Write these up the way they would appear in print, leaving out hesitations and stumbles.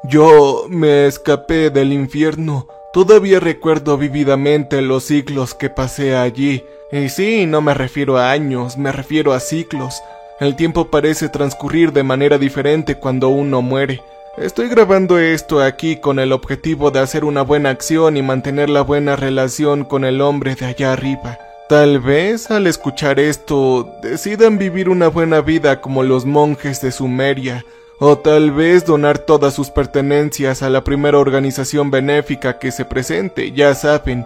Yo me escapé del infierno. Todavía recuerdo vívidamente los siglos que pasé allí. Y sí, no me refiero a años, me refiero a siglos. El tiempo parece transcurrir de manera diferente cuando uno muere. Estoy grabando esto aquí con el objetivo de hacer una buena acción y mantener la buena relación con el hombre de allá arriba. Tal vez al escuchar esto decidan vivir una buena vida como los monjes de Sumeria, o tal vez donar todas sus pertenencias a la primera organización benéfica que se presente, ya saben,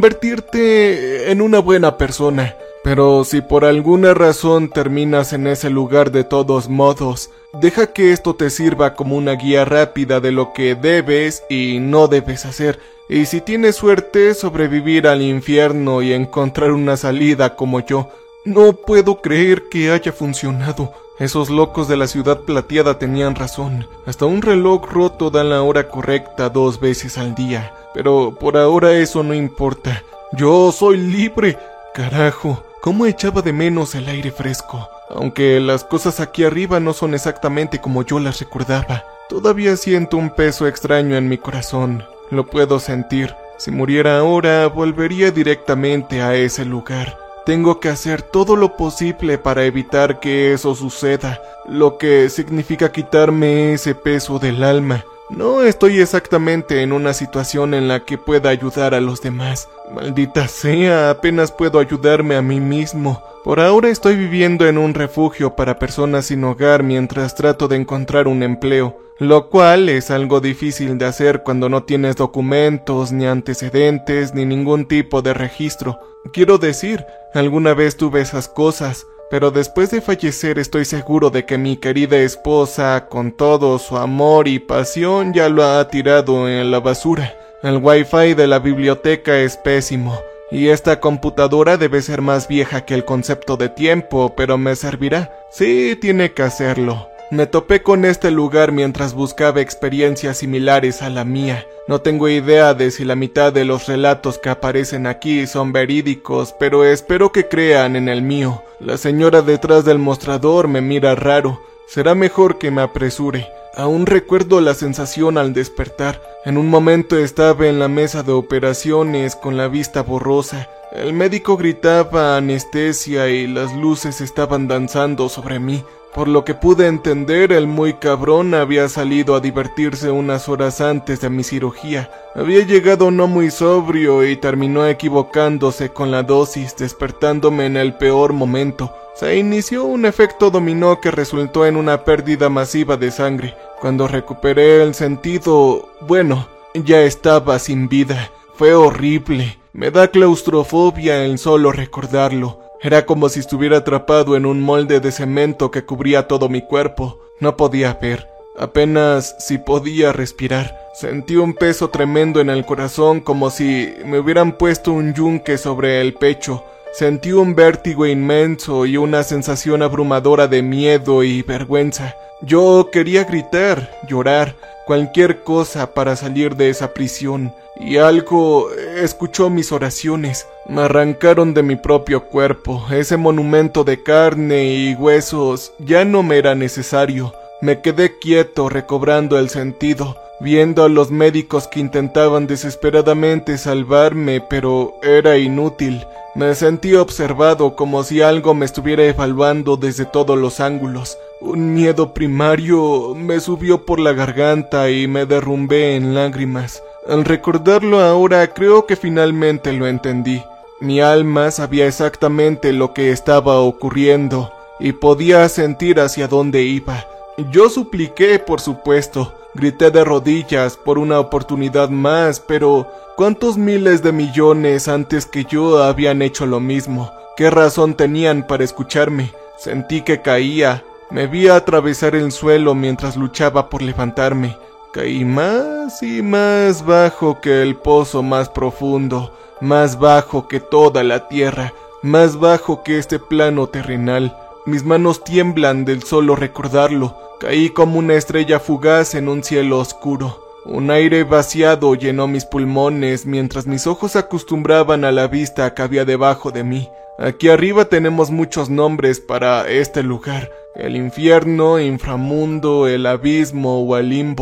convertirte en una buena persona. Pero si por alguna razón terminas en ese lugar de todos modos, deja que esto te sirva como una guía rápida de lo que debes y no debes hacer. Y si tienes suerte, sobrevivir al infierno y encontrar una salida como yo. No puedo creer que haya funcionado. Esos locos de la ciudad plateada tenían razón. Hasta un reloj roto da la hora correcta 2 veces al día. Pero por ahora eso no importa. Yo soy libre. Carajo, cómo echaba de menos el aire fresco. Aunque las cosas aquí arriba no son exactamente como yo las recordaba. Todavía siento un peso extraño en mi corazón. Lo puedo sentir. Si muriera ahora, volvería directamente a ese lugar. Tengo que hacer todo lo posible para evitar que eso suceda, lo que significa quitarme ese peso del alma. No estoy exactamente en una situación en la que pueda ayudar a los demás. Maldita sea, apenas puedo ayudarme a mí mismo. Por ahora estoy viviendo en un refugio para personas sin hogar mientras trato de encontrar un empleo, lo cual es algo difícil de hacer cuando no tienes documentos, ni antecedentes, ni ningún tipo de registro. Quiero decir, alguna vez tuve esas cosas, pero después de fallecer estoy seguro de que mi querida esposa, con todo su amor y pasión, ya lo ha tirado en la basura. El wifi de la biblioteca es pésimo, y esta computadora debe ser más vieja que el concepto de tiempo, pero me servirá. Sí, tiene que hacerlo. Me topé con este lugar mientras buscaba experiencias similares a la mía. No tengo idea de si la mitad de los relatos que aparecen aquí son verídicos, pero espero que crean en el mío. La señora detrás del mostrador me mira raro. Será mejor que me apresure. Aún recuerdo la sensación al despertar. En un momento estaba en la mesa de operaciones con la vista borrosa. El médico gritaba anestesia y las luces estaban danzando sobre mí. Por lo que pude entender, el muy cabrón había salido a divertirse unas horas antes de mi cirugía. Había llegado no muy sobrio y terminó equivocándose con la dosis, despertándome en el peor momento. Se inició un efecto dominó que resultó en una pérdida masiva de sangre. Cuando recuperé el sentido, bueno, ya estaba sin vida. Fue horrible. Me da claustrofobia el solo recordarlo. Era como si estuviera atrapado en un molde de cemento que cubría todo mi cuerpo. No podía ver, apenas si podía respirar. Sentí un peso tremendo en el corazón, como si me hubieran puesto un yunque sobre el pecho. Sentí un vértigo inmenso y una sensación abrumadora de miedo y vergüenza. Yo quería gritar, llorar, cualquier cosa para salir de esa prisión. Y algo escuchó mis oraciones. Me arrancaron de mi propio cuerpo. Ese monumento de carne y huesos ya no me era necesario. Me quedé quieto, recobrando el sentido, viendo a los médicos que intentaban desesperadamente salvarme, pero era inútil. Me sentí observado, como si algo me estuviera evaluando desde todos los ángulos. Un miedo primario me subió por la garganta y me derrumbé en lágrimas. Al recordarlo ahora, creo que finalmente lo entendí. Mi alma sabía exactamente lo que estaba ocurriendo y podía sentir hacia dónde iba. Yo supliqué, por supuesto, grité de rodillas por una oportunidad más, pero ¿cuántos miles de millones antes que yo habían hecho lo mismo? ¿Qué razón tenían para escucharme? Sentí que caía. Me vi atravesar el suelo mientras luchaba por levantarme. Caí más y más bajo que el pozo más profundo, más bajo que toda la tierra, más bajo que este plano terrenal. Mis manos tiemblan del solo recordarlo. Caí como una estrella fugaz en un cielo oscuro. Un aire vaciado llenó mis pulmones mientras mis ojos se acostumbraban a la vista que había debajo de mí. Aquí arriba tenemos muchos nombres para este lugar: el infierno, inframundo, el abismo o el limbo.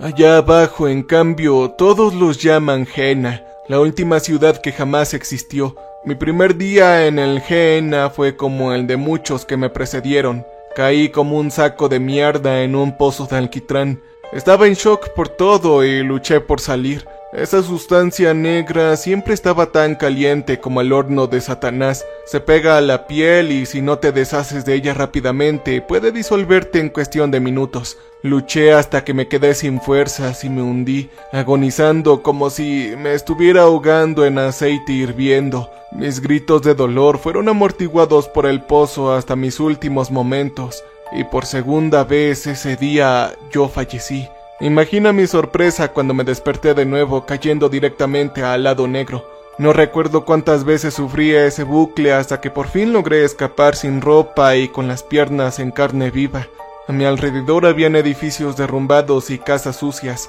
Allá abajo, en cambio, todos los llaman Jena, la última ciudad que jamás existió. Mi primer día en el Jena fue como el de muchos que me precedieron. Caí como un saco de mierda en un pozo de alquitrán. Estaba en shock por todo y luché por salir. Esa sustancia negra siempre estaba tan caliente como el horno de Satanás. Se pega a la piel y si no te deshaces de ella rápidamente, puede disolverte en cuestión de minutos. Luché hasta que me quedé sin fuerzas y me hundí, agonizando como si me estuviera ahogando en aceite hirviendo. Mis gritos de dolor fueron amortiguados por el pozo hasta mis últimos momentos, y por segunda vez ese día yo fallecí. Imagina mi sorpresa cuando me desperté de nuevo cayendo directamente al lado negro. No recuerdo cuántas veces sufrí ese bucle hasta que por fin logré escapar sin ropa y con las piernas en carne viva. A mi alrededor habían edificios derrumbados y casas sucias.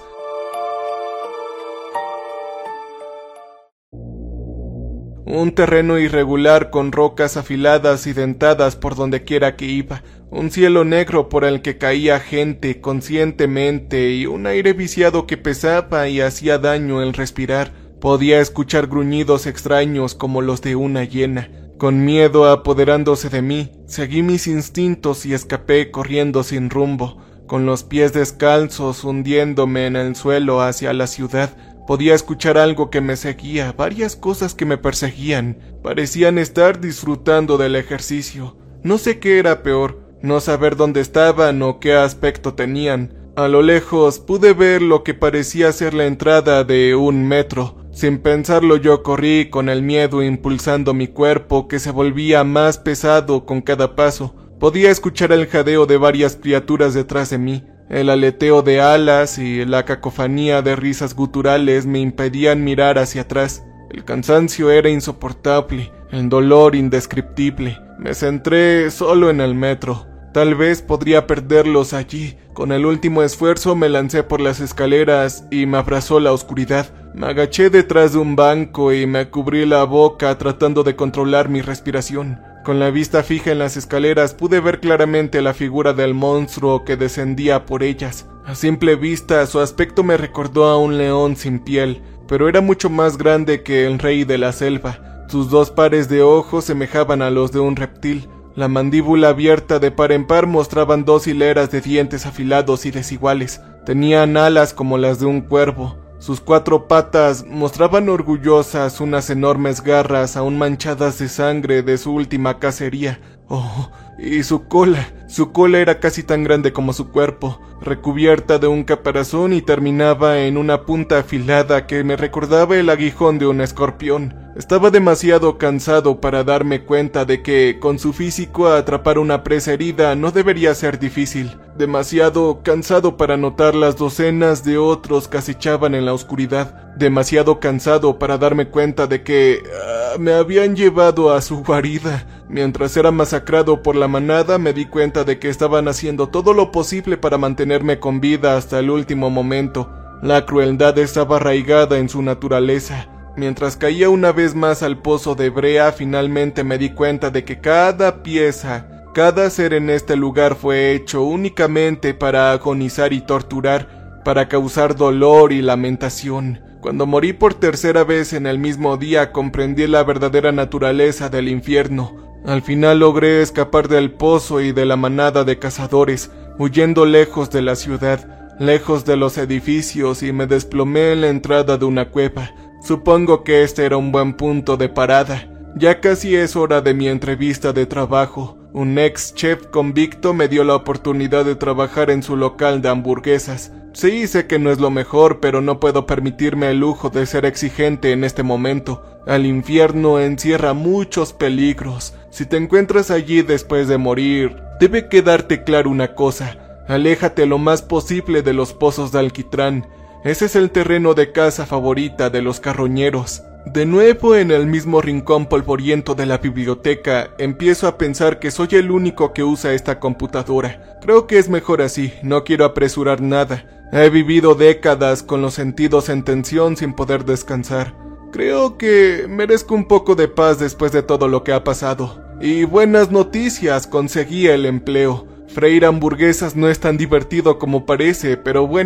Un terreno irregular con rocas afiladas y dentadas por donde quiera que iba, un cielo negro por el que caía gente conscientemente y un aire viciado que pesaba y hacía daño el respirar. Podía escuchar gruñidos extraños como los de una hiena. Con miedo apoderándose de mí, seguí mis instintos y escapé corriendo sin rumbo, con los pies descalzos hundiéndome en el suelo hacia la ciudad. Podía escuchar algo que me seguía, varias cosas que me perseguían. Parecían estar disfrutando del ejercicio. No sé qué era peor, no saber dónde estaban o qué aspecto tenían. A lo lejos pude ver lo que parecía ser la entrada de un metro. Sin pensarlo yo corrí con el miedo impulsando mi cuerpo que se volvía más pesado con cada paso. Podía escuchar el jadeo de varias criaturas detrás de mí. El aleteo de alas y la cacofonía de risas guturales me impedían mirar hacia atrás. El cansancio era insoportable, el dolor indescriptible. Me centré solo en el metro. Tal vez podría perderlos allí. Con el último esfuerzo me lancé por las escaleras y me abrazó la oscuridad. Me agaché detrás de un banco y me cubrí la boca tratando de controlar mi respiración. Con la vista fija en las escaleras pude ver claramente la figura del monstruo que descendía por ellas. A simple vista su aspecto me recordó a un león sin piel, pero era mucho más grande que el rey de la selva. Sus dos pares de ojos semejaban a los de un reptil. La mandíbula abierta de par en par mostraban dos hileras de dientes afilados y desiguales. Tenían alas como las de un cuervo. Sus cuatro patas mostraban orgullosas unas enormes garras aún manchadas de sangre de su última cacería. Oh, y su cola era casi tan grande como su cuerpo, recubierta de un caparazón y terminaba en una punta afilada que me recordaba el aguijón de un escorpión. Estaba demasiado cansado para darme cuenta de que, con su físico, atrapar una presa herida no debería ser difícil. Demasiado cansado para notar las docenas de otros que acechaban en la oscuridad. Demasiado cansado para darme cuenta de que me habían llevado a su guarida. Mientras era masacrado por la manada, me di cuenta de que estaban haciendo todo lo posible para mantenerme con vida hasta el último momento. La crueldad estaba arraigada en su naturaleza. Mientras caía una vez más al pozo de brea, finalmente me di cuenta de que cada pieza, cada ser en este lugar fue hecho únicamente para agonizar y torturar, para causar dolor y lamentación. Cuando morí por tercera vez en el mismo día, comprendí la verdadera naturaleza del infierno. Al final logré escapar del pozo y de la manada de cazadores, huyendo lejos de la ciudad, lejos de los edificios, y me desplomé en la entrada de una cueva. Supongo que este era un buen punto de parada. Ya casi es hora de mi entrevista de trabajo. Un ex chef convicto me dio la oportunidad de trabajar en su local de hamburguesas. Sí, sé que no es lo mejor, pero no puedo permitirme el lujo de ser exigente en este momento. El infierno encierra muchos peligros. Si te encuentras allí después de morir, debe quedarte claro una cosa. Aléjate lo más posible de los pozos de alquitrán. Ese es el terreno de caza favorita de los carroñeros. De nuevo en el mismo rincón polvoriento de la biblioteca, empiezo a pensar que soy el único que usa esta computadora. Creo que es mejor así, no quiero apresurar nada. He vivido décadas con los sentidos en tensión sin poder descansar. Creo que merezco un poco de paz después de todo lo que ha pasado. Y buenas noticias, conseguí el empleo. Freír hamburguesas no es tan divertido como parece, pero bueno,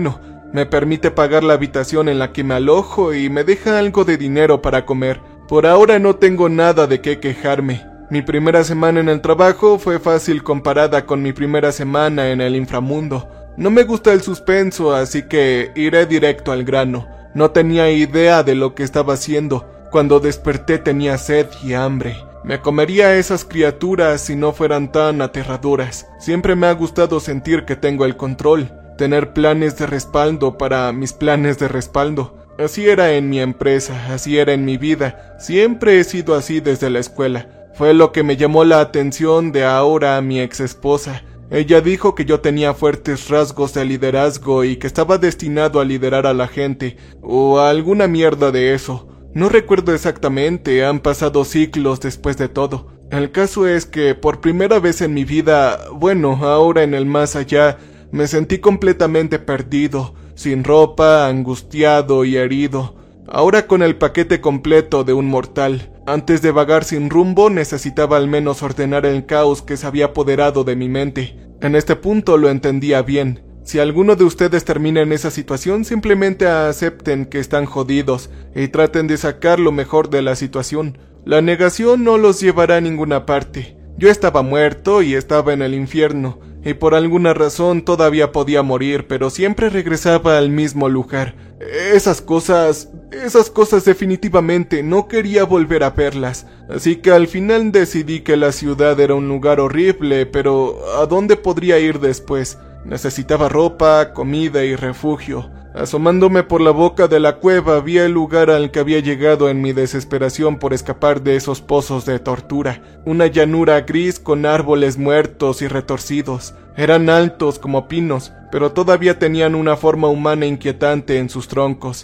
Me permite pagar la habitación en la que me alojo y me deja algo de dinero para comer. Por ahora no tengo nada de qué quejarme. Mi primera semana en el trabajo fue fácil comparada con mi primera semana en el inframundo. No me gusta el suspenso, así que iré directo al grano. No tenía idea de lo que estaba haciendo. Cuando desperté tenía sed y hambre. Me comería a esas criaturas si no fueran tan aterradoras. Siempre me ha gustado sentir que tengo el control, tener planes de respaldo para mis planes de respaldo. Así era en mi empresa, así era en mi vida. Siempre he sido así desde la escuela. Fue lo que me llamó la atención de ahora a mi ex esposa. Ella dijo que yo tenía fuertes rasgos de liderazgo y que estaba destinado a liderar a la gente, o a alguna mierda de eso. No recuerdo exactamente, han pasado siglos después de todo. El caso es que por primera vez en mi vida, bueno, ahora en el más allá, me sentí completamente perdido, sin ropa, angustiado y herido. Ahora con el paquete completo de un mortal. Antes de vagar sin rumbo, necesitaba al menos ordenar el caos que se había apoderado de mi mente. En este punto lo entendía bien. Si alguno de ustedes termina en esa situación, simplemente acepten que están jodidos y traten de sacar lo mejor de la situación. La negación no los llevará a ninguna parte. Yo estaba muerto y estaba en el infierno, y por alguna razón todavía podía morir, pero siempre regresaba al mismo lugar. Esas cosas definitivamente no quería volver a verlas, así que al final decidí que la ciudad era un lugar horrible, pero ¿a dónde podría ir después? Necesitaba ropa, comida y refugio. Asomándome por la boca de la cueva vi el lugar al que había llegado en mi desesperación por escapar de esos pozos de tortura. Una llanura gris con árboles muertos y retorcidos. Eran altos como pinos, pero todavía tenían una forma humana inquietante en sus troncos.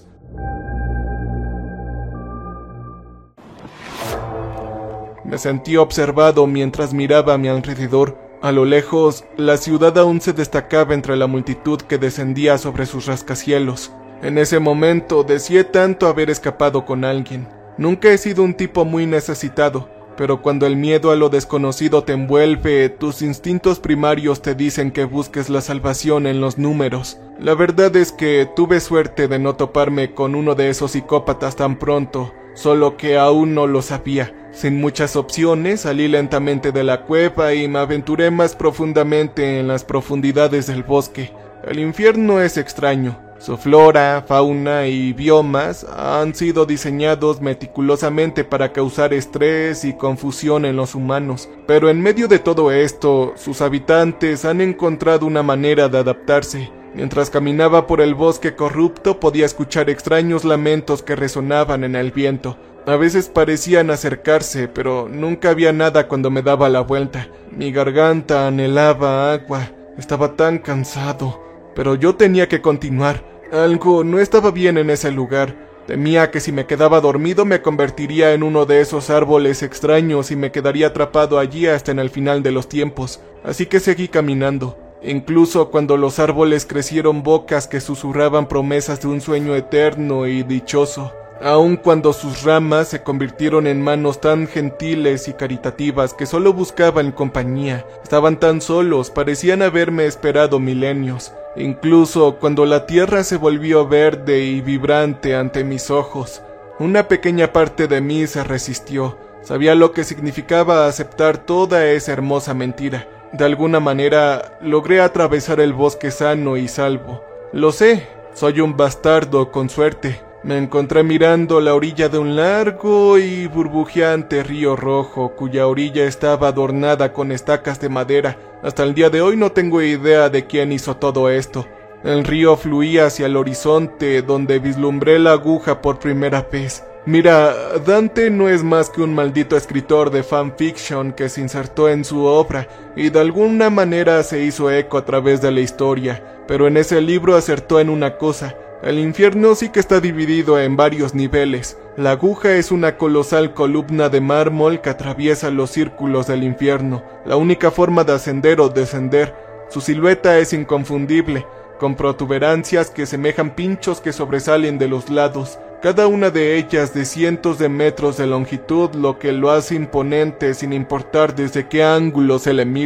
Me sentí observado mientras miraba a mi alrededor. A lo lejos, la ciudad aún se destacaba entre la multitud que descendía sobre sus rascacielos. En ese momento deseé tanto haber escapado con alguien. Nunca he sido un tipo muy necesitado, pero cuando el miedo a lo desconocido te envuelve, tus instintos primarios te dicen que busques la salvación en los números. La verdad es que tuve suerte de no toparme con uno de esos psicópatas tan pronto, solo que aún no lo sabía. Sin muchas opciones, salí lentamente de la cueva y me aventuré más profundamente en las profundidades del bosque. El infierno es extraño. Su flora, fauna y biomas han sido diseñados meticulosamente para causar estrés y confusión en los humanos. Pero en medio de todo esto, sus habitantes han encontrado una manera de adaptarse. Mientras caminaba por el bosque corrupto, podía escuchar extraños lamentos que resonaban en el viento. A veces parecían acercarse, pero nunca había nada cuando me daba la vuelta. Mi garganta anhelaba agua. Estaba tan cansado. Pero yo tenía que continuar. Algo no estaba bien en ese lugar. Temía que si me quedaba dormido me convertiría en uno de esos árboles extraños y me quedaría atrapado allí hasta en el final de los tiempos. Así que seguí caminando. Incluso cuando los árboles crecieron bocas que susurraban promesas de un sueño eterno y dichoso. Aun cuando sus ramas se convirtieron en manos tan gentiles y caritativas que solo buscaban compañía. Estaban tan solos, parecían haberme esperado milenios. Incluso cuando la tierra se volvió verde y vibrante ante mis ojos, una pequeña parte de mí se resistió. Sabía lo que significaba aceptar toda esa hermosa mentira. De alguna manera, logré atravesar el bosque sano y salvo. Lo sé, soy un bastardo con suerte. Me encontré mirando la orilla de un largo y burbujeante río rojo, cuya orilla estaba adornada con estacas de madera. Hasta el día de hoy no tengo idea de quién hizo todo esto. El río fluía hacia el horizonte, donde vislumbré la aguja por primera vez. Mira, Dante no es más que un maldito escritor de fanfiction que se insertó en su obra y de alguna manera se hizo eco a través de la historia, pero en ese libro acertó en una cosa. El infierno sí que está dividido en varios niveles. La aguja es una colosal columna de mármol que atraviesa los círculos del infierno, la única forma de ascender o descender. Su silueta es inconfundible, con protuberancias que semejan pinchos que sobresalen de los lados, cada una de ellas de cientos de metros de longitud, lo que lo hace imponente sin importar desde qué ángulo se le mire.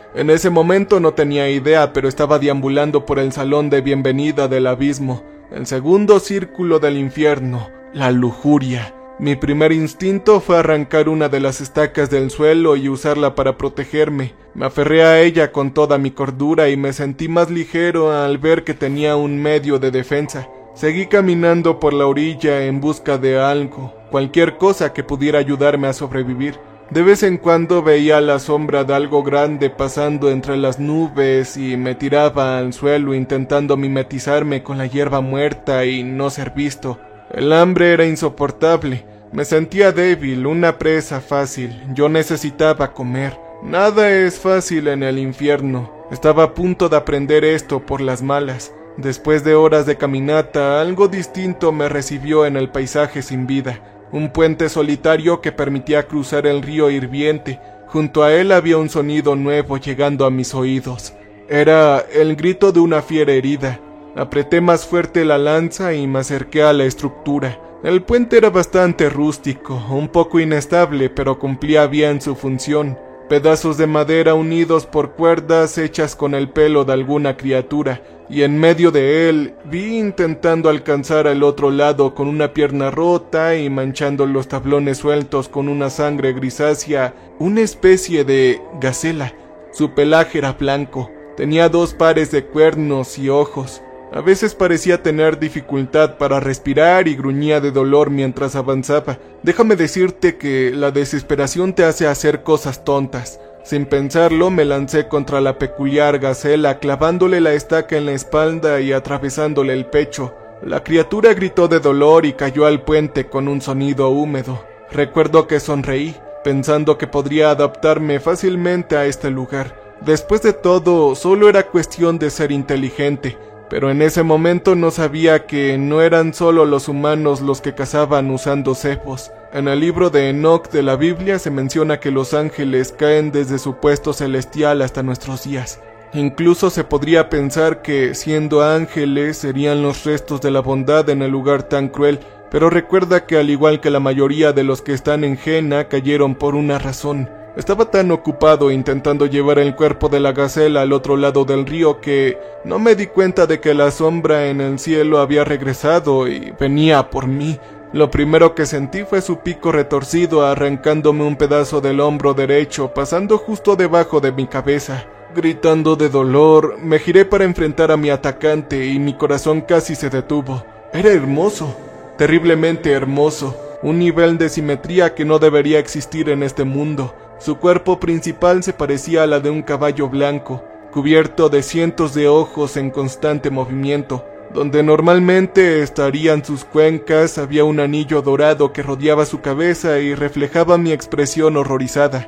En ese momento no tenía idea, pero estaba deambulando por el salón de bienvenida del abismo, el segundo círculo del infierno, la lujuria. Mi primer instinto fue arrancar una de las estacas del suelo y usarla para protegerme. Me aferré a ella con toda mi cordura y me sentí más ligero al ver que tenía un medio de defensa. Seguí caminando por la orilla en busca de algo, cualquier cosa que pudiera ayudarme a sobrevivir. De vez en cuando veía la sombra de algo grande pasando entre las nubes y me tiraba al suelo intentando mimetizarme con la hierba muerta y no ser visto. El hambre era insoportable. Me sentía débil, una presa fácil. Yo necesitaba comer. Nada es fácil en el infierno. Estaba a punto de aprender esto por las malas. Después de horas de caminata, algo distinto me recibió en el paisaje sin vida. Un puente solitario que permitía cruzar el río hirviente. Junto a él había un sonido nuevo llegando a mis oídos. Era el grito de una fiera herida. Apreté más fuerte la lanza y me acerqué a la estructura. El puente era bastante rústico, un poco inestable, pero cumplía bien su función. Pedazos de madera unidos por cuerdas hechas con el pelo de alguna criatura, y en medio de él vi intentando alcanzar al otro lado con una pierna rota y manchando los tablones sueltos con una sangre grisácea, una especie de gacela. Su pelaje era blanco, tenía 2 pares de cuernos y ojos. A veces parecía tener dificultad para respirar y gruñía de dolor mientras avanzaba. Déjame decirte que la desesperación te hace hacer cosas tontas. Sin pensarlo, me lancé contra la peculiar gacela, clavándole la estaca en la espalda y atravesándole el pecho. La criatura gritó de dolor y cayó al puente con un sonido húmedo. Recuerdo que sonreí, pensando que podría adaptarme fácilmente a este lugar. Después de todo, solo era cuestión de ser inteligente. Pero en ese momento no sabía que no eran solo los humanos los que cazaban usando cepos. En el libro de Enoc de la Biblia se menciona que los ángeles caen desde su puesto celestial hasta nuestros días. Incluso se podría pensar que, siendo ángeles, serían los restos de la bondad en el lugar tan cruel, pero recuerda que al igual que la mayoría de los que están en Jena, cayeron por una razón. Estaba tan ocupado intentando llevar el cuerpo de la gacela al otro lado del río que no me di cuenta de que la sombra en el cielo había regresado y venía por mí. Lo primero que sentí fue su pico retorcido arrancándome un pedazo del hombro derecho, pasando justo debajo de mi cabeza. Gritando de dolor, me giré para enfrentar a mi atacante y mi corazón casi se detuvo. Era hermoso, terriblemente hermoso, un nivel de simetría que no debería existir en este mundo. Su cuerpo principal se parecía a la de un caballo blanco, cubierto de cientos de ojos en constante movimiento. Donde normalmente estarían sus cuencas, había un anillo dorado que rodeaba su cabeza y reflejaba mi expresión horrorizada.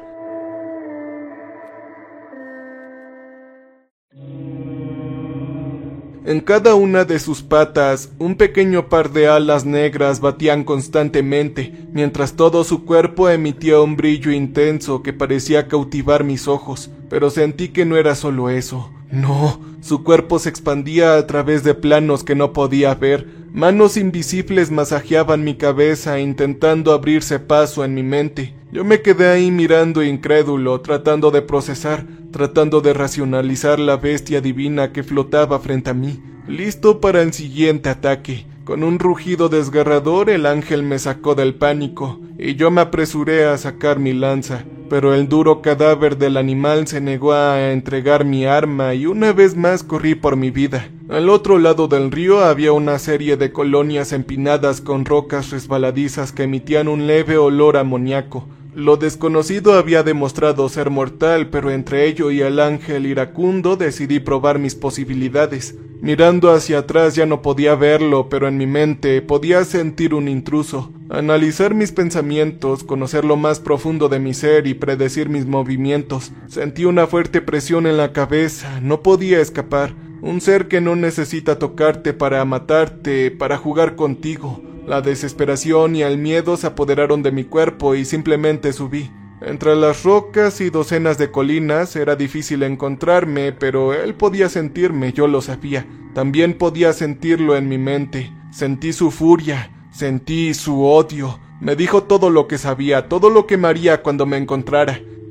En cada una de sus patas, un pequeño par de alas negras batían constantemente, mientras todo su cuerpo emitía un brillo intenso que parecía cautivar mis ojos, pero sentí que no era solo eso. No, su cuerpo se expandía a través de planos que no podía ver. Manos invisibles masajeaban mi cabeza intentando abrirse paso en mi mente. Yo me quedé ahí mirando incrédulo, tratando de procesar, tratando de racionalizar la bestia divina que flotaba frente a mí, listo para el siguiente ataque. Con un rugido desgarrador el ángel me sacó del pánico, y yo me apresuré a sacar mi lanza, pero el duro cadáver del animal se negó a entregar mi arma y una vez más corrí por mi vida. Al otro lado del río había una serie de colonias empinadas con rocas resbaladizas que emitían un leve olor amoníaco. Lo desconocido había demostrado ser mortal, pero entre ello y el ángel iracundo decidí probar mis posibilidades. Mirando hacia atrás ya no podía verlo, pero en mi mente podía sentir un intruso, analizar mis pensamientos, conocer lo más profundo de mi ser y predecir mis movimientos. Sentí una fuerte presión en la cabeza, no podía escapar. Un ser que no necesita tocarte para matarte, para jugar contigo. La desesperación y el miedo se apoderaron de mi cuerpo y simplemente subí. Entre las rocas y docenas de colinas era difícil encontrarme, pero él podía sentirme, yo lo sabía. También podía sentirlo en mi mente. Sentí su furia, sentí su odio. Me dijo todo lo que sabía, todo lo que me haría cuando me encontrara.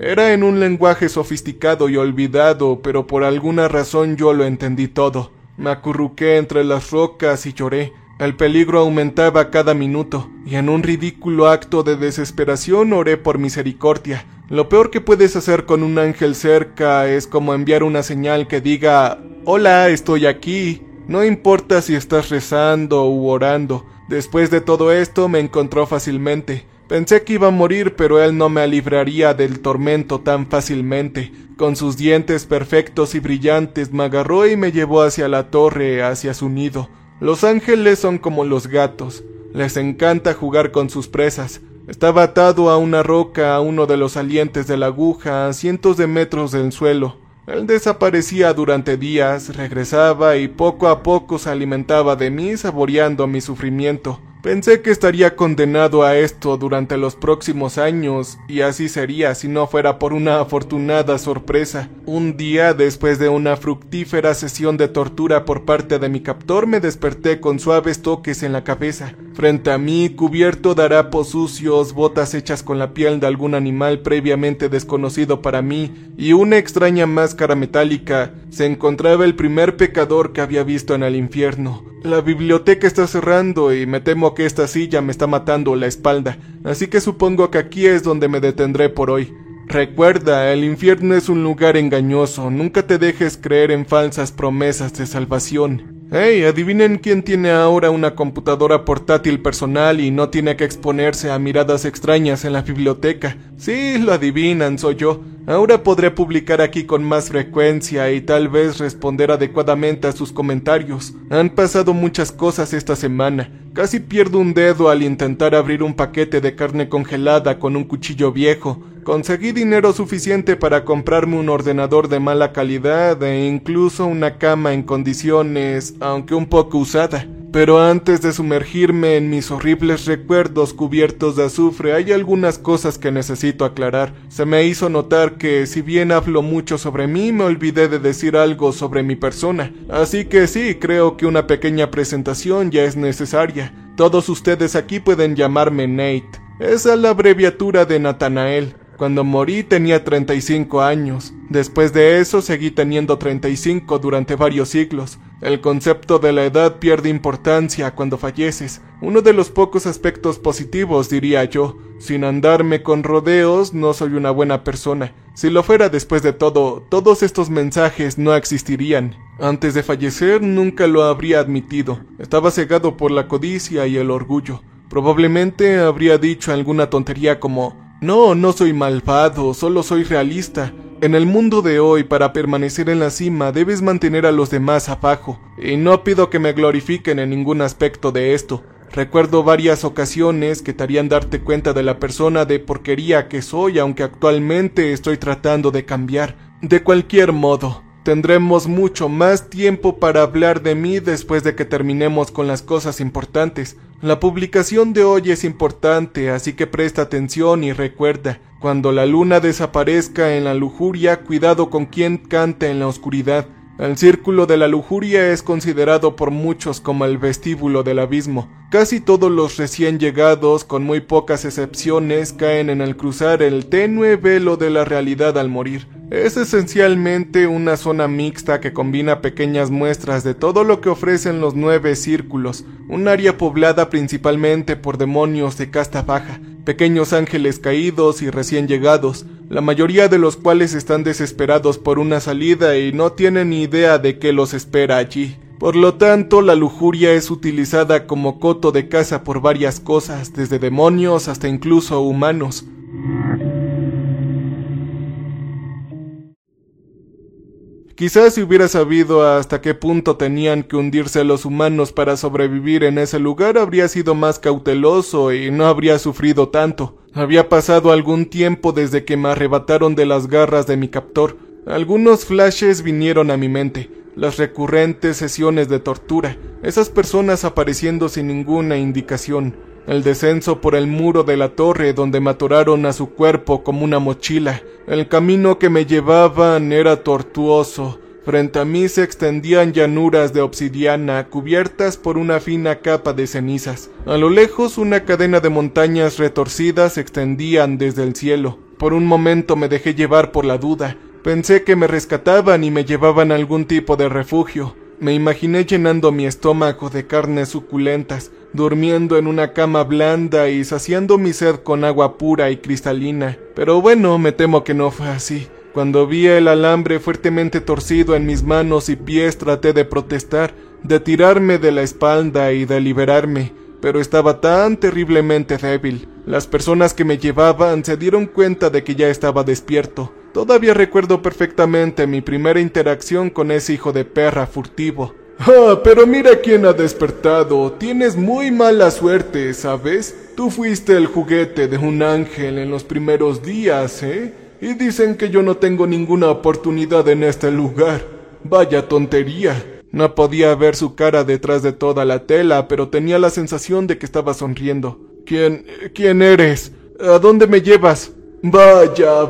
Era en un lenguaje sofisticado y olvidado, pero por alguna razón yo lo entendí todo. Me acurruqué entre las rocas y lloré. El peligro aumentaba cada minuto, y en un ridículo acto de desesperación oré por misericordia. Lo peor que puedes hacer con un ángel cerca es como enviar una señal que diga: «Hola, estoy aquí». No importa si estás rezando u orando. Después de todo esto me encontró fácilmente. Pensé que iba a morir, pero él no me libraría del tormento tan fácilmente. Con sus dientes perfectos y brillantes me agarró y me llevó hacia la torre, hacia su nido. Los ángeles son como los gatos. Les encanta jugar con sus presas. Estaba atado a una roca a uno de los salientes de la aguja, a cientos de metros del suelo. Él desaparecía durante días, regresaba y poco a poco se alimentaba de mí, saboreando mi sufrimiento. Pensé que estaría condenado a esto durante los próximos años, y así sería si no fuera por una afortunada sorpresa. Un día, después de una fructífera sesión de tortura por parte de mi captor, me desperté con suaves toques en la cabeza. Frente a mí, cubierto de harapos sucios, botas hechas con la piel de algún animal previamente desconocido para mí, y una extraña máscara metálica, se encontraba el primer pecador que había visto en el infierno. La biblioteca está cerrando y me temo que esta silla me está matando la espalda, así que supongo que aquí es donde me detendré por hoy. Recuerda, el infierno es un lugar engañoso, nunca te dejes creer en falsas promesas de salvación. Hey, adivinen quién tiene ahora una computadora portátil personal y no tiene que exponerse a miradas extrañas en la biblioteca. Sí, lo adivinan, soy yo. Ahora podré publicar aquí con más frecuencia y tal vez responder adecuadamente a sus comentarios. Han pasado muchas cosas esta semana. Casi pierdo un dedo al intentar abrir un paquete de carne congelada con un cuchillo viejo. Conseguí dinero suficiente para comprarme un ordenador de mala calidad e incluso una cama en condiciones, aunque un poco usada. Pero antes de sumergirme en mis horribles recuerdos cubiertos de azufre, hay algunas cosas que necesito aclarar. Se me hizo notar que, si bien hablo mucho sobre mí, me olvidé de decir algo sobre mi persona. Así que sí, creo que una pequeña presentación ya es necesaria. Todos ustedes aquí pueden llamarme Nate. Esa es la abreviatura de Nathanael. Cuando morí tenía 35 años. Después de eso seguí teniendo 35 durante varios siglos. El concepto de la edad pierde importancia cuando falleces. Uno de los pocos aspectos positivos, diría yo. Sin andarme con rodeos, no soy una buena persona. Si lo fuera, después de todo, todos estos mensajes no existirían. Antes de fallecer, nunca lo habría admitido. Estaba cegado por la codicia y el orgullo. Probablemente habría dicho alguna tontería como: no soy malvado, solo soy realista. En el mundo de hoy, para permanecer en la cima, debes mantener a los demás abajo. Y no pido que me glorifiquen en ningún aspecto de esto. Recuerdo varias ocasiones que te harían darte cuenta de la persona de porquería que soy, aunque actualmente estoy tratando de cambiar. De cualquier modo, tendremos mucho más tiempo para hablar de mí después de que terminemos con las cosas importantes. La publicación de hoy es importante, así que presta atención y recuerda: cuando la luna desaparezca en la lujuria, cuidado con quien canta en la oscuridad. El círculo de la lujuria es considerado por muchos como el vestíbulo del abismo. Casi todos los recién llegados, con muy pocas excepciones, caen en el cruzar el tenue velo de la realidad al morir. Es esencialmente una zona mixta que combina pequeñas muestras de todo lo que ofrecen los 9 círculos, un área poblada principalmente por demonios de casta baja, pequeños ángeles caídos y recién llegados, la mayoría de los cuales están desesperados por una salida y no tienen ni idea de qué los espera allí. Por lo tanto, la lujuria es utilizada como coto de caza por varias cosas, desde demonios hasta incluso humanos. Quizás si hubiera sabido hasta qué punto tenían que hundirse los humanos para sobrevivir en ese lugar, habría sido más cauteloso y no habría sufrido tanto. Había pasado algún tiempo desde que me arrebataron de las garras de mi captor. Algunos flashes vinieron a mi mente, las recurrentes sesiones de tortura, esas personas apareciendo sin ninguna indicación, el descenso por el muro de la torre donde me atoraron a su cuerpo como una mochila. El camino que me llevaban era tortuoso. Frente a mí se extendían llanuras de obsidiana cubiertas por una fina capa de cenizas. A lo lejos una cadena de montañas retorcidas se extendían desde el cielo. por un momento me dejé llevar por la duda. Pensé que me rescataban y me llevaban a algún tipo de refugio. Me imaginé llenando mi estómago de carnes suculentas, durmiendo en una cama blanda y saciando mi sed con agua pura y cristalina. Pero bueno, me temo que no fue así. Cuando vi el alambre fuertemente torcido en mis manos y pies, traté de protestar, de tirarme de la espalda y de liberarme, pero estaba tan terriblemente débil. Las personas que me llevaban se dieron cuenta de que ya estaba despierto. Todavía recuerdo perfectamente mi primera interacción con ese hijo de perra furtivo. Pero mira quién ha despertado. Tienes muy mala suerte, ¿sabes? Tú fuiste el juguete de un ángel en los primeros días, ¿eh? Y dicen que yo no tengo ninguna oportunidad en este lugar. Vaya tontería. No podía ver su cara detrás de toda la tela, pero tenía la sensación de que estaba sonriendo. ¿Quién eres? ¿A dónde me llevas? Vaya,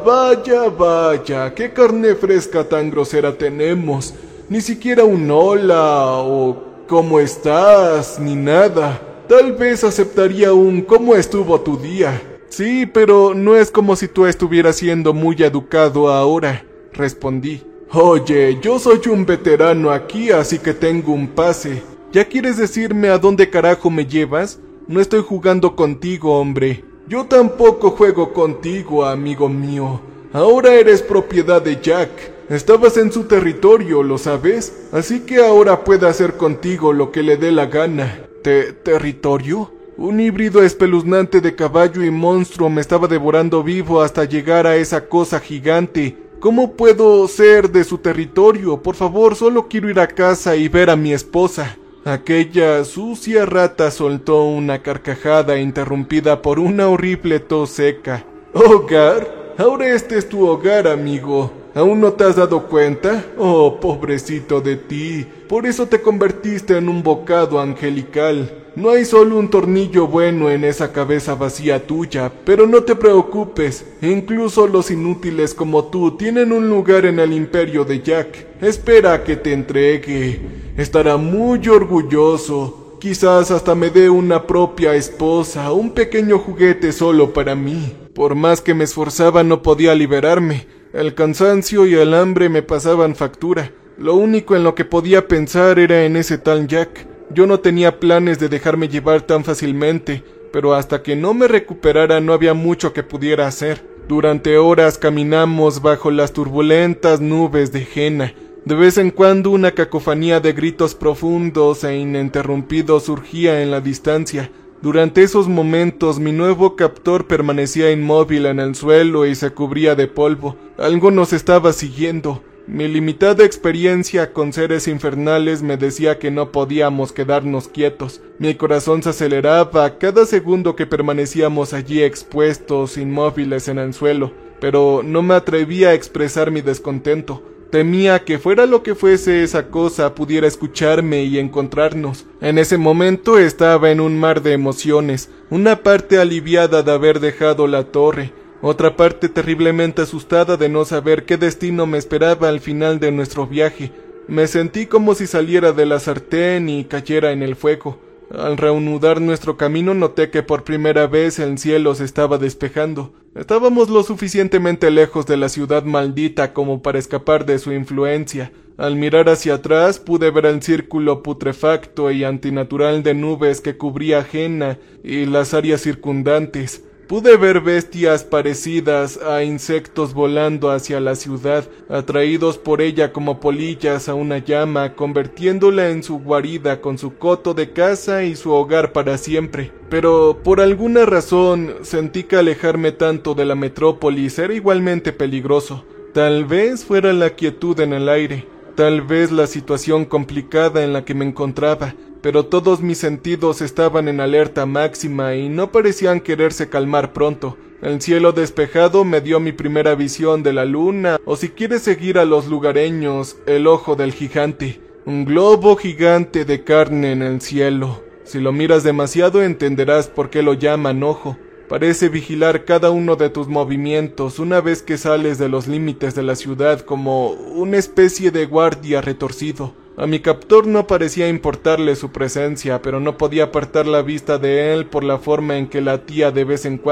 qué carne fresca tan grosera tenemos. Ni siquiera un hola o ¿cómo estás? Ni nada. Tal vez aceptaría un ¿cómo estuvo tu día? Sí, pero no es como si tú estuvieras siendo muy educado ahora, respondí. Oye, yo soy un veterano aquí, así que tengo un pase. ¿Ya quieres decirme a dónde carajo me llevas? No estoy jugando contigo, hombre. Yo tampoco juego contigo, amigo mío. Ahora eres propiedad de Jack. Estabas en su territorio, ¿lo sabes? Así que ahora puede hacer contigo lo que le dé la gana. ¿Territorio? Un híbrido espeluznante de caballo y monstruo me estaba devorando vivo hasta llegar a esa cosa gigante. ¿Cómo puedo ser de su territorio? Por favor, solo quiero ir a casa y ver a mi esposa. Aquella sucia rata soltó una carcajada interrumpida por una horrible tos seca. ¿Hogar? Ahora este es tu hogar, amigo. ¿Aún no te has dado cuenta? Oh, pobrecito de ti. Por eso te convertiste en un bocado angelical. No hay solo un tornillo bueno en esa cabeza vacía tuya, pero no te preocupes. Incluso los inútiles como tú tienen un lugar en el imperio de Jack. Espera a que te entregue. Estará muy orgulloso. Quizás hasta me dé una propia esposa, un pequeño juguete solo para mí. Por más que me esforzaba no podía liberarme. El cansancio y el hambre me pasaban factura. Lo único en lo que podía pensar era en ese tal Jack. Yo no tenía planes de dejarme llevar tan fácilmente, pero hasta que no me recuperara no había mucho que pudiera hacer. Durante horas caminamos bajo las turbulentas nubes de Jena. De vez en cuando una cacofonía de gritos profundos e ininterrumpidos surgía en la distancia. Durante esos momentos mi nuevo captor permanecía inmóvil en el suelo y se cubría de polvo. Algo nos estaba siguiendo. Mi limitada experiencia con seres infernales me decía que no podíamos quedarnos quietos. Mi corazón se aceleraba cada segundo que permanecíamos allí expuestos, inmóviles en el suelo, pero no me atrevía a expresar mi descontento. Temía que fuera lo que fuese esa cosa pudiera escucharme y encontrarnos. En ese momento estaba en un mar de emociones, una parte aliviada de haber dejado la torre, otra parte terriblemente asustada de no saber qué destino me esperaba al final de nuestro viaje. Me sentí como si saliera de la sartén y cayera en el fuego. Al reanudar nuestro camino noté que por primera vez el cielo se estaba despejando. Estábamos lo suficientemente lejos de la ciudad maldita como para escapar de su influencia. Al mirar hacia atrás pude ver el círculo putrefacto y antinatural de nubes que cubría Jena y las áreas circundantes. Pude ver bestias parecidas a insectos volando hacia la ciudad, atraídos por ella como polillas a una llama, convirtiéndola en su guarida con su coto de caza y su hogar para siempre. Pero por alguna razón sentí que alejarme tanto de la metrópolis era igualmente peligroso. Tal vez fuera la quietud en el aire, tal vez la situación complicada en la que me encontraba, pero todos mis sentidos estaban en alerta máxima y no parecían quererse calmar pronto. El cielo despejado me dio mi primera visión de la luna, o si quieres seguir a los lugareños, el ojo del gigante. Un globo gigante de carne en el cielo. Si lo miras demasiado entenderás por qué lo llaman ojo. Parece vigilar cada uno de tus movimientos una vez que sales de los límites de la ciudad como una especie de guardia retorcido. A mi captor no parecía importarle su presencia, pero no podía apartar la vista de él por la forma en que latía de vez en cuando.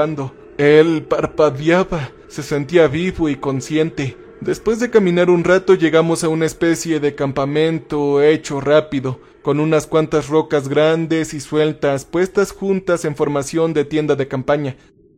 Él parpadeaba, se sentía vivo y consciente. Después de caminar un rato llegamos a una especie de campamento hecho rápido, con unas cuantas rocas grandes y sueltas puestas juntas en formación de tienda de campaña.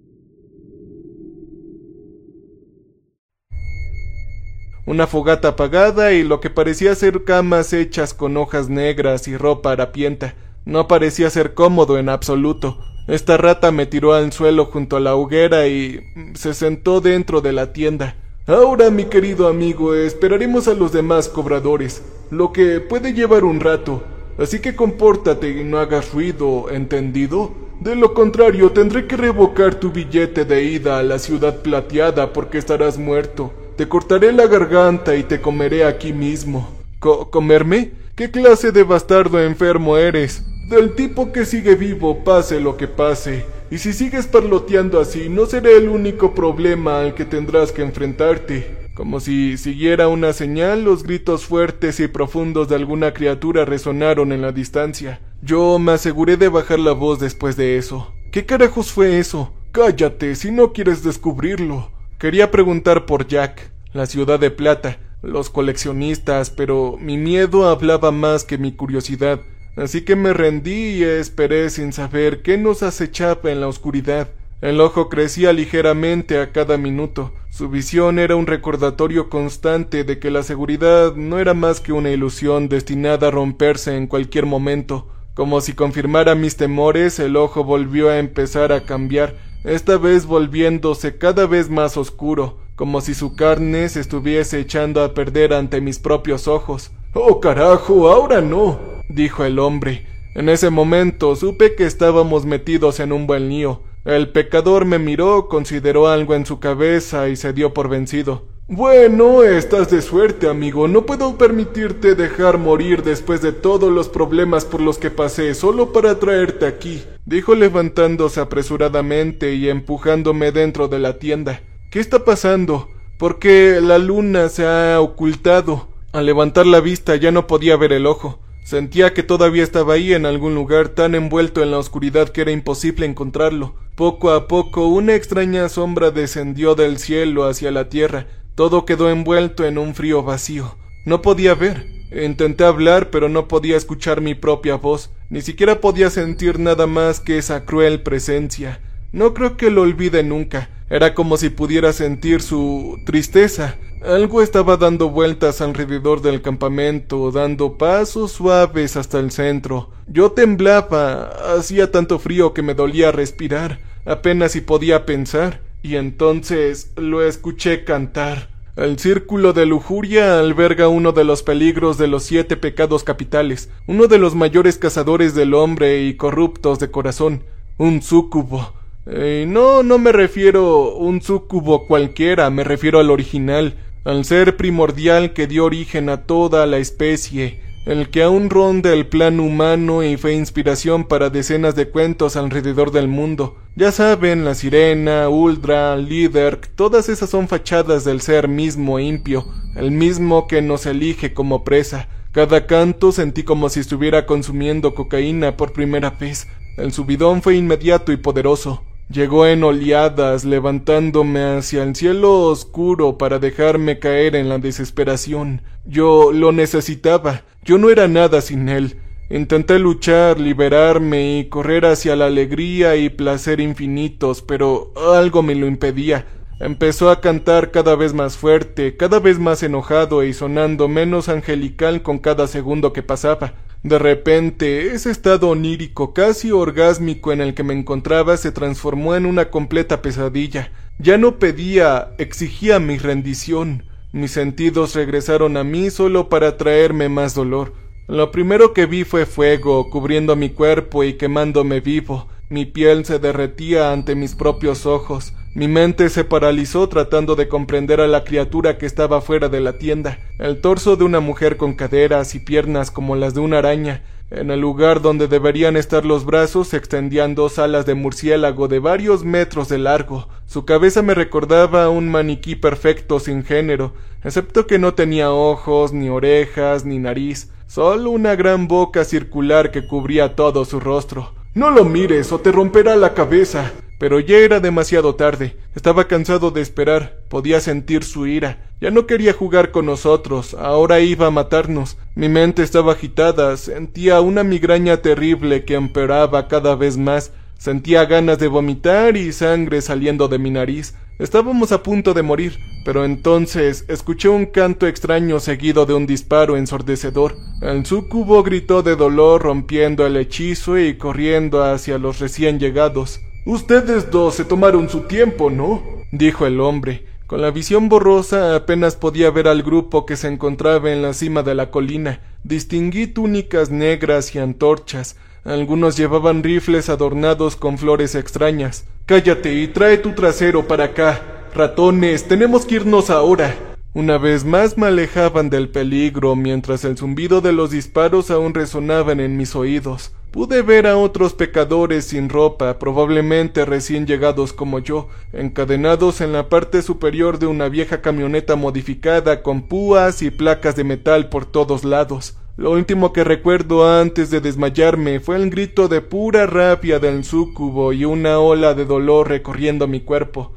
Una fogata apagada y lo que parecía ser camas hechas con hojas negras y ropa harapienta. No parecía ser cómodo en absoluto. Esta rata me tiró al suelo junto a la hoguera y se sentó dentro de la tienda. Ahora, mi querido amigo, esperaremos a los demás cobradores, lo que puede llevar un rato. Así que compórtate y no hagas ruido, ¿entendido? De lo contrario, tendré que revocar tu billete de ida a la ciudad plateada porque estarás muerto. Te cortaré la garganta y te comeré aquí mismo. ¿Comerme? ¿Qué clase de bastardo enfermo eres? Del tipo que sigue vivo, pase lo que pase. Y si sigues parloteando así, no seré el único problema al que tendrás que enfrentarte. Como si siguiera una señal, los gritos fuertes y profundos de alguna criatura resonaron en la distancia. Yo me aseguré de bajar la voz después de eso. ¿Qué carajos fue eso? Cállate, si no quieres descubrirlo. Quería preguntar por Jack, la ciudad de plata, los coleccionistas, pero mi miedo hablaba más que mi curiosidad. Así que me rendí y esperé sin saber qué nos acechaba en la oscuridad. El ojo crecía ligeramente a cada minuto. Su visión era un recordatorio constante de que la seguridad no era más que una ilusión destinada a romperse en cualquier momento. Como si confirmara mis temores, el ojo volvió a empezar a cambiar, esta vez volviéndose cada vez más oscuro, como si su carne se estuviese echando a perder ante mis propios ojos. «¡Oh, carajo! ¡Ahora no!», dijo el hombre. En ese momento supe que estábamos metidos en un buen lío. El pecador me miró, consideró algo en su cabeza y se dio por vencido. «Bueno, estás de suerte, amigo. No puedo permitirte dejar morir después de todos los problemas por los que pasé solo para traerte aquí», dijo levantándose apresuradamente y empujándome dentro de la tienda. «¿Qué está pasando? ¿Por qué la luna se ha ocultado?» Al levantar la vista ya no podía ver el ojo. Sentía que todavía estaba ahí en algún lugar tan envuelto en la oscuridad que era imposible encontrarlo. Poco a poco una extraña sombra descendió del cielo hacia la tierra. Todo quedó envuelto en un frío vacío. No podía ver. Intenté hablar, pero no podía escuchar mi propia voz. Ni siquiera podía sentir nada más que esa cruel presencia. No creo que lo olvide nunca. Era como si pudiera sentir su tristeza. Algo estaba dando vueltas alrededor del campamento, dando pasos suaves hasta el centro. Yo temblaba, hacía tanto frío que me dolía respirar, apenas si podía pensar, y entonces lo escuché cantar. El círculo de lujuria alberga uno de los peligros de los 7 pecados capitales, uno de los mayores cazadores del hombre y corruptos de corazón, un súcubo. No me refiero a un súcubo cualquiera, me refiero al original, al ser primordial que dio origen a toda la especie, el que aún ronda el plano humano y fue inspiración para decenas de cuentos alrededor del mundo. Ya saben, la sirena, Uldra, Liderk, todas esas son fachadas del ser mismo impio, el mismo que nos elige como presa. Cada canto sentí como si estuviera consumiendo cocaína por primera vez. El subidón fue inmediato y poderoso. Llegó en oleadas, levantándome hacia el cielo oscuro para dejarme caer en la desesperación. Yo lo necesitaba. Yo no era nada sin él. Intenté luchar, liberarme y correr hacia la alegría y placer infinitos, pero algo me lo impedía. Empezó a cantar cada vez más fuerte, cada vez más enojado y sonando menos angelical con cada segundo que pasaba. De repente, ese estado onírico, casi orgásmico en el que me encontraba se transformó en una completa pesadilla. Ya no pedía, exigía mi rendición. Mis sentidos regresaron a mí solo para traerme más dolor. Lo primero que vi fue fuego, cubriendo mi cuerpo y quemándome vivo. Mi piel se derretía ante mis propios ojos. Mi mente se paralizó tratando de comprender a la criatura que estaba fuera de la tienda. El torso de una mujer con caderas y piernas como las de una araña. En el lugar donde deberían estar los brazos se extendían 2 alas de murciélago de varios metros de largo. Su cabeza me recordaba a un maniquí perfecto sin género, excepto que no tenía ojos, ni orejas, ni nariz. Solo una gran boca circular que cubría todo su rostro. «No lo mires o te romperá la cabeza», pero ya era demasiado tarde. Estaba cansado de esperar, podía sentir su ira. Ya no quería jugar con nosotros, ahora iba a matarnos. Mi mente estaba agitada, sentía una migraña terrible que empeoraba cada vez más. Sentía ganas de vomitar y sangre saliendo de mi nariz. Estábamos a punto de morir, pero entonces escuché un canto extraño seguido de un disparo ensordecedor. El súcubo gritó de dolor rompiendo el hechizo y corriendo hacia los recién llegados. «Ustedes dos se tomaron su tiempo, ¿no?», dijo el hombre. Con la visión borrosa apenas podía ver al grupo que se encontraba en la cima de la colina. Distinguí túnicas negras y antorchas. Algunos llevaban rifles adornados con flores extrañas. «Cállate y trae tu trasero para acá. Ratones, tenemos que irnos ahora». Una vez más me alejaban del peligro, mientras el zumbido de los disparos aún resonaban en mis oídos. Pude ver a otros pecadores sin ropa, probablemente recién llegados como yo, encadenados en la parte superior de una vieja camioneta modificada con púas y placas de metal por todos lados. Lo último que recuerdo antes de desmayarme fue el grito de pura rabia del súcubo y una ola de dolor recorriendo mi cuerpo.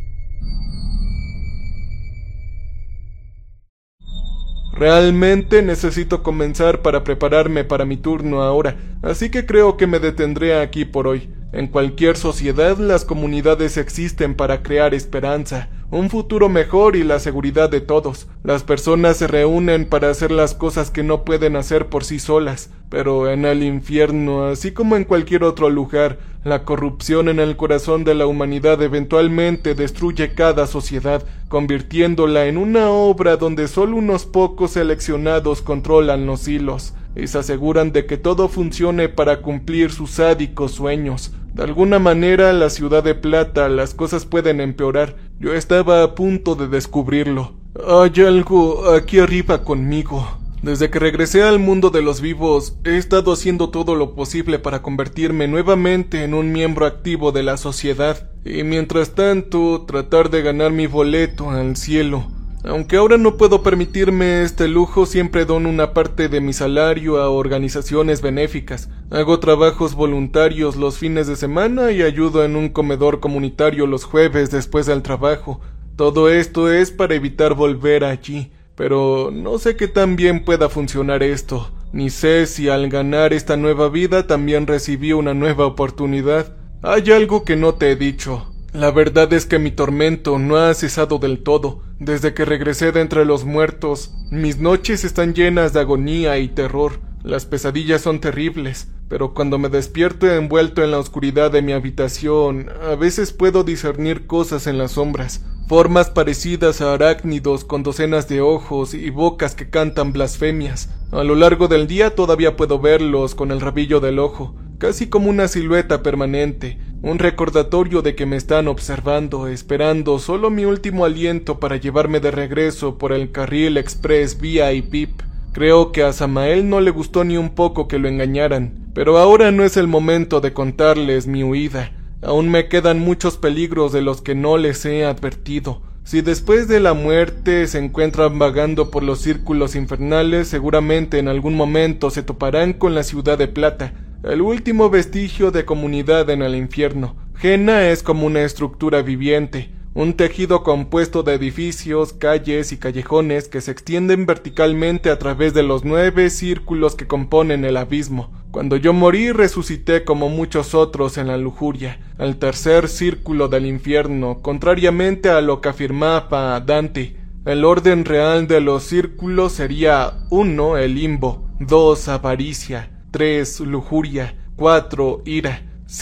Realmente necesito comenzar para prepararme para mi turno ahora, así que creo que me detendré aquí por hoy. En cualquier sociedad las comunidades existen para crear esperanza, un futuro mejor y la seguridad de todos. Las personas se reúnen para hacer las cosas que no pueden hacer por sí solas, pero en el infierno, así como en cualquier otro lugar, la corrupción en el corazón de la humanidad eventualmente destruye cada sociedad, convirtiéndola en una obra donde solo unos pocos seleccionados controlan los hilos y se aseguran de que todo funcione para cumplir sus sádicos sueños. De alguna manera, en la ciudad de Plata las cosas pueden empeorar. Yo estaba a punto de descubrirlo. Hay algo aquí arriba conmigo. Desde que regresé al mundo de los vivos, he estado haciendo todo lo posible para convertirme nuevamente en un miembro activo de la sociedad, y mientras tanto, tratar de ganar mi boleto al cielo. Aunque ahora no puedo permitirme este lujo, siempre dono una parte de mi salario a organizaciones benéficas. Hago trabajos voluntarios los fines de semana y ayudo en un comedor comunitario los jueves después del trabajo. Todo esto es para evitar volver allí. Pero no sé qué tan bien pueda funcionar esto, ni sé si al ganar esta nueva vida también recibí una nueva oportunidad. Hay algo que no te he dicho. La verdad es que mi tormento no ha cesado del todo. Desde que regresé de entre los muertos, mis noches están llenas de agonía y terror. Las pesadillas son terribles, pero cuando me despierto envuelto en la oscuridad de mi habitación, a veces puedo discernir cosas en las sombras. Formas parecidas a arácnidos con docenas de ojos y bocas que cantan blasfemias. A lo largo del día todavía puedo verlos con el rabillo del ojo, casi como una silueta permanente, un recordatorio de que me están observando, esperando solo mi último aliento para llevarme de regreso por el carril express VIP. Creo que a Samael no le gustó ni un poco que lo engañaran, pero ahora no es el momento de contarles mi huida. Aún me quedan muchos peligros de los que no les he advertido. Si después de la muerte se encuentran vagando por los círculos infernales, seguramente en algún momento se toparán con la ciudad de Plata, el último vestigio de comunidad en el infierno. Jena es como una estructura viviente, un tejido compuesto de edificios, calles y callejones que se extienden verticalmente a través de los 9 círculos que componen el abismo. Cuando yo morí, resucité como muchos otros en la lujuria, al tercer círculo del infierno, contrariamente a lo que afirmaba Dante. El orden real de los círculos sería 1. El limbo, 2. Avaricia, 3. Lujuria, 4. Ira,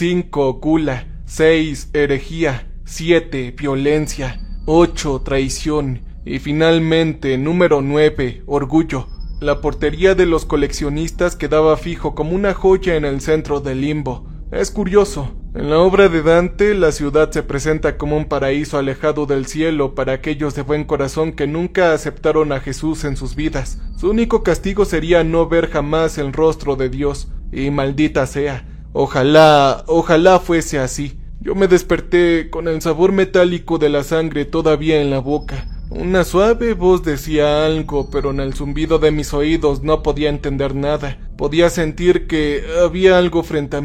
5. Gula, 6. Herejía, 7. Violencia, 8. Traición y finalmente número 9. Orgullo. La portería de los coleccionistas quedaba fijo como una joya en el centro del limbo. Es curioso, en la obra de Dante la ciudad se presenta como un paraíso alejado del cielo para aquellos de buen corazón que nunca aceptaron a Jesús en sus vidas. Su único castigo sería no ver jamás el rostro de Dios, y maldita sea, ojalá fuese así. Yo me desperté con el sabor metálico de la sangre todavía en la boca. Una suave voz decía algo, pero en el zumbido de mis oídos no podía entender nada. Podía sentir que había algo frente a mí.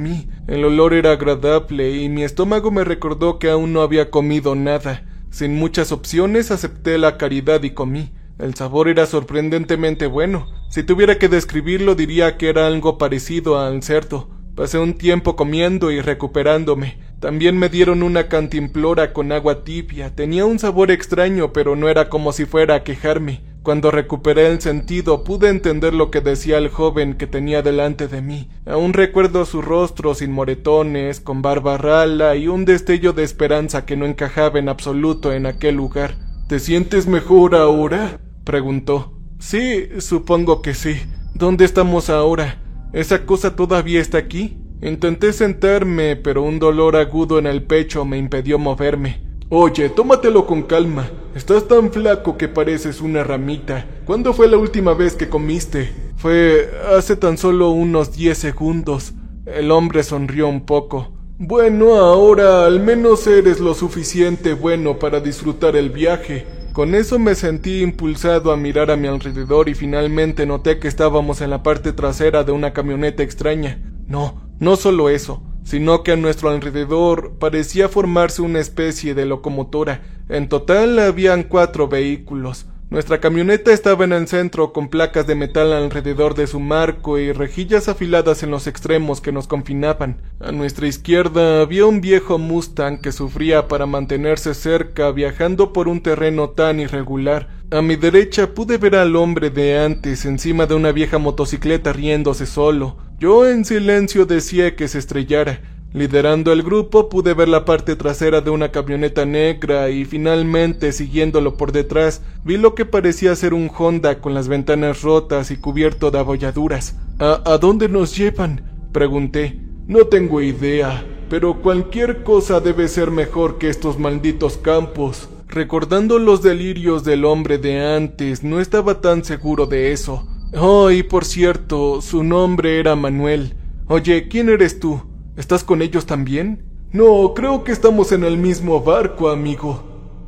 El olor era agradable y mi estómago me recordó que aún no había comido nada. Sin muchas opciones acepté la caridad y comí. El sabor era sorprendentemente bueno. Si tuviera que describirlo diría que era algo parecido al cerdo. Pasé un tiempo comiendo y recuperándome. También me dieron una cantimplora con agua tibia. Tenía un sabor extraño, pero no era como si fuera a quejarme. Cuando recuperé el sentido, pude entender lo que decía el joven que tenía delante de mí. Aún recuerdo su rostro sin moretones, con barba rala y un destello de esperanza que no encajaba en absoluto en aquel lugar. ¿Te sientes mejor ahora?, preguntó. Sí, supongo que sí. ¿Dónde estamos ahora? ¿Esa cosa todavía está aquí? Intenté sentarme, pero un dolor agudo en el pecho me impidió moverme. Oye, tómatelo con calma. Estás tan flaco que pareces una ramita. ¿Cuándo fue la última vez que comiste? Fue hace tan solo unos 10 segundos. El hombre sonrió un poco. Bueno, ahora al menos eres lo suficiente bueno para disfrutar el viaje. Con eso me sentí impulsado a mirar a mi alrededor y finalmente noté que estábamos en la parte trasera de una camioneta extraña. No solo eso, sino que a nuestro alrededor parecía formarse una especie de locomotora. En total habían 4 vehículos. Nuestra camioneta estaba en el centro con placas de metal alrededor de su marco y rejillas afiladas en los extremos que nos confinaban. A nuestra izquierda había un viejo Mustang que sufría para mantenerse cerca viajando por un terreno tan irregular. A mi derecha pude ver al hombre de antes encima de una vieja motocicleta riéndose solo. Yo en silencio deseé que se estrellara. Liderando el grupo pude ver la parte trasera de una camioneta negra y finalmente siguiéndolo por detrás vi lo que parecía ser un Honda con las ventanas rotas y cubierto de abolladuras. ¿A dónde nos llevan?, pregunté. No tengo idea, pero cualquier cosa debe ser mejor que estos malditos campos. Recordando los delirios del hombre de antes, no estaba tan seguro de eso. Oh, y por cierto, su nombre era Manuel. Oye, ¿quién eres tú? ¿Estás con ellos también? No, creo que estamos en el mismo barco, amigo.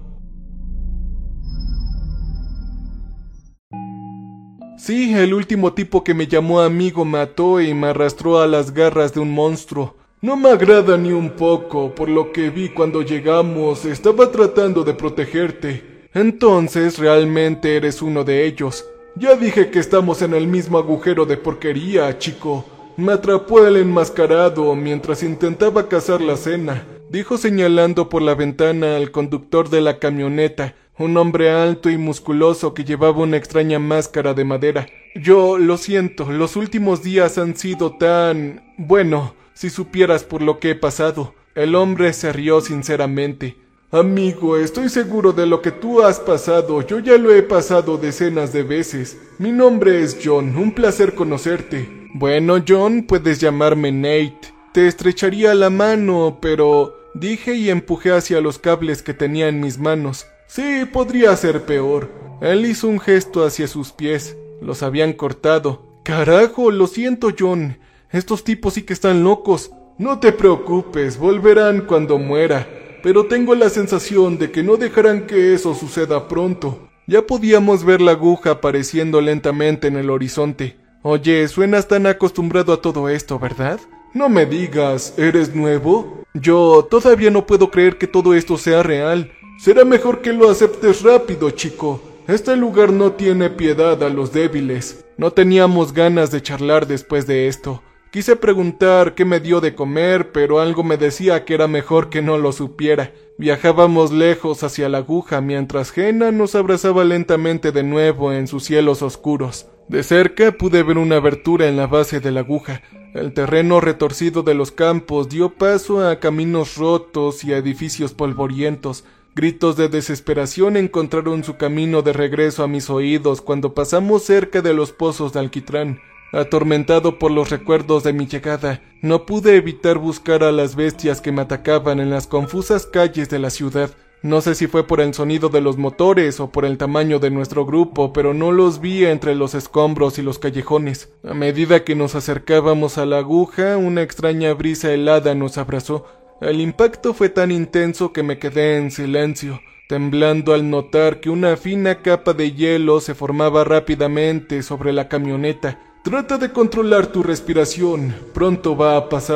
Sí, el último tipo que me llamó amigo me ató y me arrastró a las garras de un monstruo. No me agrada ni un poco, por lo que vi cuando llegamos, estaba tratando de protegerte. Entonces, realmente eres uno de ellos. Ya dije que estamos en el mismo agujero de porquería, chico. Me atrapó el enmascarado mientras intentaba cazar la cena, dijo señalando por la ventana al conductor de la camioneta, un hombre alto y musculoso que llevaba una extraña máscara de madera. Yo, lo siento, los últimos días han sido tan... Bueno, si supieras por lo que he pasado. El hombre se rió sinceramente. Amigo, estoy seguro de lo que tú has pasado, yo ya lo he pasado decenas de veces. Mi nombre es John, un placer conocerte. Bueno, John, puedes llamarme Nate. Te estrecharía la mano, pero... dije y empujé hacia los cables que tenía en mis manos. Sí, podría ser peor. Él hizo un gesto hacia sus pies. Los habían cortado. Carajo, lo siento, John. Estos tipos sí que están locos. No te preocupes, volverán cuando muera. Pero tengo la sensación de que no dejarán que eso suceda pronto. Ya podíamos ver la aguja apareciendo lentamente en el horizonte. Oye, suenas tan acostumbrado a todo esto, ¿verdad? No me digas, ¿eres nuevo? Yo todavía no puedo creer que todo esto sea real. Será mejor que lo aceptes rápido, chico. Este lugar no tiene piedad a los débiles. No teníamos ganas de charlar después de esto. Quise preguntar qué me dio de comer, pero algo me decía que era mejor que no lo supiera. Viajábamos lejos hacia la aguja mientras Jenna nos abrazaba lentamente de nuevo en sus cielos oscuros. De cerca pude ver una abertura en la base de la aguja. El terreno retorcido de los campos dio paso a caminos rotos y a edificios polvorientos. Gritos de desesperación encontraron su camino de regreso a mis oídos cuando pasamos cerca de los pozos de alquitrán. Atormentado por los recuerdos de mi llegada, no pude evitar buscar a las bestias que me atacaban en las confusas calles de la ciudad. No sé si fue por el sonido de los motores o por el tamaño de nuestro grupo, pero no los vi entre los escombros y los callejones. A medida que nos acercábamos a la aguja, una extraña brisa helada nos abrazó. El impacto fue tan intenso que me quedé en silencio, temblando al notar que una fina capa de hielo se formaba rápidamente sobre la camioneta. Trata de controlar tu respiración, pronto va a pasar.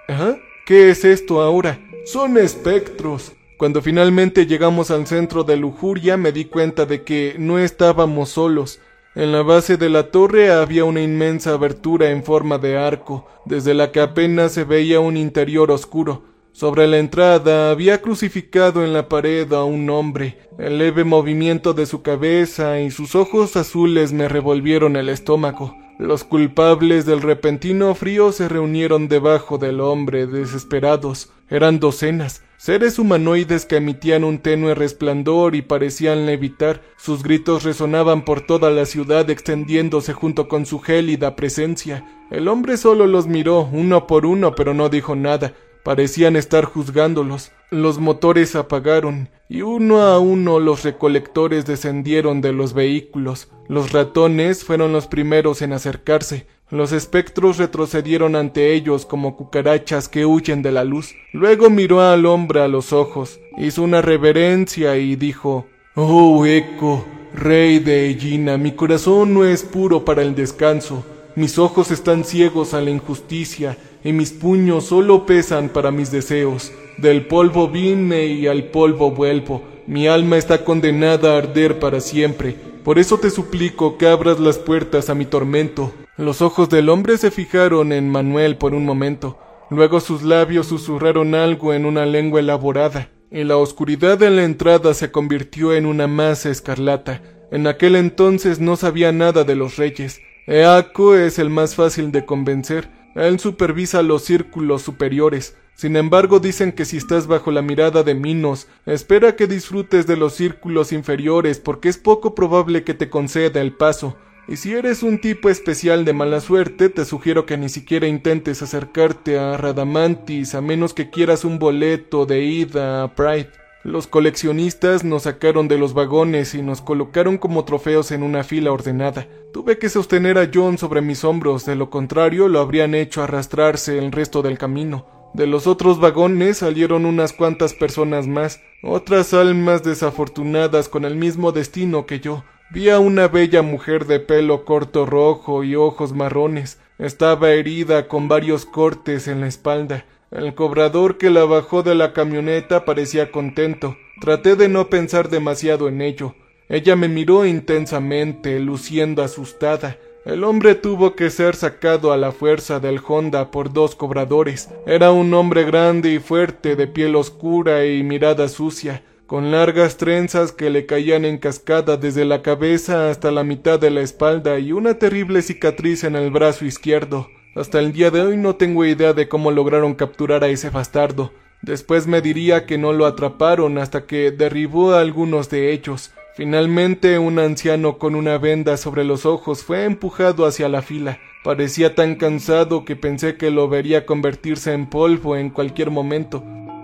¿Ah? ¿Qué es esto ahora? Son espectros. Cuando finalmente llegamos al centro de Lujuria me di cuenta de que no estábamos solos. En la base de la torre había una inmensa abertura en forma de arco, desde la que apenas se veía un interior oscuro. Sobre la entrada había crucificado en la pared a un hombre. El leve movimiento de su cabeza y sus ojos azules me revolvieron el estómago. Los culpables del repentino frío se reunieron debajo del hombre, desesperados. Eran docenas, seres humanoides que emitían un tenue resplandor y parecían levitar. Sus gritos resonaban por toda la ciudad, extendiéndose junto con su gélida presencia. El hombre solo los miró, uno por uno, pero no dijo nada. Parecían estar juzgándolos. Los motores apagaron, y uno a uno los recolectores descendieron de los vehículos. Los ratones fueron los primeros en acercarse. Los espectros retrocedieron ante ellos como cucarachas que huyen de la luz. Luego miró al hombre a los ojos, hizo una reverencia y dijo: «Oh, Eco, rey de Egina, mi corazón no es puro para el descanso. Mis ojos están ciegos a la injusticia, y mis puños solo pesan para mis deseos. Del polvo vine y al polvo vuelvo. Mi alma está condenada a arder para siempre. Por eso te suplico que abras las puertas a mi tormento». Los ojos del hombre se fijaron en Manuel por un momento. Luego sus labios susurraron algo en una lengua elaborada, y la oscuridad en la entrada se convirtió en una masa escarlata. En aquel entonces no sabía nada de los reyes. Eaco es el más fácil de convencer. Él supervisa los círculos superiores. Sin embargo, dicen que si estás bajo la mirada de Minos, espera que disfrutes de los círculos inferiores, porque es poco probable que te conceda el paso. Y si eres un tipo especial de mala suerte, te sugiero que ni siquiera intentes acercarte a Radamantis, a menos que quieras un boleto de ida a Pride. Los coleccionistas nos sacaron de los vagones y nos colocaron como trofeos en una fila ordenada. Tuve que sostener a John sobre mis hombros, de lo contrario lo habrían hecho arrastrarse el resto del camino. De los otros vagones salieron unas cuantas personas más, otras almas desafortunadas con el mismo destino que yo. Vi a una bella mujer de pelo corto rojo y ojos marrones. Estaba herida con varios cortes en la espalda. El cobrador que la bajó de la camioneta parecía contento. Traté de no pensar demasiado en ello. Ella me miró intensamente, luciendo asustada. El hombre tuvo que ser sacado a la fuerza del Honda por dos cobradores. Era un hombre grande y fuerte, de piel oscura y mirada sucia, con largas trenzas que le caían en cascada desde la cabeza hasta la mitad de la espalda y una terrible cicatriz en el brazo izquierdo. Hasta el día de hoy no tengo idea de cómo lograron capturar a ese bastardo. Después me diría que no lo atraparon hasta que derribó a algunos de ellos. Finalmente, un anciano con una venda sobre los ojos fue empujado hacia la fila. Parecía tan cansado que pensé que lo vería convertirse en polvo en cualquier momento.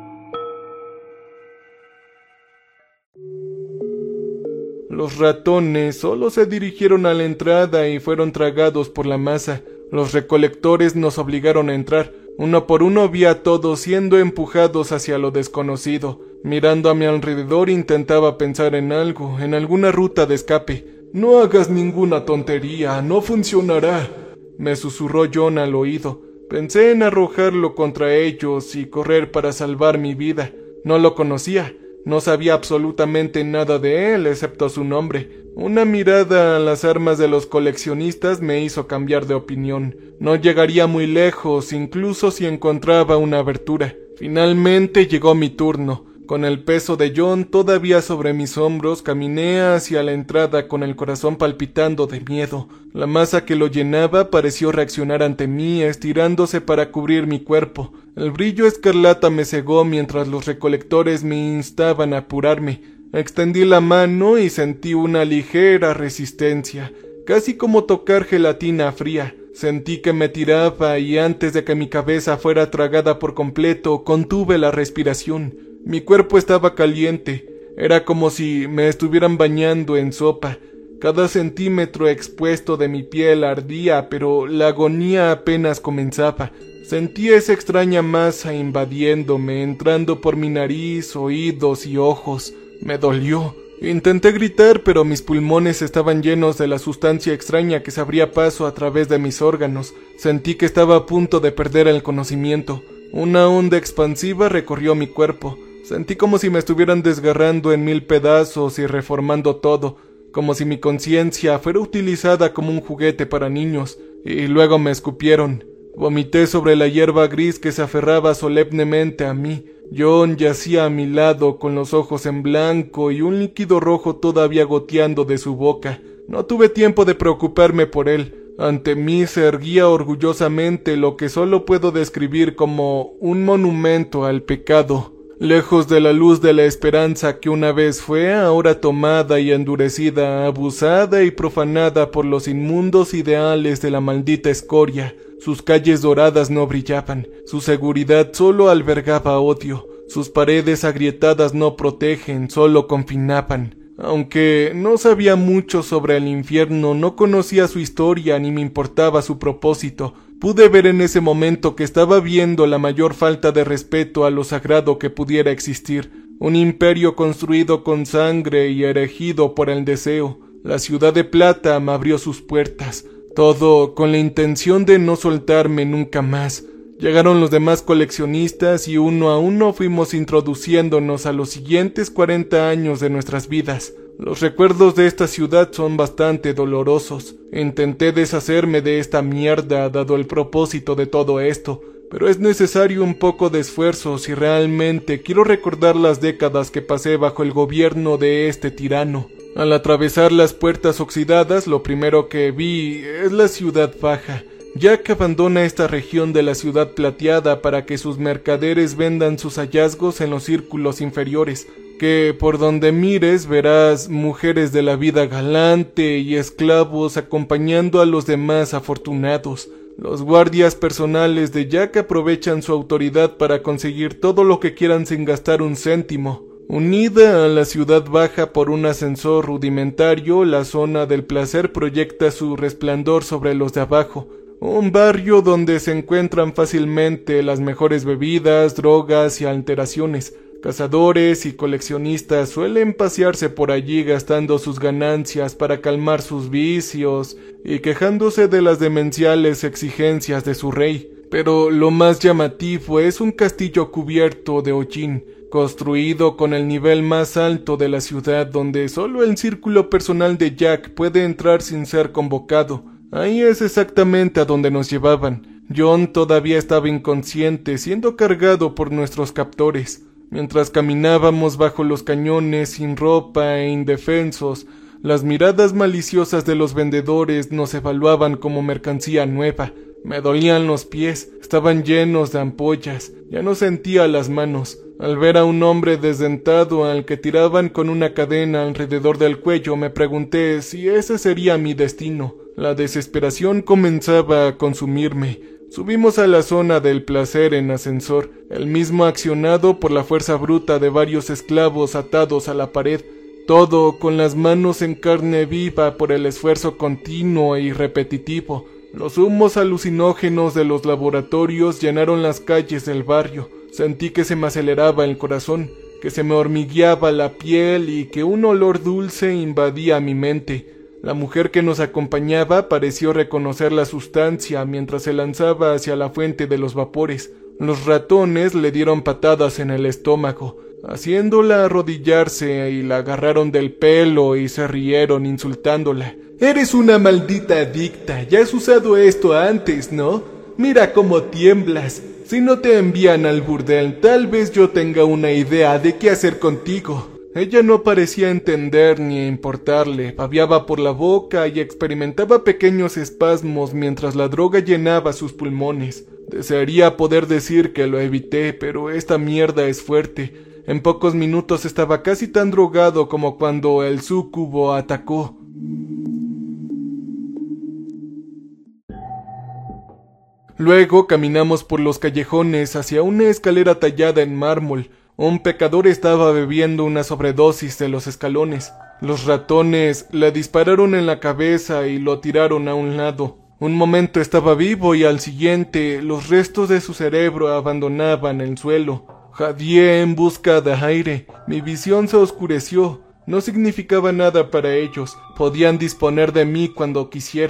Los ratones solo se dirigieron a la entrada y fueron tragados por la masa. Los recolectores nos obligaron a entrar. Uno por uno vi a todos siendo empujados hacia lo desconocido. Mirando a mi alrededor intentaba pensar en algo, en alguna ruta de escape. «No hagas ninguna tontería, no funcionará», me susurró John al oído. Pensé en arrojarlo contra ellos y correr para salvar mi vida. No lo conocía. No sabía absolutamente nada de él, excepto su nombre. Una mirada a las armas de los coleccionistas me hizo cambiar de opinión. No llegaría muy lejos, incluso si encontraba una abertura. Finalmente llegó mi turno. Con el peso de John todavía sobre mis hombros, caminé hacia la entrada con el corazón palpitando de miedo. La masa que lo llenaba pareció reaccionar ante mí, estirándose para cubrir mi cuerpo. El brillo escarlata me cegó mientras los recolectores me instaban a apurarme. Extendí la mano y sentí una ligera resistencia, casi como tocar gelatina fría. Sentí que me tiraba y antes de que mi cabeza fuera tragada por completo, contuve la respiración. Mi cuerpo estaba caliente, era como si me estuvieran bañando en sopa. Cada centímetro expuesto de mi piel ardía, pero la agonía apenas comenzaba. Sentí esa extraña masa invadiéndome, entrando por mi nariz, oídos y ojos. Me dolió. Intenté gritar, pero mis pulmones estaban llenos de la sustancia extraña que se abría paso a través de mis órganos. Sentí que estaba a punto de perder el conocimiento. Una onda expansiva recorrió mi cuerpo. Sentí como si me estuvieran desgarrando en 1000 pedazos y reformando todo, como si mi conciencia fuera utilizada como un juguete para niños, y luego me escupieron. Vomité sobre la hierba gris que se aferraba solemnemente a mí. John yacía a mi lado con los ojos en blanco y un líquido rojo todavía goteando de su boca. No tuve tiempo de preocuparme por él. Ante mí se erguía orgullosamente lo que solo puedo describir como un monumento al pecado. Lejos de la luz de la esperanza que una vez fue, ahora tomada y endurecida, abusada y profanada por los inmundos ideales de la maldita escoria. Sus calles doradas no brillaban, su seguridad solo albergaba odio, sus paredes agrietadas no protegen, solo confinaban. Aunque no sabía mucho sobre el infierno, no conocía su historia ni me importaba su propósito. Pude ver en ese momento que estaba viendo la mayor falta de respeto a lo sagrado que pudiera existir. Un imperio construido con sangre y erigido por el deseo. La ciudad de plata me abrió sus puertas. Todo con la intención de no soltarme nunca más. Llegaron los demás coleccionistas y uno a uno fuimos introduciéndonos a los siguientes 40 años de nuestras vidas. Los recuerdos de esta ciudad son bastante dolorosos. Intenté deshacerme de esta mierda dado el propósito de todo esto, pero es necesario un poco de esfuerzo si realmente quiero recordar las décadas que pasé bajo el gobierno de este tirano. Al atravesar las puertas oxidadas, lo primero que vi es la ciudad baja. Jack abandona esta región de la ciudad plateada para que sus mercaderes vendan sus hallazgos en los círculos inferiores, que por donde mires verás mujeres de la vida galante y esclavos acompañando a los demás afortunados. Los guardias personales de Jack aprovechan su autoridad para conseguir todo lo que quieran sin gastar un céntimo. Unida a la ciudad baja por un ascensor rudimentario, la zona del placer proyecta su resplandor sobre los de abajo. Un barrio donde se encuentran fácilmente las mejores bebidas, drogas y alteraciones. Cazadores y coleccionistas suelen pasearse por allí gastando sus ganancias para calmar sus vicios y quejándose de las demenciales exigencias de su rey. Pero lo más llamativo es un castillo cubierto de hollín, construido con el nivel más alto de la ciudad, donde solo el círculo personal de Jack puede entrar sin ser convocado. Ahí es exactamente a donde nos llevaban. John todavía estaba inconsciente, siendo cargado por nuestros captores. Mientras caminábamos bajo los cañones, sin ropa e indefensos, las miradas maliciosas de los vendedores nos evaluaban como mercancía nueva. Me dolían los pies, estaban llenos de ampollas, ya no sentía las manos. Al ver a un hombre desdentado al que tiraban con una cadena alrededor del cuello, me pregunté si ese sería mi destino. La desesperación comenzaba a consumirme. Subimos a la zona del placer en ascensor, el mismo accionado por la fuerza bruta de varios esclavos atados a la pared, todo con las manos en carne viva por el esfuerzo continuo y repetitivo. Los humos alucinógenos de los laboratorios llenaron las calles del barrio. Sentí que se me aceleraba el corazón, que se me hormigueaba la piel y que un olor dulce invadía mi mente. La mujer que nos acompañaba pareció reconocer la sustancia mientras se lanzaba hacia la fuente de los vapores. Los ratones le dieron patadas en el estómago, haciéndola arrodillarse, y la agarraron del pelo y se rieron insultándola. «Eres una maldita adicta, ya has usado esto antes, ¿no? Mira cómo tiemblas. Si no te envían al burdel, tal vez yo tenga una idea de qué hacer contigo». Ella no parecía entender ni importarle, babeaba por la boca y experimentaba pequeños espasmos mientras la droga llenaba sus pulmones. Desearía poder decir que lo evité, pero esta mierda es fuerte. En pocos minutos estaba casi tan drogado como cuando el súcubo atacó. Luego caminamos por los callejones hacia una escalera tallada en mármol. Un pecador estaba bebiendo una sobredosis de los escalones. Los ratones le dispararon en la cabeza y lo tiraron a un lado. Un momento estaba vivo y al siguiente los restos de su cerebro abandonaban el suelo. Jadeé en busca de aire. Mi visión se oscureció. No significaba nada para ellos. Podían disponer de mí cuando quisieran.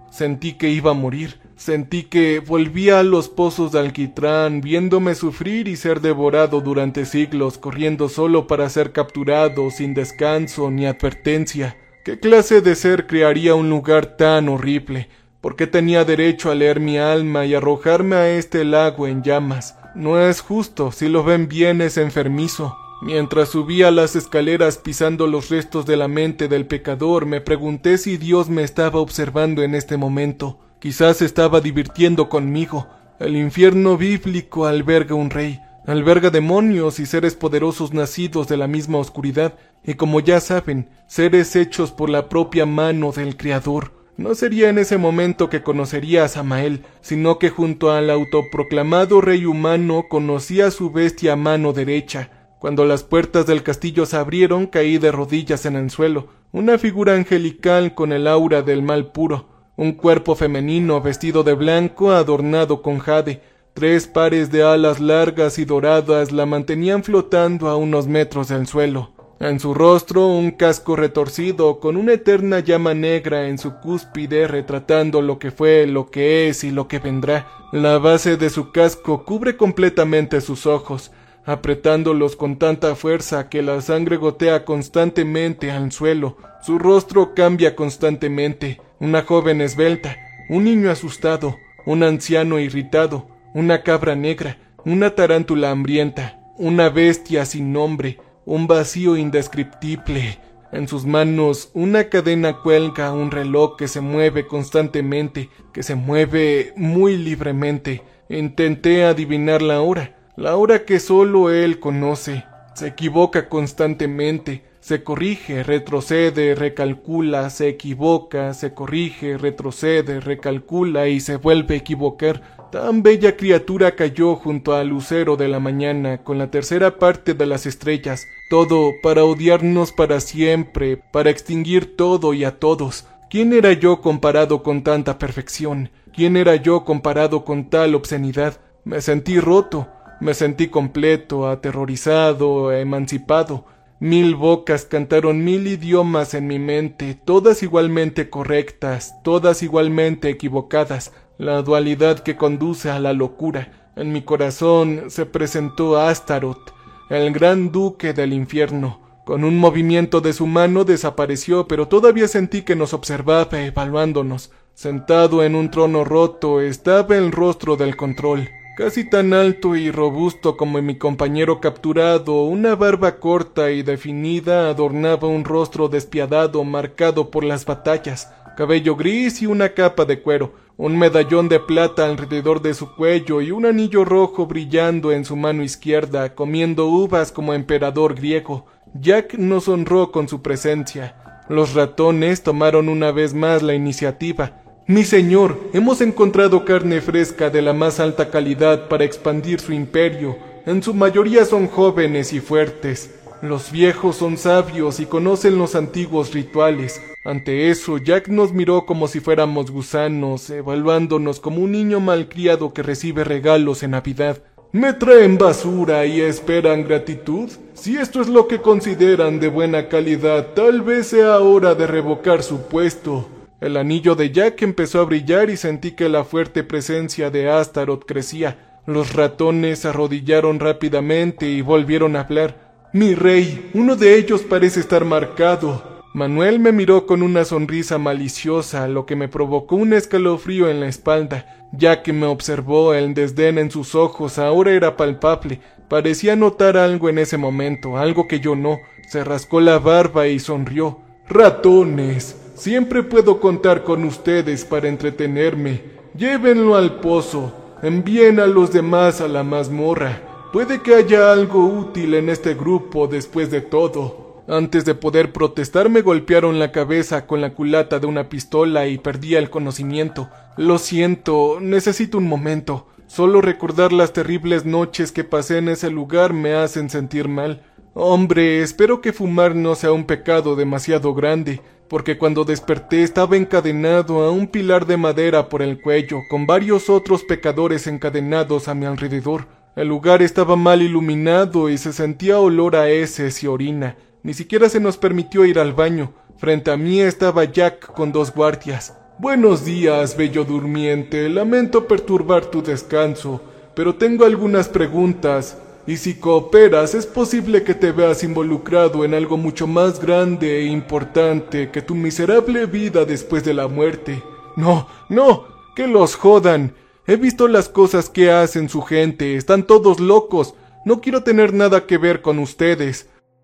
Sentí que iba a morir. Sentí que volvía a los pozos de alquitrán, viéndome sufrir y ser devorado durante siglos, corriendo solo para ser capturado, sin descanso ni advertencia. ¿Qué clase de ser crearía un lugar tan horrible? ¿Por qué tenía derecho a leer mi alma y arrojarme a este lago en llamas? No es justo, si lo ven bien es enfermizo. Mientras subía las escaleras pisando los restos de la mente del pecador, me pregunté si Dios me estaba observando en este momento. Quizás estaba divirtiendo conmigo. El infierno bíblico alberga un rey, alberga demonios y seres poderosos nacidos de la misma oscuridad, y como ya saben, seres hechos por la propia mano del Creador. No sería en ese momento que conocería a Samael, sino que junto al autoproclamado rey humano conocía a su bestia mano derecha. Cuando las puertas del castillo se abrieron, caí de rodillas en el suelo, una figura angelical con el aura del mal puro. Un cuerpo femenino vestido de blanco adornado con jade. 3 pares de alas largas y doradas la mantenían flotando a unos metros del suelo. En su rostro un casco retorcido con una eterna llama negra en su cúspide retratando lo que fue, lo que es y lo que vendrá. La base de su casco cubre completamente sus ojos, apretándolos con tanta fuerza que la sangre gotea constantemente al suelo. Su rostro cambia constantemente. Una joven esbelta, un niño asustado, un anciano irritado, una cabra negra, una tarántula hambrienta, una bestia sin nombre, un vacío indescriptible. En sus manos una cadena cuelga un reloj que se mueve constantemente, que se mueve muy libremente. Intenté adivinar la hora que solo él conoce. Se equivoca constantemente. Se corrige, retrocede, recalcula, se equivoca, se corrige, retrocede, recalcula y se vuelve a equivocar. Tan bella criatura cayó junto al lucero de la mañana con la tercera parte de las estrellas. Todo para odiarnos para siempre, para extinguir todo y a todos. ¿Quién era yo comparado con tanta perfección? ¿Quién era yo comparado con tal obscenidad? Me sentí roto, me sentí completo, aterrorizado, emancipado. 1000 bocas cantaron 1000 idiomas en mi mente, todas igualmente correctas, todas igualmente equivocadas. La dualidad que conduce a la locura. En mi corazón se presentó Astaroth, el gran duque del infierno. Con un movimiento de su mano desapareció, pero todavía sentí que nos observaba evaluándonos. Sentado en un trono roto estaba el rostro del control. Casi tan alto y robusto como mi compañero capturado, una barba corta y definida adornaba un rostro despiadado marcado por las batallas, cabello gris y una capa de cuero, un medallón de plata alrededor de su cuello y un anillo rojo brillando en su mano izquierda, comiendo uvas como emperador griego. Jack nos honró con su presencia. Los ratones tomaron una vez más la iniciativa. Mi señor, hemos encontrado carne fresca de la más alta calidad para expandir su imperio. En su mayoría son jóvenes y fuertes. Los viejos son sabios y conocen los antiguos rituales. Ante eso, Jack nos miró como si fuéramos gusanos, evaluándonos como un niño malcriado que recibe regalos en Navidad. ¿Me traen basura y esperan gratitud? Si esto es lo que consideran de buena calidad, tal vez sea hora de revocar su puesto. El anillo de Jack empezó a brillar y sentí que la fuerte presencia de Astaroth crecía. Los ratones se arrodillaron rápidamente y volvieron a hablar. Mi rey, uno de ellos parece estar marcado. Manuel me miró con una sonrisa maliciosa, lo que me provocó un escalofrío en la espalda. Ya que me observó, el desdén en sus ojos ahora era palpable. Parecía notar algo en ese momento, algo que yo no. Se rascó la barba y sonrió. Ratones. Siempre puedo contar con ustedes para entretenerme. Llévenlo al pozo. Envíen a los demás a la mazmorra. Puede que haya algo útil en este grupo después de todo. Antes de poder protestar me golpearon la cabeza con la culata de una pistola y perdí el conocimiento. Lo siento, necesito un momento. Solo recordar las terribles noches que pasé en ese lugar me hacen sentir mal. Hombre, espero que fumar no sea un pecado demasiado grande, porque cuando desperté estaba encadenado a un pilar de madera por el cuello, con varios otros pecadores encadenados a mi alrededor. El lugar estaba mal iluminado y se sentía olor a heces y orina. Ni siquiera se nos permitió ir al baño. Frente a mí estaba Jack con 2 guardias. Buenos días, bello durmiente. Lamento perturbar tu descanso, pero tengo algunas preguntas. Y si cooperas, es posible que te veas involucrado en algo mucho más grande e importante que tu miserable vida después de la muerte. No, no, que los jodan. He visto las cosas que hacen su gente, están todos locos. No quiero tener nada que ver con ustedes.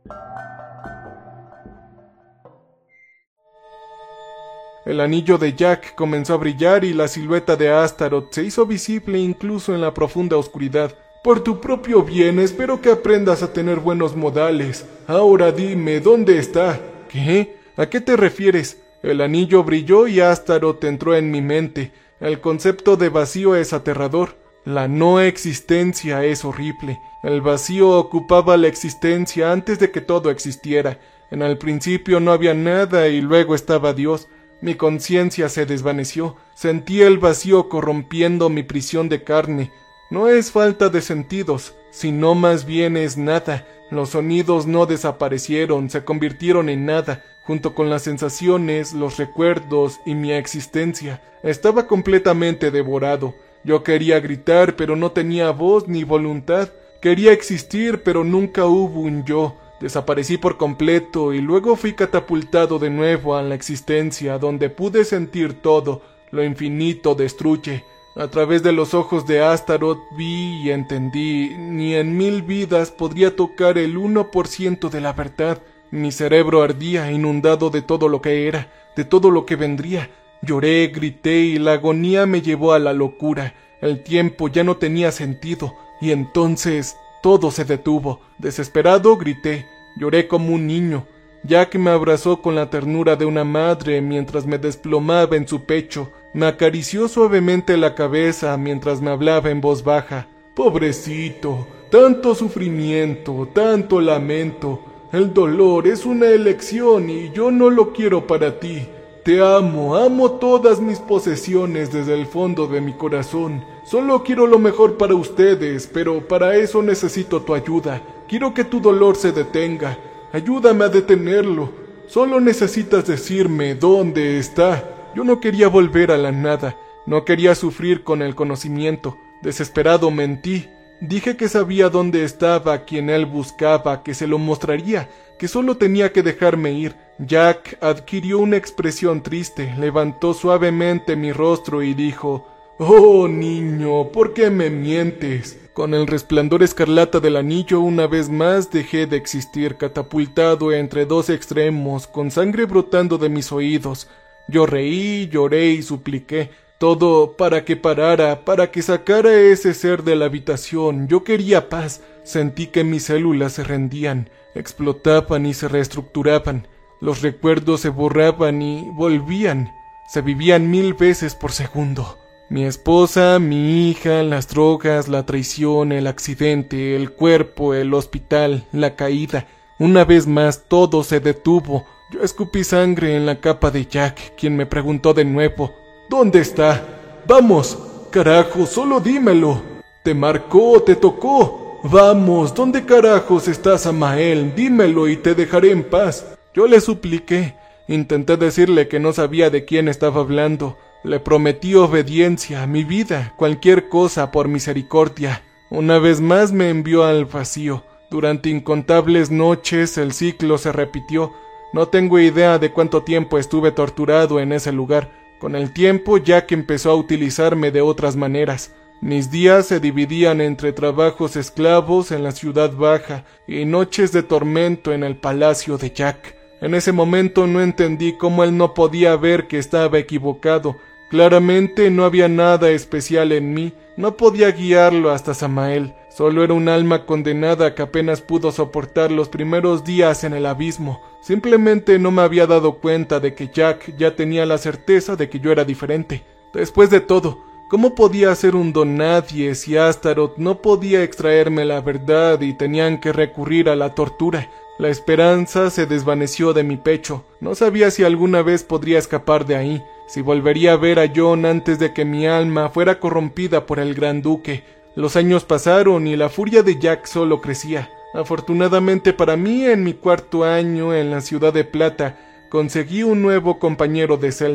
El anillo de Jack comenzó a brillar y la silueta de Astaroth se hizo visible incluso en la profunda oscuridad. Por tu propio bien, espero que aprendas a tener buenos modales. Ahora dime, ¿dónde está? ¿Qué? ¿A qué te refieres? El anillo brilló y Astaroth entró en mi mente. El concepto de vacío es aterrador. La no existencia es horrible. El vacío ocupaba la existencia antes de que todo existiera. En el principio no había nada y luego estaba Dios. Mi conciencia se desvaneció. Sentí el vacío corrompiendo mi prisión de carne. No es falta de sentidos, sino más bien es nada. Los sonidos no desaparecieron, se convirtieron en nada, junto con las sensaciones, los recuerdos y mi existencia. Estaba completamente devorado. Yo quería gritar, pero no tenía voz ni voluntad. Quería existir, pero nunca hubo un yo. Desaparecí por completo y luego fui catapultado de nuevo a la existencia, donde pude sentir todo. Lo infinito destruye. A través de los ojos de Astaroth vi y entendí. Ni en 1000 vidas podría tocar el 1% de la verdad. Mi cerebro ardía, inundado de todo lo que era, de todo lo que vendría. Lloré, grité y la agonía me llevó a la locura. El tiempo ya no tenía sentido y entonces todo se detuvo. Desesperado grité, lloré como un niño. Jack me abrazó con la ternura de una madre mientras me desplomaba en su pecho. Me acarició suavemente la cabeza mientras me hablaba en voz baja. Pobrecito, tanto sufrimiento, tanto lamento. El dolor es una elección y yo no lo quiero para ti. Te amo, amo todas mis posesiones desde el fondo de mi corazón. Solo quiero lo mejor para ustedes, pero para eso necesito tu ayuda. Quiero que tu dolor se detenga. Ayúdame a detenerlo. Solo necesitas decirme dónde está. Yo no quería volver a la nada. No quería sufrir con el conocimiento. Desesperado mentí. Dije que sabía dónde estaba quien él buscaba, que se lo mostraría, que solo tenía que dejarme ir. Jack adquirió una expresión triste, levantó suavemente mi rostro y dijo: «Oh, niño, ¿por qué me mientes?». Con el resplandor escarlata del anillo una vez más dejé de existir, catapultado entre dos extremos, con sangre brotando de mis oídos. Yo reí, lloré y supliqué. Todo para que parara, para que sacara ese ser de la habitación. Yo quería paz. Sentí que mis células se rendían, explotaban y se reestructuraban. Los recuerdos se borraban y volvían. Se vivían 1000 veces por segundo. Mi esposa, mi hija, las drogas, la traición, el accidente, el cuerpo, el hospital, la caída. Una vez más todo se detuvo. Yo escupí sangre en la capa de Jack, quien me preguntó de nuevo: «¿Dónde está? Vamos, carajo, solo dímelo. ¿Te marcó? ¿Te tocó? Vamos, ¿dónde carajos está Samael? Dímelo y te dejaré en paz». Yo le supliqué. Intenté decirle que no sabía de quién estaba hablando. Le prometí obediencia, mi vida, cualquier cosa por misericordia. Una vez más me envió al vacío. Durante incontables noches el ciclo se repitió. No tengo idea de cuánto tiempo estuve torturado en ese lugar. Con el tiempo Jack empezó a utilizarme de otras maneras. Mis días se dividían entre trabajos esclavos en la ciudad baja y noches de tormento en el palacio de Jack. En ese momento no entendí cómo él no podía ver que estaba equivocado. Claramente no había nada especial en mí. No podía guiarlo hasta Samael. Solo era un alma condenada que apenas pudo soportar los primeros días en el abismo. Simplemente no me había dado cuenta de que Jack ya tenía la certeza de que yo era diferente. Después de todo, ¿cómo podía ser un don nadie si Astaroth no podía extraerme la verdad y tenían que recurrir a la tortura? La esperanza se desvaneció de mi pecho. No sabía si alguna vez podría escapar de ahí, si volvería a ver a John antes de que mi alma fuera corrompida por el Gran Duque. Los años pasaron y la furia de Jack solo crecía. Afortunadamente para mí, en mi 4º año en la Ciudad de Plata, conseguí un nuevo compañero de celda.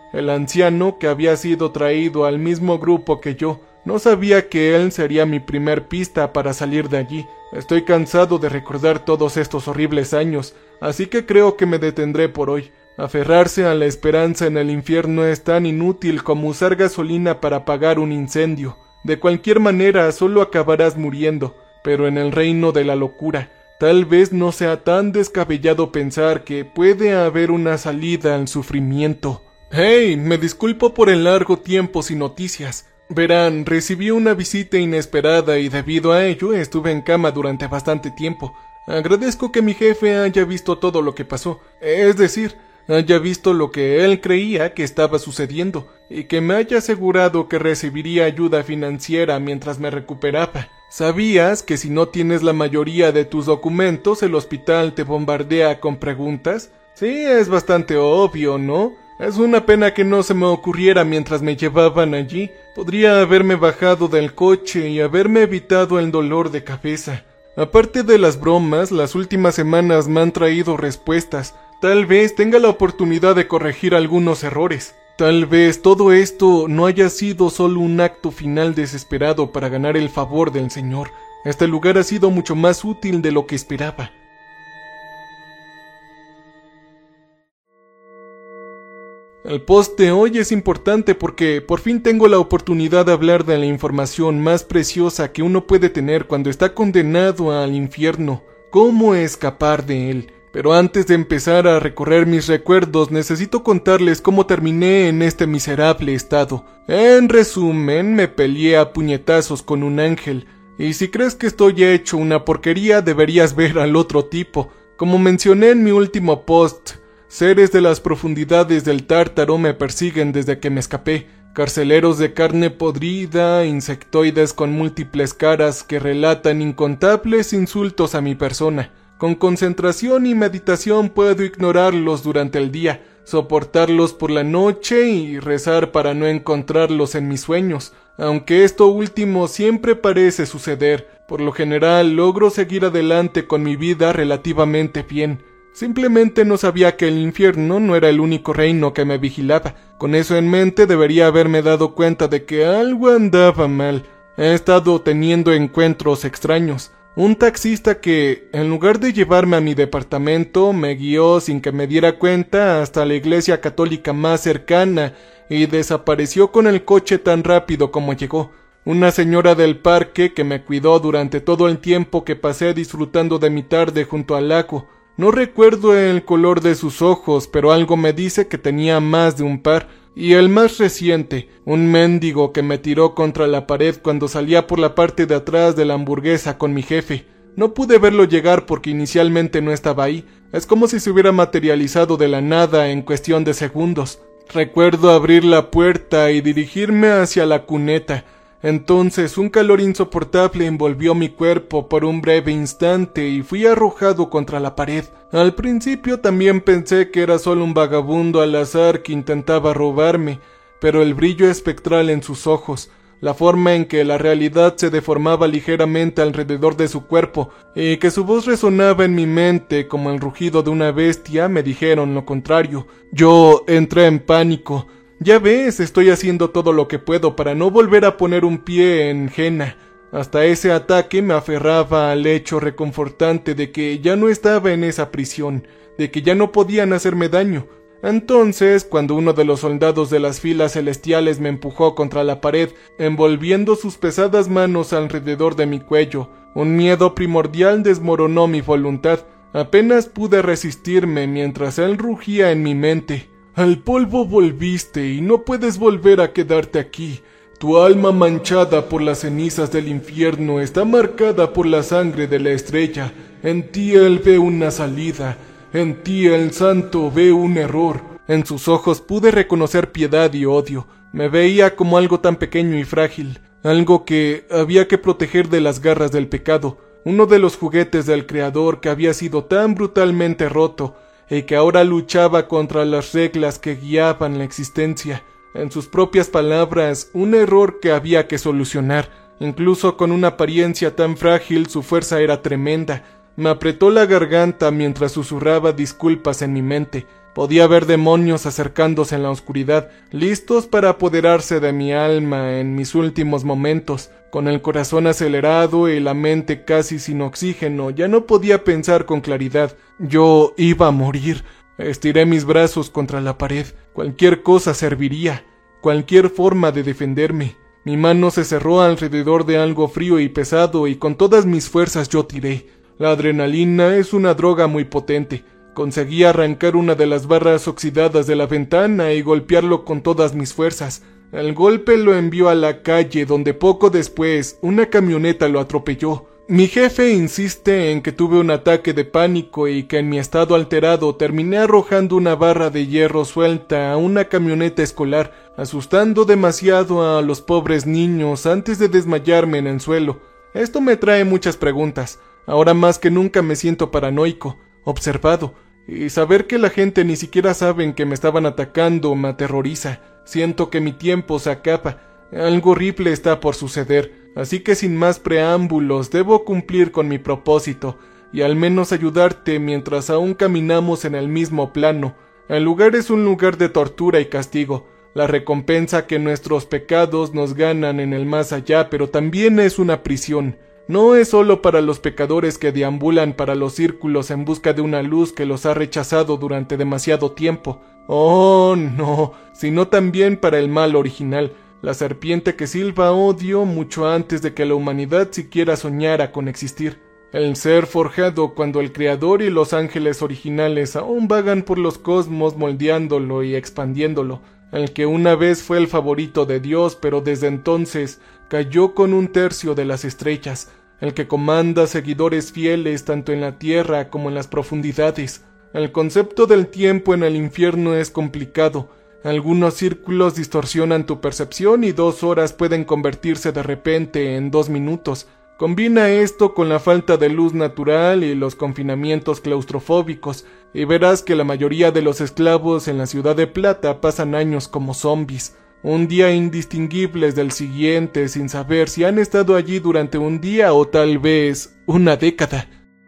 el anciano que había sido traído al mismo grupo que yo. No sabía que él sería mi primer pista para salir de allí. Estoy cansado de recordar todos estos horribles años, así que creo que me detendré por hoy. Aferrarse a la esperanza en el infierno es tan inútil como usar gasolina para apagar un incendio. De cualquier manera, solo acabarás muriendo, pero en el reino de la locura. Tal vez no sea tan descabellado pensar que puede haber una salida al sufrimiento. Hey, me disculpo por el largo tiempo sin noticias. Verán, recibí una visita inesperada y debido a ello estuve en cama durante bastante tiempo. Agradezco que mi jefe haya visto todo lo que pasó, es decir, haya visto lo que él creía que estaba sucediendo y que me haya asegurado que recibiría ayuda financiera mientras me recuperaba. ¿Sabías que si no tienes la mayoría de tus documentos el hospital te bombardea con preguntas? Sí, es bastante obvio, ¿no? Es una pena que no se me ocurriera mientras me llevaban allí. Podría haberme bajado del coche y haberme evitado el dolor de cabeza. Aparte de las bromas, las últimas semanas me han traído respuestas. Tal vez tenga la oportunidad de corregir algunos errores. Tal vez todo esto no haya sido solo un acto final desesperado para ganar el favor del Señor. Este lugar ha sido mucho más útil de lo que esperaba. El post de hoy es importante porque por fin tengo la oportunidad de hablar de la información más preciosa que uno puede tener cuando está condenado al infierno, cómo escapar de él. Pero antes de empezar a recorrer mis recuerdos, necesito contarles cómo terminé en este miserable estado. En resumen, me peleé a puñetazos con un ángel, y si crees que estoy hecho una porquería, deberías ver al otro tipo. Como mencioné en mi último post, seres de las profundidades del Tártaro me persiguen desde que me escapé. Carceleros de carne podrida, insectoides con múltiples caras que relatan incontables insultos a mi persona. Con concentración y meditación puedo ignorarlos durante el día, soportarlos por la noche y rezar para no encontrarlos en mis sueños. Aunque esto último siempre parece suceder, por lo general logro seguir adelante con mi vida relativamente bien. Simplemente no sabía que el infierno no era el único reino que me vigilaba. Con eso en mente debería haberme dado cuenta de que algo andaba mal. He estado teniendo encuentros extraños. Un taxista que, en lugar de llevarme a mi departamento, me guió sin que me diera cuenta hasta la iglesia católica más cercana y desapareció con el coche tan rápido como llegó. Una señora del parque que me cuidó durante todo el tiempo que pasé disfrutando de mi tarde junto al lago. No recuerdo el color de sus ojos, pero algo me dice que tenía más de un par. Y el más reciente, un mendigo que me tiró contra la pared cuando salía por la parte de atrás de la hamburguesa con mi jefe. No pude verlo llegar porque inicialmente no estaba ahí. Es como si se hubiera materializado de la nada en cuestión de segundos. Recuerdo abrir la puerta y dirigirme hacia la cuneta. Entonces un calor insoportable envolvió mi cuerpo por un breve instante y fui arrojado contra la pared. Al principio también pensé que era solo un vagabundo al azar que intentaba robarme, pero el brillo espectral en sus ojos, la forma en que la realidad se deformaba ligeramente alrededor de su cuerpo y que su voz resonaba en mi mente como el rugido de una bestia me dijeron lo contrario. Yo entré en pánico. Ya ves, estoy haciendo todo lo que puedo para no volver a poner un pie en Jena. Hasta ese ataque me aferraba al hecho reconfortante de que ya no estaba en esa prisión, de que ya no podían hacerme daño. Entonces, cuando uno de los soldados de las filas celestiales me empujó contra la pared, envolviendo sus pesadas manos alrededor de mi cuello, un miedo primordial desmoronó mi voluntad. Apenas pude resistirme mientras él rugía en mi mente. Al polvo volviste y no puedes volver a quedarte aquí. Tu alma manchada por las cenizas del infierno está marcada por la sangre de la estrella. En ti él ve una salida. En ti el santo ve un error. En sus ojos pude reconocer piedad y odio. Me veía como algo tan pequeño y frágil. Algo que había que proteger de las garras del pecado. Uno de los juguetes del Creador que había sido tan brutalmente roto y que ahora luchaba contra las reglas que guiaban la existencia. En sus propias palabras, un error que había que solucionar. Incluso con una apariencia tan frágil, su fuerza era tremenda. Me apretó la garganta mientras susurraba disculpas en mi mente. Podía ver demonios acercándose en la oscuridad, listos para apoderarse de mi alma en mis últimos momentos. Con el corazón acelerado y la mente casi sin oxígeno, ya no podía pensar con claridad. Yo iba a morir. Estiré mis brazos contra la pared. Cualquier cosa serviría, cualquier forma de defenderme. Mi mano se cerró alrededor de algo frío y pesado y con todas mis fuerzas yo tiré. La adrenalina es una droga muy potente. Conseguí arrancar una de las barras oxidadas de la ventana y golpearlo con todas mis fuerzas. El golpe lo envió a la calle, donde poco después una camioneta lo atropelló. Mi jefe insiste en que tuve un ataque de pánico y que en mi estado alterado terminé arrojando una barra de hierro suelta a una camioneta escolar, asustando demasiado a los pobres niños antes de desmayarme en el suelo. Esto me trae muchas preguntas. Ahora más que nunca me siento paranoico, observado, y saber que la gente ni siquiera sabe que me estaban atacando me aterroriza. Siento que mi tiempo se acaba. Algo horrible está por suceder, así que sin más preámbulos debo cumplir con mi propósito y al menos ayudarte mientras aún caminamos en el mismo plano. El lugar es un lugar de tortura y castigo, la recompensa que nuestros pecados nos ganan en el más allá, pero también es una prisión. No es solo para los pecadores que deambulan para los círculos en busca de una luz que los ha rechazado durante demasiado tiempo. Oh, no, sino también para el mal original, la serpiente que silba odio mucho antes de que la humanidad siquiera soñara con existir. El ser forjado cuando el Creador y los ángeles originales aún vagan por los cosmos moldeándolo y expandiéndolo. El que una vez fue el favorito de Dios, pero desde entonces cayó con 1/3 de las estrellas. El que comanda seguidores fieles tanto en la tierra como en las profundidades. El concepto del tiempo en el infierno es complicado. Algunos círculos distorsionan tu percepción y 2 horas pueden convertirse de repente en 2 minutos. Combina esto con la falta de luz natural y los confinamientos claustrofóbicos, y verás que la mayoría de los esclavos en la Ciudad de Plata pasan años como zombies. Un día indistinguibles del siguiente sin saber si han estado allí durante un día o tal vez una década.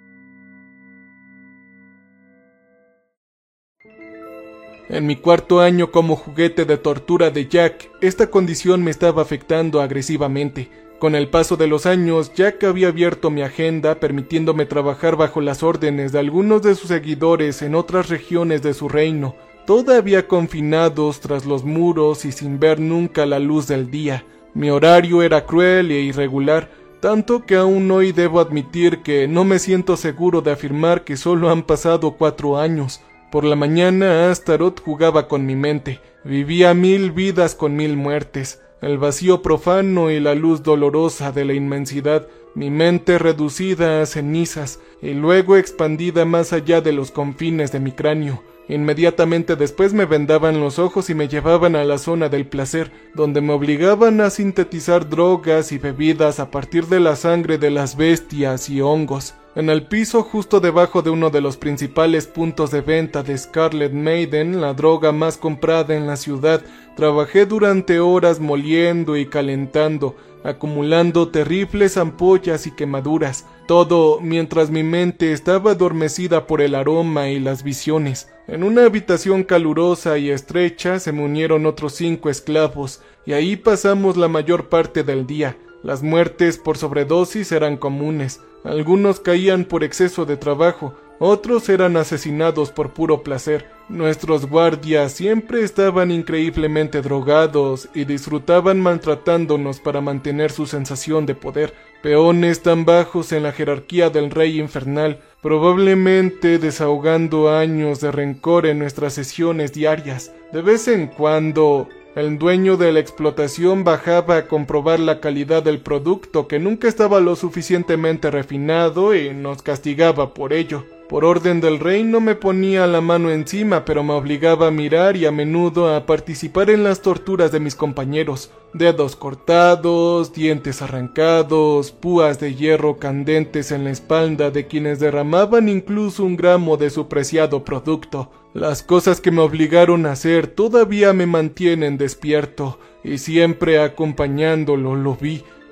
En mi 4º año como juguete de tortura de Jack, esta condición me estaba afectando agresivamente. Con el paso de los años, Jack había abierto mi agenda, permitiéndome trabajar bajo las órdenes de algunos de sus seguidores en otras regiones de su reino, todavía confinados tras los muros y sin ver nunca la luz del día. Mi horario era cruel e irregular, tanto que aún hoy debo admitir que no me siento seguro de afirmar que solo han pasado 4 años. Por la mañana Astaroth jugaba con mi mente, vivía 1000 vidas con 1000 muertes, el vacío profano y la luz dolorosa de la inmensidad, mi mente reducida a cenizas y luego expandida más allá de los confines de mi cráneo. Inmediatamente después me vendaban los ojos y me llevaban a la zona del placer, donde me obligaban a sintetizar drogas y bebidas a partir de la sangre de las bestias y hongos. En el piso justo debajo de uno de los principales puntos de venta de Scarlet Maiden, la droga más comprada en la ciudad, trabajé durante horas moliendo y calentando, acumulando terribles ampollas y quemaduras, todo mientras mi mente estaba adormecida por el aroma y las visiones. En una habitación calurosa y estrecha se me unieron otros 5 esclavos, y ahí pasamos la mayor parte del día. Las muertes por sobredosis eran comunes. Algunos caían por exceso de trabajo, otros eran asesinados por puro placer. Nuestros guardias siempre estaban increíblemente drogados y disfrutaban maltratándonos para mantener su sensación de poder. Peones tan bajos en la jerarquía del rey infernal, probablemente desahogando años de rencor en nuestras sesiones diarias. De vez en cuando, el dueño de la explotación bajaba a comprobar la calidad del producto, que nunca estaba lo suficientemente refinado, y nos castigaba por ello. Por orden del rey no me ponía la mano encima, pero me obligaba a mirar y a menudo a participar en las torturas de mis compañeros. Dedos cortados, dientes arrancados, púas de hierro candentes en la espalda de quienes derramaban incluso 1 gramo de su preciado producto. Las cosas que me obligaron a hacer todavía me mantienen despierto, y siempre acompañándolo lo vi.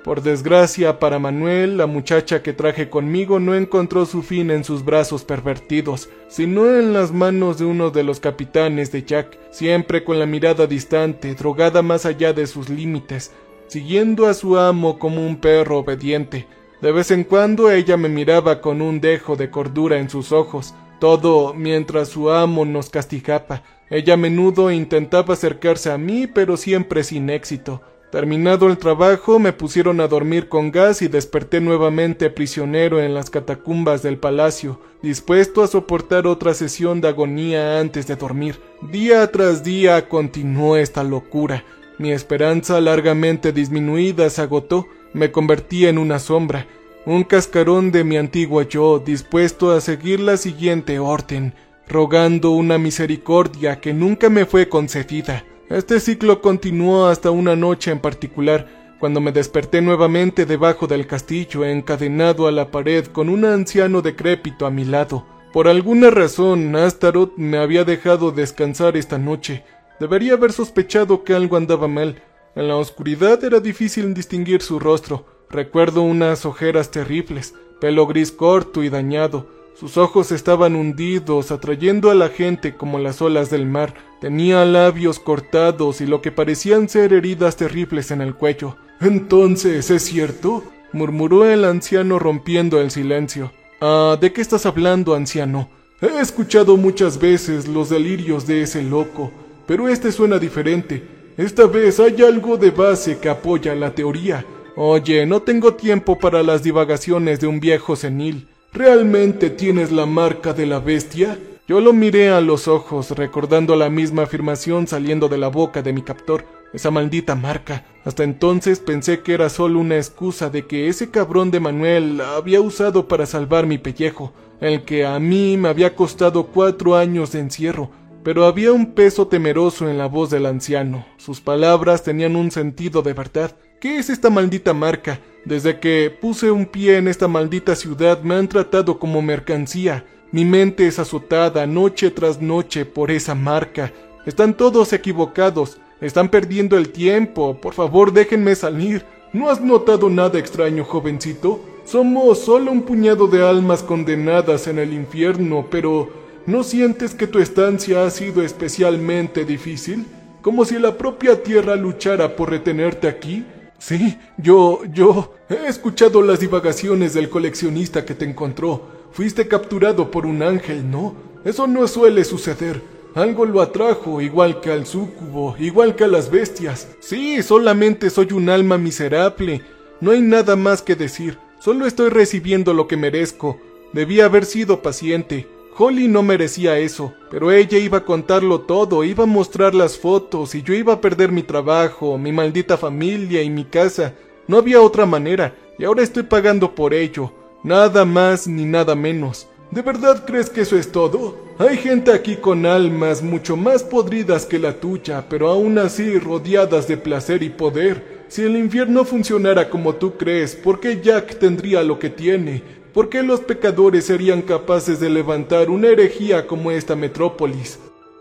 Por desgracia para Manuel, la muchacha que traje conmigo no encontró su fin en sus brazos pervertidos, sino en las manos de uno de los capitanes de Jack, siempre con la mirada distante, drogada más allá de sus límites, siguiendo a su amo como un perro obediente. De vez en cuando ella me miraba con un dejo de cordura en sus ojos, todo mientras su amo nos castigaba. Ella a menudo intentaba acercarse a mí, pero siempre sin éxito. Terminado el trabajo, me pusieron a dormir con gas y desperté nuevamente prisionero en las catacumbas del palacio, dispuesto a soportar otra sesión de agonía antes de dormir. Día tras día continuó esta locura. Mi esperanza, largamente disminuida, se agotó. Me convertí en una sombra, un cascarón de mi antiguo yo, dispuesto a seguir la siguiente orden, rogando una misericordia que nunca me fue concedida. Este ciclo continuó hasta una noche en particular, cuando me desperté nuevamente debajo del castillo, encadenado a la pared con un anciano decrépito a mi lado. Por alguna razón, Astaroth me había dejado descansar esta noche. Debería haber sospechado que algo andaba mal. En la oscuridad era difícil distinguir su rostro. Recuerdo unas ojeras terribles, pelo gris corto y dañado. Sus ojos estaban hundidos, atrayendo a la gente como las olas del mar. Tenía labios cortados y lo que parecían ser heridas terribles en el cuello. «¿Entonces es cierto?», murmuró el anciano rompiendo el silencio. «Ah, ¿de qué estás hablando, anciano? He escuchado muchas veces los delirios de ese loco, pero este suena diferente. Esta vez hay algo de base que apoya la teoría. Oye, no tengo tiempo para las divagaciones de un viejo senil. ¿Realmente tienes la marca de la bestia?». Yo lo miré a los ojos, recordando la misma afirmación saliendo de la boca de mi captor. Esa maldita marca. Hasta entonces pensé que era solo una excusa de que ese cabrón de Manuel había usado para salvar mi pellejo, el que a mí me había costado 4 años de encierro. Pero había un peso temeroso en la voz del anciano. Sus palabras tenían un sentido de verdad. ¿Qué es esta maldita marca? Desde que puse un pie en esta maldita ciudad me han tratado como mercancía. Mi mente es azotada noche tras noche por esa marca. Están todos equivocados. Están perdiendo el tiempo. Por favor, déjenme salir. ¿No has notado nada extraño, jovencito? Somos solo un puñado de almas condenadas en el infierno, pero ¿no sientes que tu estancia ha sido especialmente difícil? Como si la propia tierra luchara por retenerte aquí. Sí, yo he escuchado las divagaciones del coleccionista que te encontró. Fuiste capturado por un ángel, ¿no? Eso no suele suceder. Algo lo atrajo, igual que al súcubo, igual que a las bestias. Sí, solamente soy un alma miserable. No hay nada más que decir. Solo estoy recibiendo lo que merezco. Debí haber sido paciente. Holly no merecía eso, pero ella iba a contarlo todo, iba a mostrar las fotos y yo iba a perder mi trabajo, mi maldita familia y mi casa. No había otra manera, y ahora estoy pagando por ello. Nada más ni nada menos. ¿De verdad crees que eso es todo? Hay gente aquí con almas mucho más podridas que la tuya, pero aún así rodeadas de placer y poder. Si el infierno funcionara como tú crees, ¿por qué Jack tendría lo que tiene? ¿Por qué los pecadores serían capaces de levantar una herejía como esta metrópolis?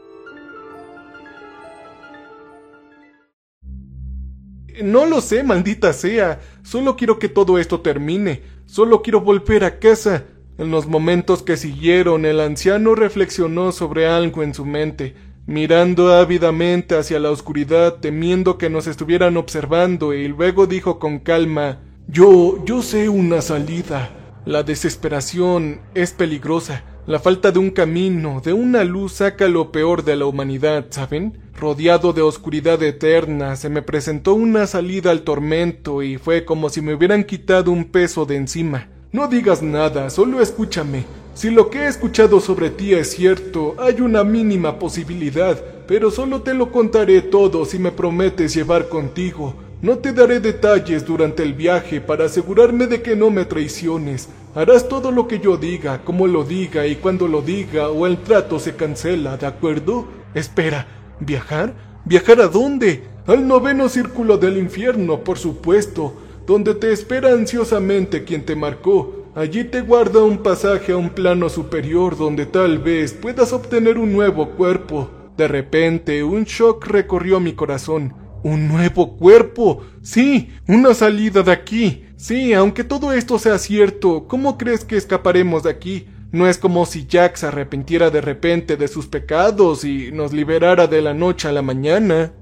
No lo sé, maldita sea. Solo quiero que todo esto termine. Solo quiero volver a casa. En los momentos que siguieron, el anciano reflexionó sobre algo en su mente, mirando ávidamente hacia la oscuridad, temiendo que nos estuvieran observando, y luego dijo con calma: Yo sé una salida. La desesperación es peligrosa. La falta de un camino, de una luz, saca lo peor de la humanidad, ¿saben? Rodeado de oscuridad eterna, se me presentó una salida al tormento y fue como si me hubieran quitado un peso de encima. No digas nada, solo escúchame. Si lo que he escuchado sobre ti es cierto, hay una mínima posibilidad, pero solo te lo contaré todo si me prometes llevar contigo. No te daré detalles durante el viaje para asegurarme de que no me traiciones. Harás todo lo que yo diga, como lo diga y cuando lo diga, o el trato se cancela, ¿de acuerdo? Espera, ¿viajar? ¿Viajar a dónde? Al 9º círculo del infierno, por supuesto, donde te espera ansiosamente quien te marcó. Allí te guarda un pasaje a un plano superior donde tal vez puedas obtener un nuevo cuerpo. De repente, un shock recorrió mi corazón. ¡Un nuevo cuerpo! ¡Sí! ¡Una salida de aquí! Sí, aunque todo esto sea cierto, ¿cómo crees que escaparemos de aquí? No es como si Jack se arrepintiera de repente de sus pecados y nos liberara de la noche a la mañana.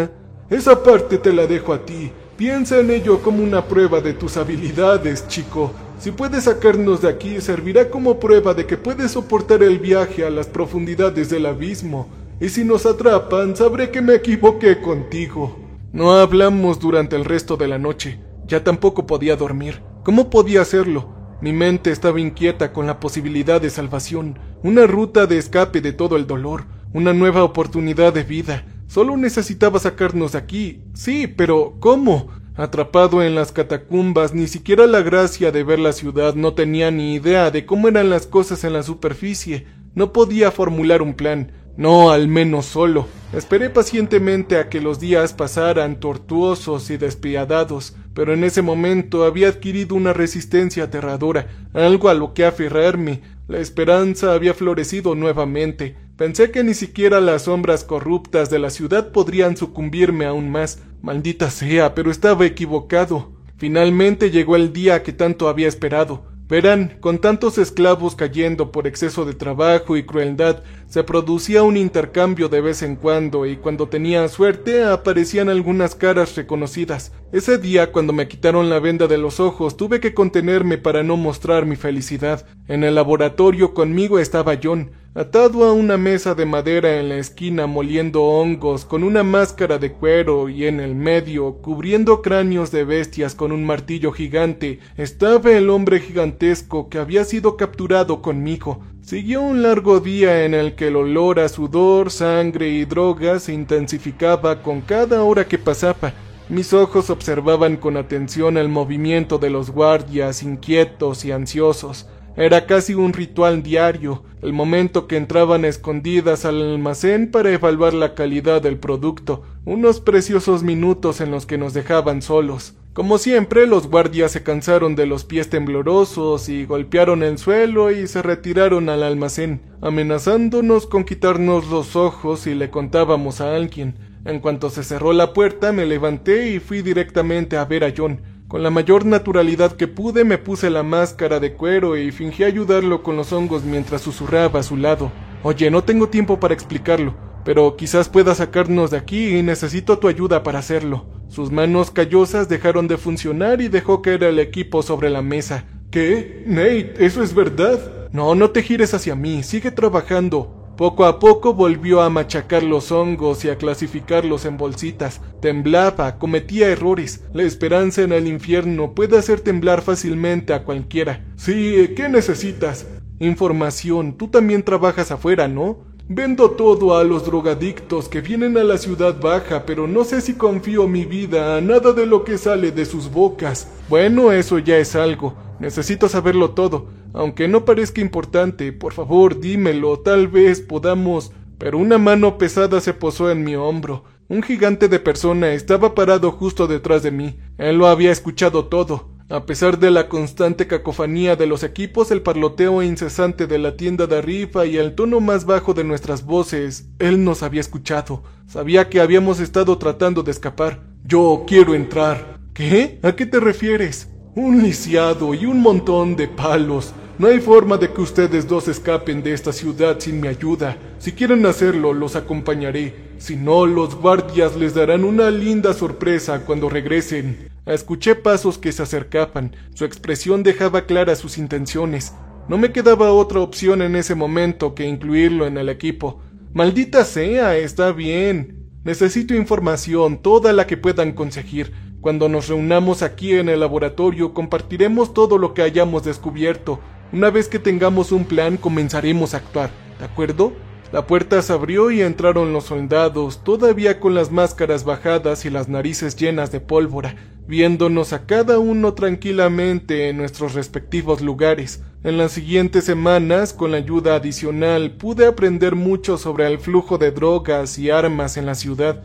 Esa parte te la dejo a ti. Piensa en ello como una prueba de tus habilidades, chico. Si puedes sacarnos de aquí, servirá como prueba de que puedes soportar el viaje a las profundidades del abismo. Y si nos atrapan, sabré que me equivoqué contigo. No hablamos durante el resto de la noche. Ya tampoco podía dormir. ¿Cómo podía hacerlo? Mi mente estaba inquieta con la posibilidad de salvación, una ruta de escape de todo el dolor, una nueva oportunidad de vida. Solo necesitaba sacarnos de aquí. Sí, pero ¿cómo? Atrapado en las catacumbas, ni siquiera la gracia de ver la ciudad, no tenía ni idea de cómo eran las cosas en la superficie. No podía formular un plan. No, al menos solo. Esperé pacientemente a que los días pasaran tortuosos y despiadados, pero en ese momento había adquirido una resistencia aterradora, algo a lo que aferrarme. La esperanza había florecido nuevamente. Pensé que ni siquiera las sombras corruptas de la ciudad podrían sucumbirme aún más. Maldita sea, pero estaba equivocado. Finalmente llegó el día que tanto había esperado. Verán, con tantos esclavos cayendo por exceso de trabajo y crueldad, se producía un intercambio de vez en cuando y cuando tenía suerte aparecían algunas caras reconocidas. Ese día, cuando me quitaron la venda de los ojos, tuve que contenerme para no mostrar mi felicidad. En el laboratorio conmigo estaba John, atado a una mesa de madera en la esquina moliendo hongos con una máscara de cuero y en el medio, cubriendo cráneos de bestias con un martillo gigante, estaba el hombre gigantesco que había sido capturado conmigo. Siguió un largo día en el que el olor a sudor, sangre y drogas se intensificaba con cada hora que pasaba. Mis ojos observaban con atención el movimiento de los guardias, inquietos y ansiosos. Era casi un ritual diario, el momento que entraban escondidas al almacén para evaluar la calidad del producto, unos preciosos minutos en los que nos dejaban solos. Como siempre, los guardias se cansaron de los pies temblorosos y golpearon el suelo y se retiraron al almacén, amenazándonos con quitarnos los ojos si le contábamos a alguien. En cuanto se cerró la puerta, me levanté y fui directamente a ver a John. Con la mayor naturalidad que pude me puse la máscara de cuero y fingí ayudarlo con los hongos mientras susurraba a su lado. Oye, no tengo tiempo para explicarlo, pero quizás puedas sacarnos de aquí y necesito tu ayuda para hacerlo. Sus manos callosas dejaron de funcionar y dejó caer el equipo sobre la mesa. ¿Qué? Nate, ¿eso es verdad? No te gires hacia mí, sigue trabajando. Poco a poco volvió a machacar los hongos y a clasificarlos en bolsitas. Temblaba, cometía errores. La esperanza en el infierno puede hacer temblar fácilmente a cualquiera. Sí, ¿qué necesitas? Información. Tú también trabajas afuera, ¿no? Vendo todo a los drogadictos que vienen a la ciudad baja, pero no sé si confío mi vida a nada de lo que sale de sus bocas. Bueno, eso ya es algo. Necesito saberlo todo. Aunque no parezca importante, por favor, dímelo, tal vez podamos... Pero una mano pesada se posó en mi hombro. Un gigante de persona estaba parado justo detrás de mí. Él lo había escuchado todo. A pesar de la constante cacofonía de los equipos, el parloteo incesante de la tienda de arriba y el tono más bajo de nuestras voces, él nos había escuchado. Sabía que habíamos estado tratando de escapar. Yo quiero entrar. ¿Qué? ¿A qué te refieres? Un lisiado y un montón de palos. No hay forma de que ustedes dos escapen de esta ciudad sin mi ayuda. Si quieren hacerlo, los acompañaré. Si no, los guardias les darán una linda sorpresa cuando regresen. Escuché pasos que se acercaban. Su expresión dejaba claras sus intenciones. No me quedaba otra opción en ese momento que incluirlo en el equipo. Maldita sea, está bien. Necesito información, toda la que puedan conseguir. Cuando nos reunamos aquí en el laboratorio, compartiremos todo lo que hayamos descubierto. Una vez que tengamos un plan, comenzaremos a actuar, ¿de acuerdo? La puerta se abrió y entraron los soldados, todavía con las máscaras bajadas y las narices llenas de pólvora, viéndonos a cada uno tranquilamente en nuestros respectivos lugares. En las siguientes semanas, con la ayuda adicional, pude aprender mucho sobre el flujo de drogas y armas en la ciudad.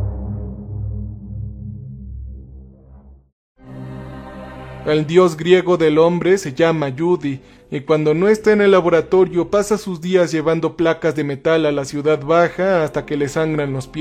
El dios griego del hombre se llama Yudi, y cuando no está en el laboratorio pasa sus días llevando placas de metal a la ciudad baja hasta que le sangran los pies.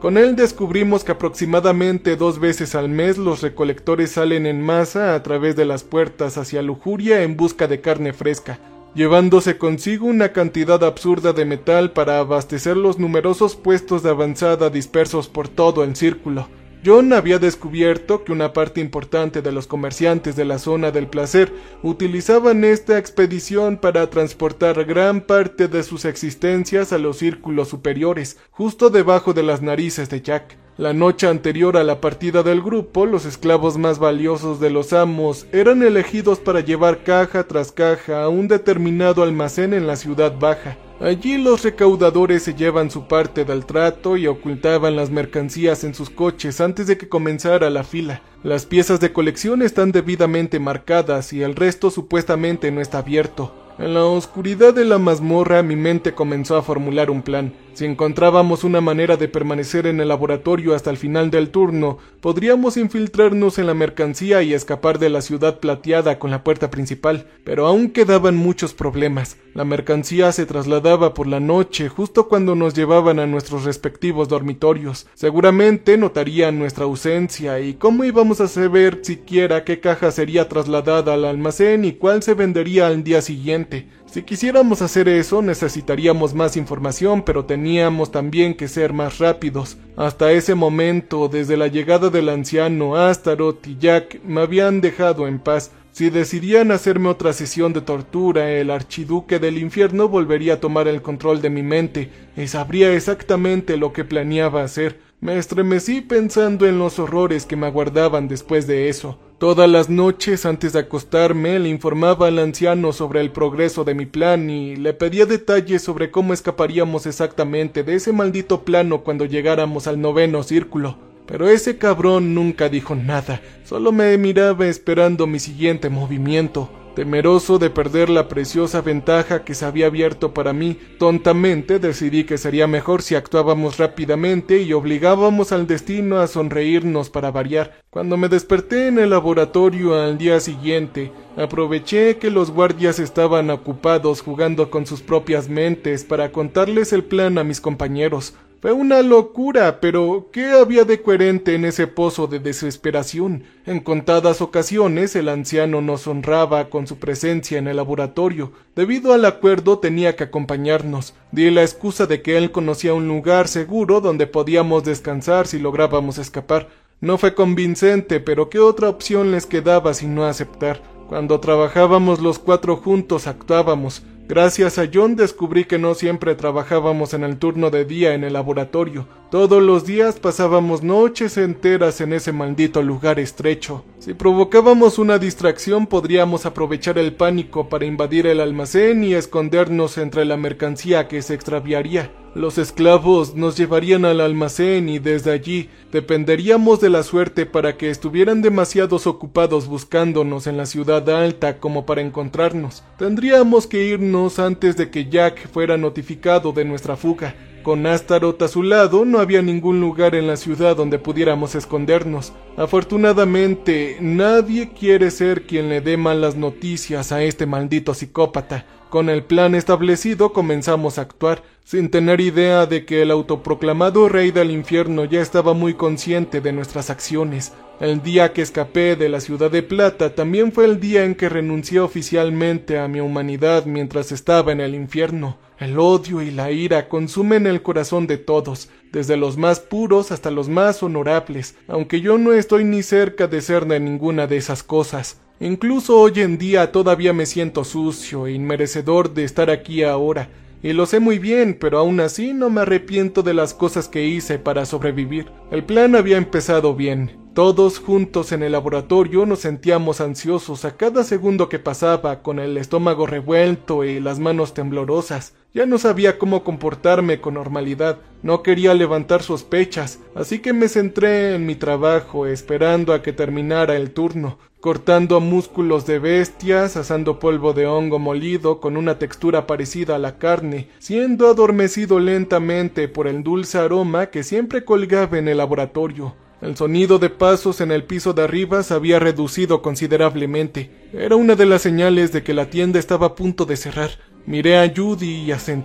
Con él descubrimos que aproximadamente 2 veces al mes los recolectores salen en masa a través de las puertas hacia Lujuria en busca de carne fresca, llevándose consigo una cantidad absurda de metal para abastecer los numerosos puestos de avanzada dispersos por todo el círculo. John había descubierto que una parte importante de los comerciantes de la zona del placer utilizaban esta expedición para transportar gran parte de sus existencias a los círculos superiores, justo debajo de las narices de Jack. La noche anterior a la partida del grupo, los esclavos más valiosos de los amos eran elegidos para llevar caja tras caja a un determinado almacén en la ciudad baja. Allí los recaudadores se llevan su parte del trato y ocultaban las mercancías en sus coches antes de que comenzara la fila. Las piezas de colección están debidamente marcadas y el resto supuestamente no está abierto. En la oscuridad de la mazmorra mi mente comenzó a formular un plan. Si encontrábamos una manera de permanecer en el laboratorio hasta el final del turno, podríamos infiltrarnos en la mercancía y escapar de la ciudad plateada con la puerta principal. Pero aún quedaban muchos problemas. La mercancía se trasladaba por la noche, justo cuando nos llevaban a nuestros respectivos dormitorios. Seguramente notarían nuestra ausencia, y cómo íbamos a saber siquiera qué caja sería trasladada al almacén y cuál se vendería al día siguiente. Si quisiéramos hacer eso, necesitaríamos más información, pero teníamos también que ser más rápidos. Hasta ese momento, desde la llegada del anciano, Astaroth y Jack me habían dejado en paz. Si decidían hacerme otra sesión de tortura, el archiduque del infierno volvería a tomar el control de mi mente y sabría exactamente lo que planeaba hacer. Me estremecí pensando en los horrores que me aguardaban después de eso. Todas las noches antes de acostarme le informaba al anciano sobre el progreso de mi plan y le pedía detalles sobre cómo escaparíamos exactamente de ese maldito plano cuando llegáramos al 9º círculo. Pero ese cabrón nunca dijo nada, solo me miraba esperando mi siguiente movimiento. Temeroso de perder la preciosa ventaja que se había abierto para mí, tontamente decidí que sería mejor si actuábamos rápidamente y obligábamos al destino a sonreírnos para variar. Cuando me desperté en el laboratorio al día siguiente, aproveché que los guardias estaban ocupados jugando con sus propias mentes para contarles el plan a mis compañeros. Fue una locura, pero ¿qué había de coherente en ese pozo de desesperación? En contadas ocasiones el anciano nos honraba con su presencia en el laboratorio. Debido al acuerdo tenía que acompañarnos. Di la excusa de que él conocía un lugar seguro donde podíamos descansar si lográbamos escapar. No fue convincente, pero ¿qué otra opción les quedaba sino aceptar? Cuando trabajábamos los 4 juntos actuábamos. Gracias a John descubrí que no siempre trabajábamos en el turno de día en el laboratorio. Todos los días pasábamos noches enteras en ese maldito lugar estrecho. Si provocábamos una distracción podríamos aprovechar el pánico para invadir el almacén y escondernos entre la mercancía que se extraviaría. Los esclavos nos llevarían al almacén y desde allí dependeríamos de la suerte para que estuvieran demasiados ocupados buscándonos en la ciudad alta como para encontrarnos. Tendríamos que irnos antes de que Jack fuera notificado de nuestra fuga. Con Astaroth a su lado no había ningún lugar en la ciudad donde pudiéramos escondernos. Afortunadamente, nadie quiere ser quien le dé malas noticias a este maldito psicópata. Con el plan establecido comenzamos a actuar, sin tener idea de que el autoproclamado rey del infierno ya estaba muy consciente de nuestras acciones. El día que escapé de la ciudad de Plata también fue el día en que renuncié oficialmente a mi humanidad mientras estaba en el infierno. El odio y la ira consumen el corazón de todos, desde los más puros hasta los más honorables, aunque yo no estoy ni cerca de ser de ninguna de esas cosas. Incluso hoy en día todavía me siento sucio e inmerecedor de estar aquí ahora, y lo sé muy bien, pero aún así no me arrepiento de las cosas que hice para sobrevivir. El plan había empezado bien. Todos juntos en el laboratorio nos sentíamos ansiosos a cada segundo que pasaba, con el estómago revuelto y las manos temblorosas. Ya no sabía cómo comportarme con normalidad, no quería levantar sospechas, así que me centré en mi trabajo, esperando a que terminara el turno, cortando músculos de bestias, asando polvo de hongo molido con una textura parecida a la carne, siendo adormecido lentamente por el dulce aroma que siempre colgaba en el laboratorio. El sonido de pasos en el piso de arriba se había reducido considerablemente. Era una de las señales de que la tienda estaba a punto de cerrar. Miré a Judy y asentí.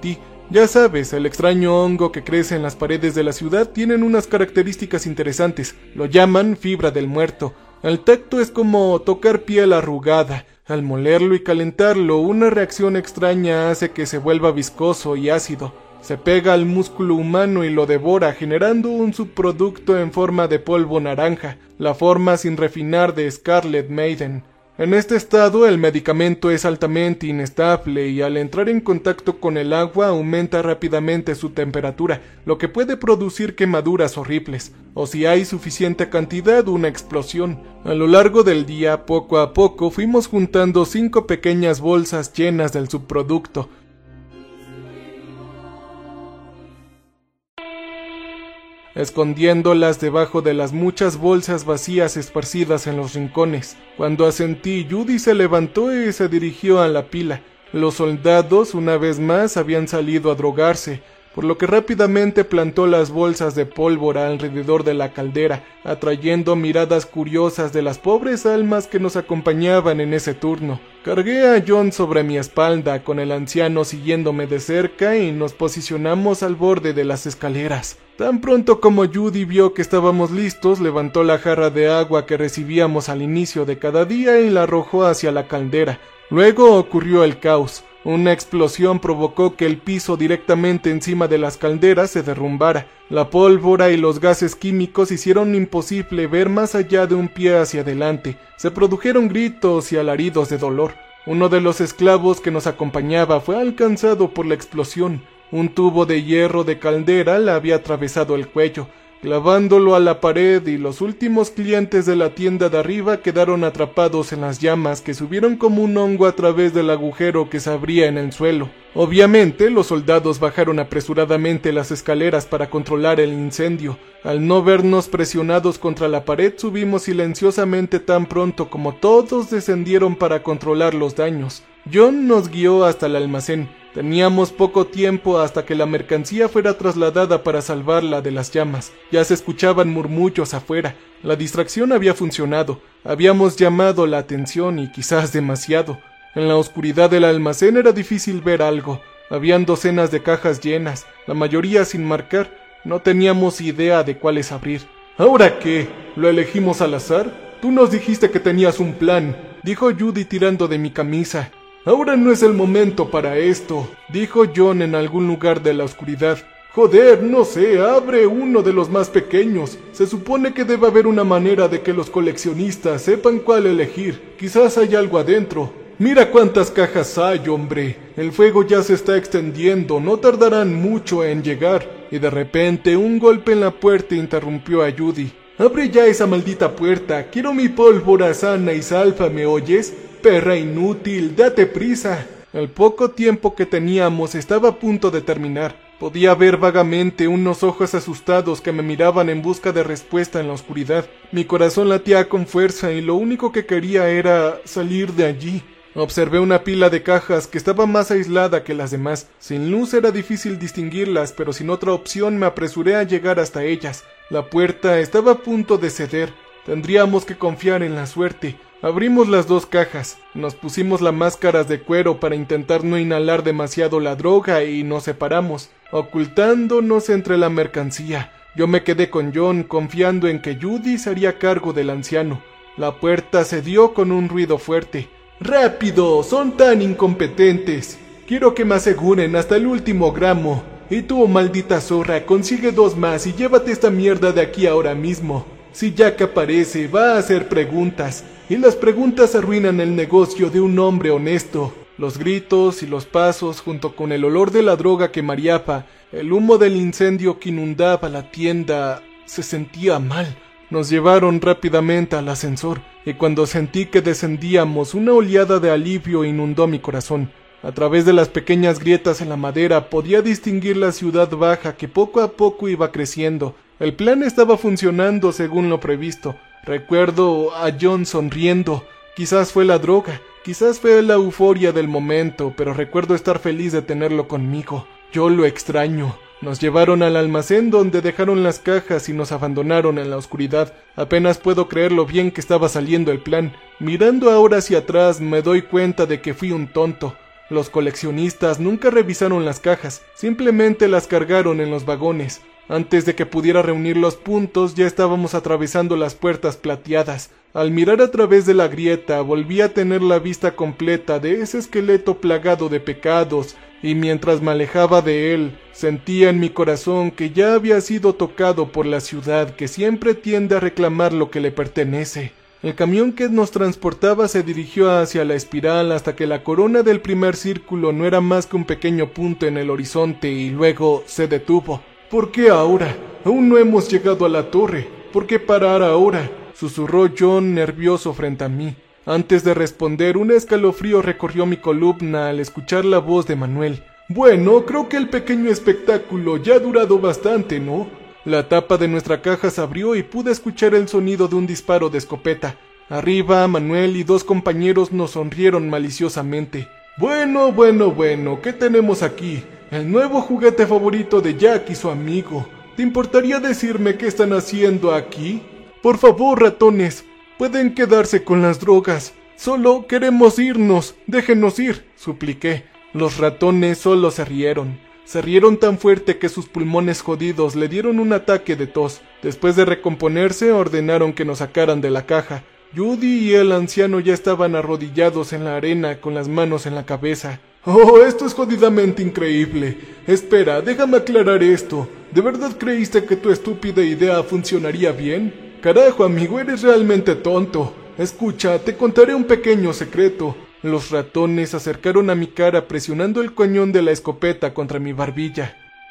Ya sabes, el extraño hongo que crece en las paredes de la ciudad tienen unas características interesantes. Lo llaman fibra del muerto. El tacto es como tocar piel arrugada. Al molerlo y calentarlo, una reacción extraña hace que se vuelva viscoso y ácido. Se pega al músculo humano y lo devora, generando un subproducto en forma de polvo naranja, la forma sin refinar de Scarlet Maiden. En este estado el medicamento es altamente inestable y al entrar en contacto con el agua aumenta rápidamente su temperatura, lo que puede producir quemaduras horribles, o si hay suficiente cantidad, una explosión. A lo largo del día, poco a poco, fuimos juntando 5 pequeñas bolsas llenas del subproducto, escondiéndolas debajo de las muchas bolsas vacías esparcidas en los rincones. Cuando asentí, Judy se levantó y se dirigió a la pila. Los soldados, una vez más, habían salido a drogarse, por lo que rápidamente plantó las bolsas de pólvora alrededor de la caldera, atrayendo miradas curiosas de las pobres almas que nos acompañaban en ese turno. Cargué a John sobre mi espalda, con el anciano siguiéndome de cerca, y nos posicionamos al borde de las escaleras. Tan pronto como Judy vio que estábamos listos, levantó la jarra de agua que recibíamos al inicio de cada día y la arrojó hacia la caldera. Luego ocurrió el caos. Una explosión provocó que el piso directamente encima de las calderas se derrumbara. La pólvora y los gases químicos hicieron imposible ver más allá de un pie hacia adelante. Se produjeron gritos y alaridos de dolor. Uno de los esclavos que nos acompañaba fue alcanzado por la explosión. Un tubo de hierro de caldera le había atravesado el cuello, clavándolo a la pared, y los últimos clientes de la tienda de arriba quedaron atrapados en las llamas que subieron como un hongo a través del agujero que se abría en el suelo. Obviamente, los soldados bajaron apresuradamente las escaleras para controlar el incendio. Al no vernos presionados contra la pared, subimos silenciosamente tan pronto como todos descendieron para controlar los daños. John nos guió hasta el almacén. Teníamos poco tiempo hasta que la mercancía fuera trasladada para salvarla de las llamas. Ya se escuchaban murmullos afuera. La distracción había funcionado. Habíamos llamado la atención y quizás demasiado. En la oscuridad del almacén era difícil ver algo. Habían docenas de cajas llenas, la mayoría sin marcar. No teníamos idea de cuáles abrir. ¿Ahora qué? ¿Lo elegimos al azar? Tú nos dijiste que tenías un plan, dijo Judy tirando de mi camisa. Ahora no es el momento para esto, dijo John en algún lugar de la oscuridad. Joder, no sé, abre uno de los más pequeños. Se supone que debe haber una manera de que los coleccionistas sepan cuál elegir. Quizás hay algo adentro. Mira cuántas cajas hay, hombre. El fuego ya se está extendiendo, no tardarán mucho en llegar. Y de repente un golpe en la puerta interrumpió a Judy. Abre ya esa maldita puerta, quiero mi pólvora sana y salva, ¿me oyes? Perra inútil, date prisa. El poco tiempo que teníamos estaba a punto de terminar. Podía ver vagamente unos ojos asustados que me miraban en busca de respuesta en la oscuridad. Mi corazón latía con fuerza y lo único que quería era salir de allí. Observé una pila de cajas que estaba más aislada que las demás. Sin luz era difícil distinguirlas, pero sin otra opción me apresuré a llegar hasta ellas. La puerta estaba a punto de ceder. Tendríamos que confiar en la suerte. Abrimos las 2 cajas, nos pusimos las máscaras de cuero para intentar no inhalar demasiado la droga y nos separamos, ocultándonos entre la mercancía. Yo me quedé con John, confiando en que Judy se haría cargo del anciano. La puerta cedió con un ruido fuerte. ¡Rápido! ¡Son tan incompetentes! Quiero que me aseguren hasta el último gramo. Y tú, maldita zorra, consigue 2 más y llévate esta mierda de aquí ahora mismo. Si Jack aparece, va a hacer preguntas, y las preguntas arruinan el negocio de un hombre honesto. Los gritos y los pasos, junto con el olor de la droga que mareaba, el humo del incendio que inundaba la tienda, se sentía mal. Nos llevaron rápidamente al ascensor, y cuando sentí que descendíamos, una oleada de alivio inundó mi corazón. A través de las pequeñas grietas en la madera podía distinguir la ciudad baja que poco a poco iba creciendo. El plan estaba funcionando según lo previsto. Recuerdo a John sonriendo. Quizás fue la droga, quizás fue la euforia del momento, pero recuerdo estar feliz de tenerlo conmigo. Yo lo extraño. Nos llevaron al almacén donde dejaron las cajas y nos abandonaron en la oscuridad. Apenas puedo creer lo bien que estaba saliendo el plan. Mirando ahora hacia atrás me doy cuenta de que fui un tonto. Los coleccionistas nunca revisaron las cajas, simplemente las cargaron en los vagones. Antes de que pudiera reunir los puntos, ya estábamos atravesando las puertas plateadas. Al mirar a través de la grieta, volví a tener la vista completa de ese esqueleto plagado de pecados, y mientras me alejaba de él, sentía en mi corazón que ya había sido tocado por la ciudad, que siempre tiende a reclamar lo que le pertenece. El camión que nos transportaba se dirigió hacia la espiral hasta que la corona del primer círculo no era más que un pequeño punto en el horizonte y luego se detuvo. ¿Por qué ahora? Aún no hemos llegado a la torre. ¿Por qué parar ahora?, susurró John nervioso frente a mí. Antes de responder, un escalofrío recorrió mi columna al escuchar la voz de Manuel. Bueno, creo que el pequeño espectáculo ya ha durado bastante, ¿no? La tapa de nuestra caja se abrió y pude escuchar el sonido de un disparo de escopeta. Arriba, Manuel y 2 compañeros nos sonrieron maliciosamente. Bueno, ¿qué tenemos aquí? El nuevo juguete favorito de Jack y su amigo. ¿Te importaría decirme qué están haciendo aquí? Por favor, ratones, pueden quedarse con las drogas. Solo queremos irnos, déjenos ir, supliqué. Los ratones solo se rieron. Se rieron tan fuerte que sus pulmones jodidos le dieron un ataque de tos. Después de recomponerse, ordenaron que nos sacaran de la caja. Judy y el anciano ya estaban arrodillados en la arena con las manos en la cabeza. Oh, esto es jodidamente increíble. Espera, déjame aclarar esto. ¿De verdad creíste que tu estúpida idea funcionaría bien? Carajo, amigo, eres realmente tonto. Escucha, te contaré un pequeño secreto. Los ratones se acercaron a mi cara presionando el cañón de la escopeta contra mi barbilla.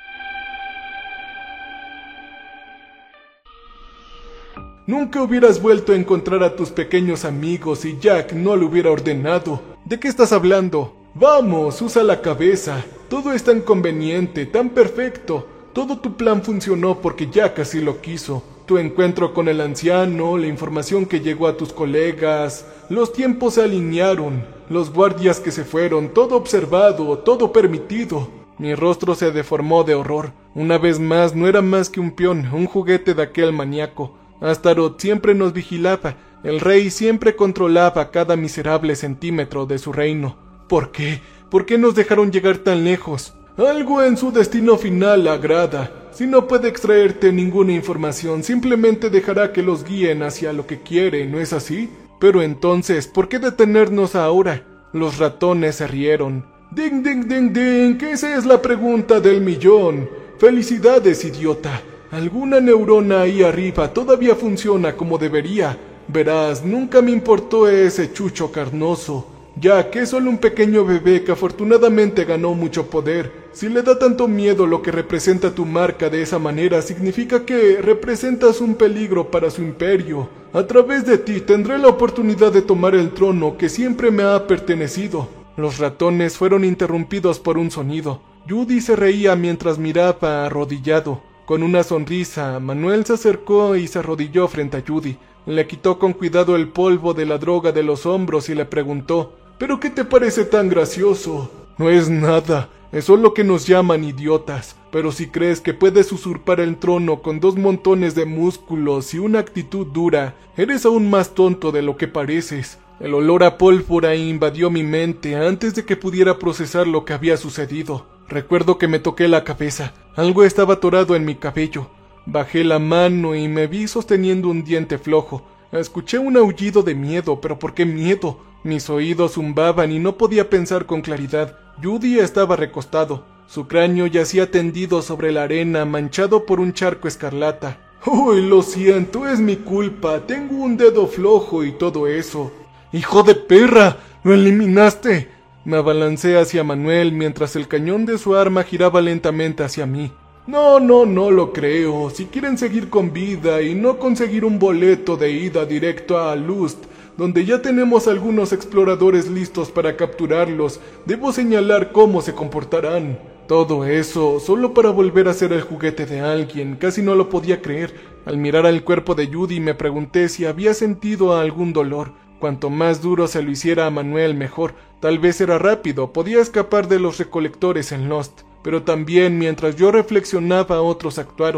Nunca hubieras vuelto a encontrar a tus pequeños amigos si Jack no lo hubiera ordenado. ¿De qué estás hablando? Vamos, usa la cabeza. Todo es tan conveniente, tan perfecto. Todo tu plan funcionó porque Jack así lo quiso. Tu encuentro con el anciano, la información que llegó a tus colegas, los tiempos se alinearon, los guardias que se fueron, todo observado, todo permitido. Mi rostro se deformó de horror. Una vez más no era más que un peón, un juguete de aquel maníaco. Astaroth siempre nos vigilaba, el rey siempre controlaba cada miserable centímetro de su reino. ¿Por qué? ¿Por qué nos dejaron llegar tan lejos? Algo en su destino final la agrada. Si no puede extraerte ninguna información, simplemente dejará que los guíen hacia lo que quiere, ¿no es así? Pero entonces, ¿por qué detenernos ahora? Los ratones se rieron. ¡Ding, ding, ding, ding! Que esa es la pregunta del millón. ¡Felicidades, idiota! Alguna neurona ahí arriba todavía funciona como debería. Verás, nunca me importó ese chucho carnoso. Ya que es solo un pequeño bebé que afortunadamente ganó mucho poder. Si le da tanto miedo lo que representa tu marca de esa manera, significa que representas un peligro para su imperio. A través de ti tendré la oportunidad de tomar el trono que siempre me ha pertenecido. Los ratones fueron interrumpidos por un sonido. Judy se reía mientras miraba arrodillado. Con una sonrisa, Manuel se acercó y se arrodilló frente a Judy. Le quitó con cuidado el polvo de la droga de los hombros y le preguntó: ¿Pero qué te parece tan gracioso? No es nada, es solo que nos llaman idiotas. Pero si crees que puedes usurpar el trono con 2 montones de músculos y una actitud dura, eres aún más tonto de lo que pareces. El olor a pólvora invadió mi mente antes de que pudiera procesar lo que había sucedido. Recuerdo que me toqué la cabeza. Algo estaba atorado en mi cabello. Bajé la mano y me vi sosteniendo un diente flojo. Escuché un aullido de miedo, pero ¿por qué miedo? Mis oídos zumbaban y no podía pensar con claridad. Judy estaba recostado. Su cráneo yacía tendido sobre la arena, manchado por un charco escarlata. Uy, lo siento, es mi culpa. Tengo un dedo flojo y todo eso. ¡Hijo de perra! ¡Lo eliminaste! Me abalancé hacia Manuel mientras el cañón de su arma giraba lentamente hacia mí. No lo creo. Si quieren seguir con vida y no conseguir un boleto de ida directo a Lust, donde ya tenemos algunos exploradores listos para capturarlos, debo señalar cómo se comportarán. Todo eso, solo para volver a ser el juguete de alguien, casi no lo podía creer. Al mirar al cuerpo de Judy me pregunté si había sentido algún dolor. Cuanto más duro se lo hiciera a Manuel, mejor. Tal vez era rápido, podía escapar de los recolectores en Lost. Pero también, mientras yo reflexionaba, otros actuaron.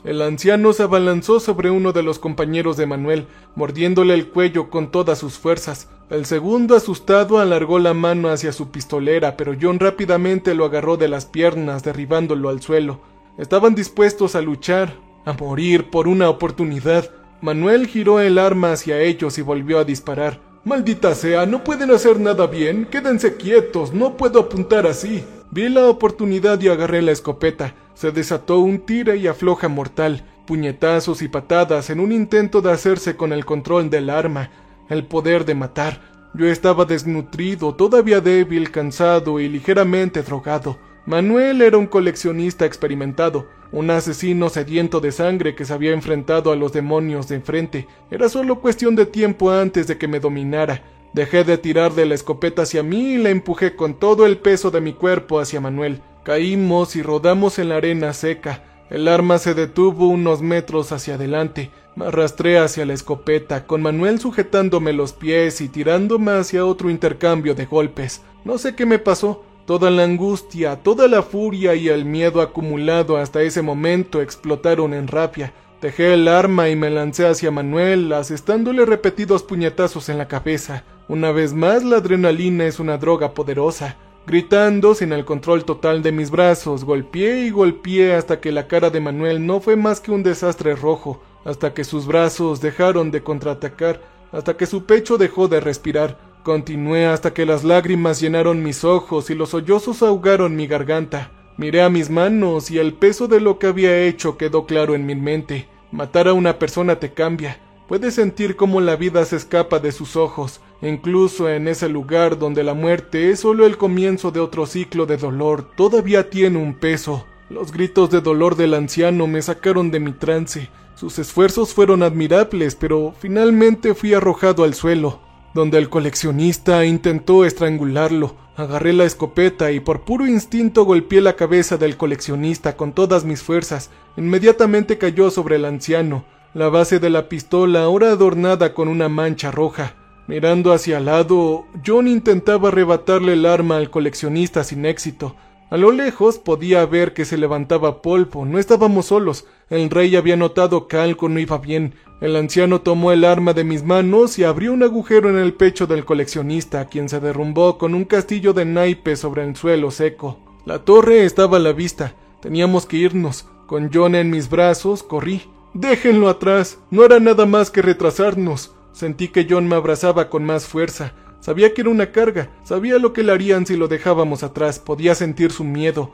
El anciano se abalanzó sobre uno de los compañeros de Manuel, mordiéndole el cuello con todas sus fuerzas. El segundo, asustado, alargó la mano hacia su pistolera, pero John rápidamente lo agarró de las piernas, derribándolo al suelo. Estaban dispuestos a luchar, a morir por una oportunidad. Manuel giró el arma hacia ellos y volvió a disparar. «Maldita sea, no pueden hacer nada bien. Quédense quietos, no puedo apuntar así». Vi la oportunidad y agarré la escopeta. Se desató un tira y afloja mortal, puñetazos y patadas en un intento de hacerse con el control del arma, el poder de matar. Yo estaba desnutrido, todavía débil, cansado y ligeramente drogado. Manuel era un coleccionista experimentado, un asesino sediento de sangre que se había enfrentado a los demonios de enfrente. Era solo cuestión de tiempo antes de que me dominara. Dejé de tirar de la escopeta hacia mí y la empujé con todo el peso de mi cuerpo hacia Manuel. Caímos y rodamos en la arena seca. El arma se detuvo unos metros hacia adelante. Me arrastré hacia la escopeta, con Manuel sujetándome los pies y tirándome hacia otro intercambio de golpes. No sé qué me pasó. Toda la angustia, toda la furia y el miedo acumulado hasta ese momento explotaron en rabia. Dejé el arma y me lancé hacia Manuel, asestándole repetidos puñetazos en la cabeza. Una vez más, la adrenalina es una droga poderosa. Gritando, sin el control total de mis brazos, golpeé y golpeé hasta que la cara de Manuel no fue más que un desastre rojo, hasta que sus brazos dejaron de contraatacar, hasta que su pecho dejó de respirar. Continué hasta que las lágrimas llenaron mis ojos y los sollozos ahogaron mi garganta. Miré a mis manos y el peso de lo que había hecho quedó claro en mi mente. Matar a una persona te cambia. Puedes sentir cómo la vida se escapa de sus ojos, incluso en ese lugar donde la muerte es solo el comienzo de otro ciclo de dolor, todavía tiene un peso. Los gritos de dolor del anciano me sacaron de mi trance. Sus esfuerzos fueron admirables, pero finalmente fui arrojado al suelo, donde el coleccionista intentó estrangularlo. Agarré la escopeta y por puro instinto golpeé la cabeza del coleccionista con todas mis fuerzas. Inmediatamente cayó sobre el anciano, la base de la pistola ahora adornada con una mancha roja. Mirando hacia el lado, John intentaba arrebatarle el arma al coleccionista sin éxito. A lo lejos podía ver que se levantaba polvo. No estábamos solos. El rey había notado que algo no iba bien. El anciano tomó el arma de mis manos y abrió un agujero en el pecho del coleccionista, quien se derrumbó con un castillo de naipes sobre el suelo seco. La torre estaba a la vista. Teníamos que irnos. Con John en mis brazos, corrí. «Déjenlo atrás. No hará nada más que retrasarnos». Sentí que John me abrazaba con más fuerza. Sabía que era una carga. Sabía lo que le harían si lo dejábamos atrás. Podía sentir su miedo.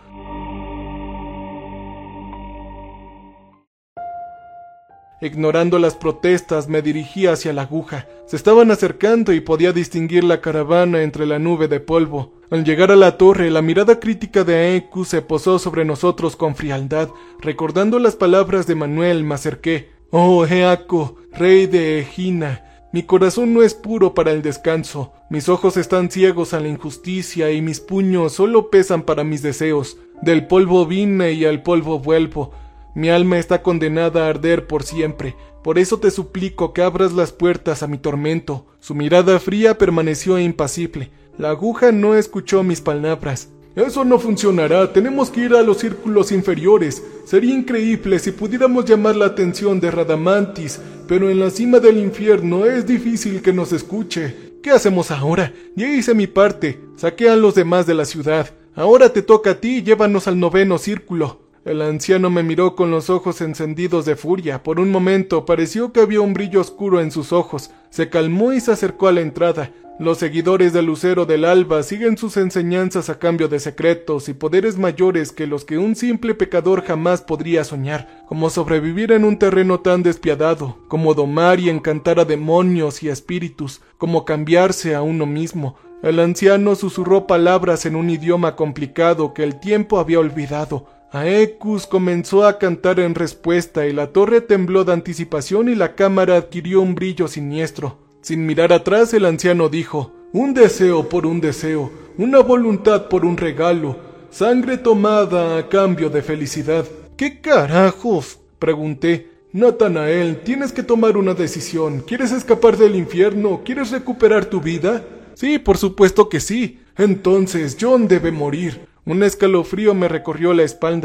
Ignorando las protestas, me dirigí hacia la aguja. Se estaban acercando y podía distinguir la caravana entre la nube de polvo. Al llegar a la torre, la mirada crítica de Aeku se posó sobre nosotros con frialdad. Recordando las palabras de Manuel, me acerqué. «Oh, Eako, rey de Egina, mi corazón no es puro para el descanso. Mis ojos están ciegos a la injusticia y mis puños solo pesan para mis deseos. Del polvo vine y al polvo vuelvo. Mi alma está condenada a arder por siempre. Por eso te suplico que abras las puertas a mi tormento». Su mirada fría permaneció impasible. La aguja no escuchó mis palabras. «Eso no funcionará. Tenemos que ir a los círculos inferiores. Sería increíble si pudiéramos llamar la atención de Radamantis, pero en la cima del infierno es difícil que nos escuche. ¿Qué hacemos ahora? Ya hice mi parte. Saqué a los demás de la ciudad. Ahora te toca a ti, llévanos al 9º círculo». El anciano me miró con los ojos encendidos de furia. Por un momento pareció que había un brillo oscuro en sus ojos. Se calmó y se acercó a la entrada. Los seguidores del Lucero del Alba siguen sus enseñanzas a cambio de secretos y poderes mayores que los que un simple pecador jamás podría soñar, como sobrevivir en un terreno tan despiadado, como domar y encantar a demonios y espíritus, como cambiarse a uno mismo. El anciano susurró palabras en un idioma complicado que el tiempo había olvidado. Aekus comenzó a cantar en respuesta y la torre tembló de anticipación y la cámara adquirió un brillo siniestro. Sin mirar atrás, el anciano dijo: «Un deseo por un deseo, una voluntad por un regalo, sangre tomada a cambio de felicidad». «¿Qué carajos?», pregunté. «Natanael, tienes que tomar una decisión. ¿Quieres escapar del infierno? ¿Quieres recuperar tu vida?» «Sí, por supuesto que sí». «Entonces John debe morir». Un escalofrío me recorrió la espalda.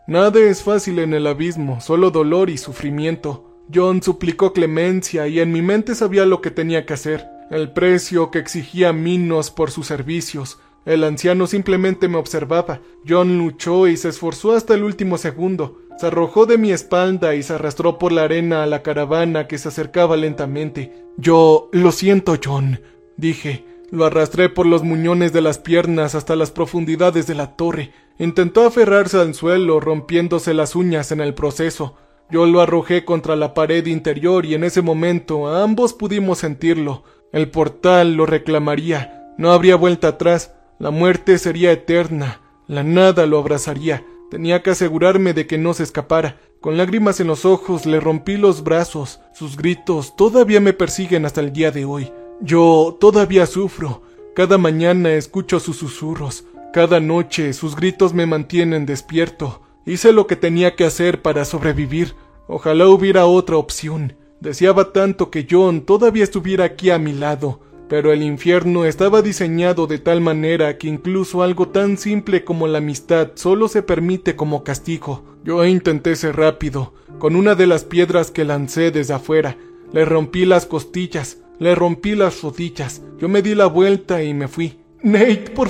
Nada es fácil en el abismo, solo dolor y sufrimiento. John suplicó clemencia y en mi mente sabía lo que tenía que hacer, el precio que exigía Minos por sus servicios. El anciano simplemente me observaba. John luchó y se esforzó hasta el último segundo. Se arrojó de mi espalda y se arrastró por la arena a la caravana que se acercaba lentamente. Yo, lo siento, John, dije. Lo arrastré por los muñones de las piernas hasta las profundidades de la torre. Intentó aferrarse al suelo, rompiéndose las uñas en el proceso. Yo lo arrojé contra la pared interior y en ese momento ambos pudimos sentirlo. El portal lo reclamaría. No habría vuelta atrás. La muerte sería eterna. La nada lo abrazaría. Tenía que asegurarme de que no se escapara. Con lágrimas en los ojos le rompí los brazos. Sus gritos todavía me persiguen hasta el día de hoy. Yo todavía sufro. Cada mañana escucho sus susurros. Cada noche sus gritos me mantienen despierto. Hice lo que tenía que hacer para sobrevivir. Ojalá hubiera otra opción. Deseaba tanto que John todavía estuviera aquí a mi lado. Pero el infierno estaba diseñado de tal manera que incluso algo tan simple como la amistad solo se permite como castigo. Yo intenté ser rápido. Con una de las piedras que lancé desde afuera, le rompí las costillas, le rompí las rodillas. Yo me di la vuelta y me fui. Nate, por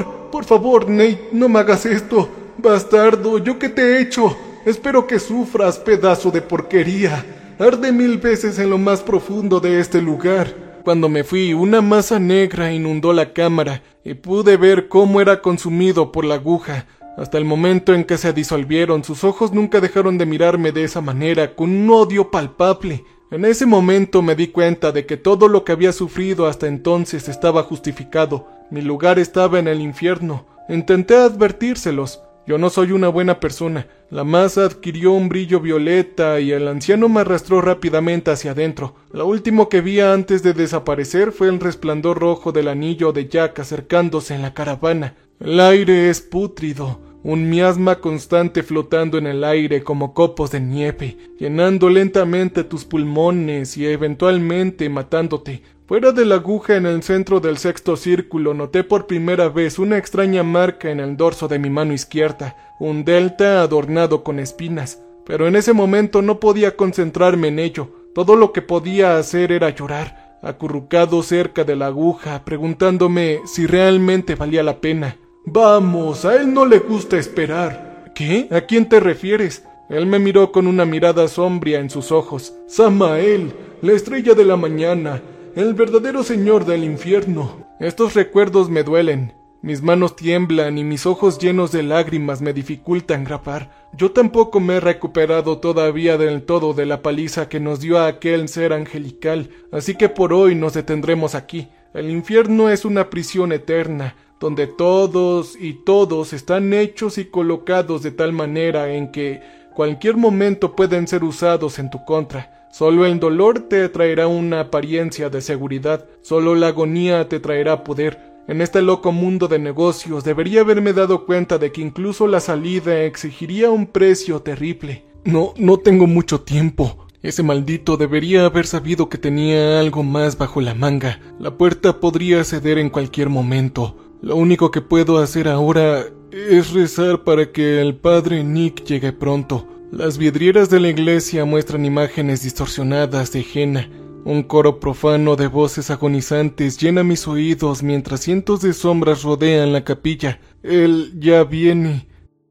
favor, Nate, no me hagas esto. Bastardo, ¿yo qué te he hecho? Espero que sufras, pedazo de porquería. Arde 1000 veces en lo más profundo de este lugar. Cuando me fui, una masa negra inundó la cámara y pude ver cómo era consumido por la aguja. Hasta el momento en que se disolvieron, sus ojos nunca dejaron de mirarme de esa manera, con un odio palpable. En ese momento me di cuenta de que todo lo que había sufrido hasta entonces estaba justificado. Mi lugar estaba en el infierno. Intenté advertírselos. Yo no soy una buena persona. La masa adquirió un brillo violeta y el anciano me arrastró rápidamente hacia adentro. Lo último que vi antes de desaparecer fue el resplandor rojo del anillo de Jack acercándose en la caravana. El aire es pútrido, un miasma constante flotando en el aire como copos de nieve, llenando lentamente tus pulmones y eventualmente matándote. Fuera de la aguja en el centro del sexto círculo noté por primera vez una extraña marca en el dorso de mi mano izquierda, un delta adornado con espinas, pero en ese momento no podía concentrarme en ello. Todo lo que podía hacer era llorar, acurrucado cerca de la aguja, preguntándome si realmente valía la pena. Vamos, a él no le gusta esperar. ¿Qué? ¿A quién te refieres? Él me miró con una mirada sombría en sus ojos. Samael, la estrella de la mañana. El verdadero señor del infierno. Estos recuerdos me duelen. Mis manos tiemblan y mis ojos llenos de lágrimas me dificultan grabar. Yo tampoco me he recuperado todavía del todo de la paliza que nos dio aquel ser angelical, así que por hoy nos detendremos aquí. El infierno es una prisión eterna, donde todos están hechos y colocados de tal manera en que cualquier momento pueden ser usados en tu contra. Solo el dolor te traerá una apariencia de seguridad, solo la agonía te traerá poder. En este loco mundo de negocios debería haberme dado cuenta de que incluso la salida exigiría un precio terrible. No tengo mucho tiempo. Ese maldito debería haber sabido que tenía algo más bajo la manga. La puerta podría ceder en cualquier momento. Lo único que puedo hacer ahora es rezar para que el padre Nick llegue pronto. Las vidrieras de la iglesia muestran imágenes distorsionadas de Jenna. Un coro profano de voces agonizantes llena mis oídos mientras cientos de sombras rodean la capilla. Él ya viene.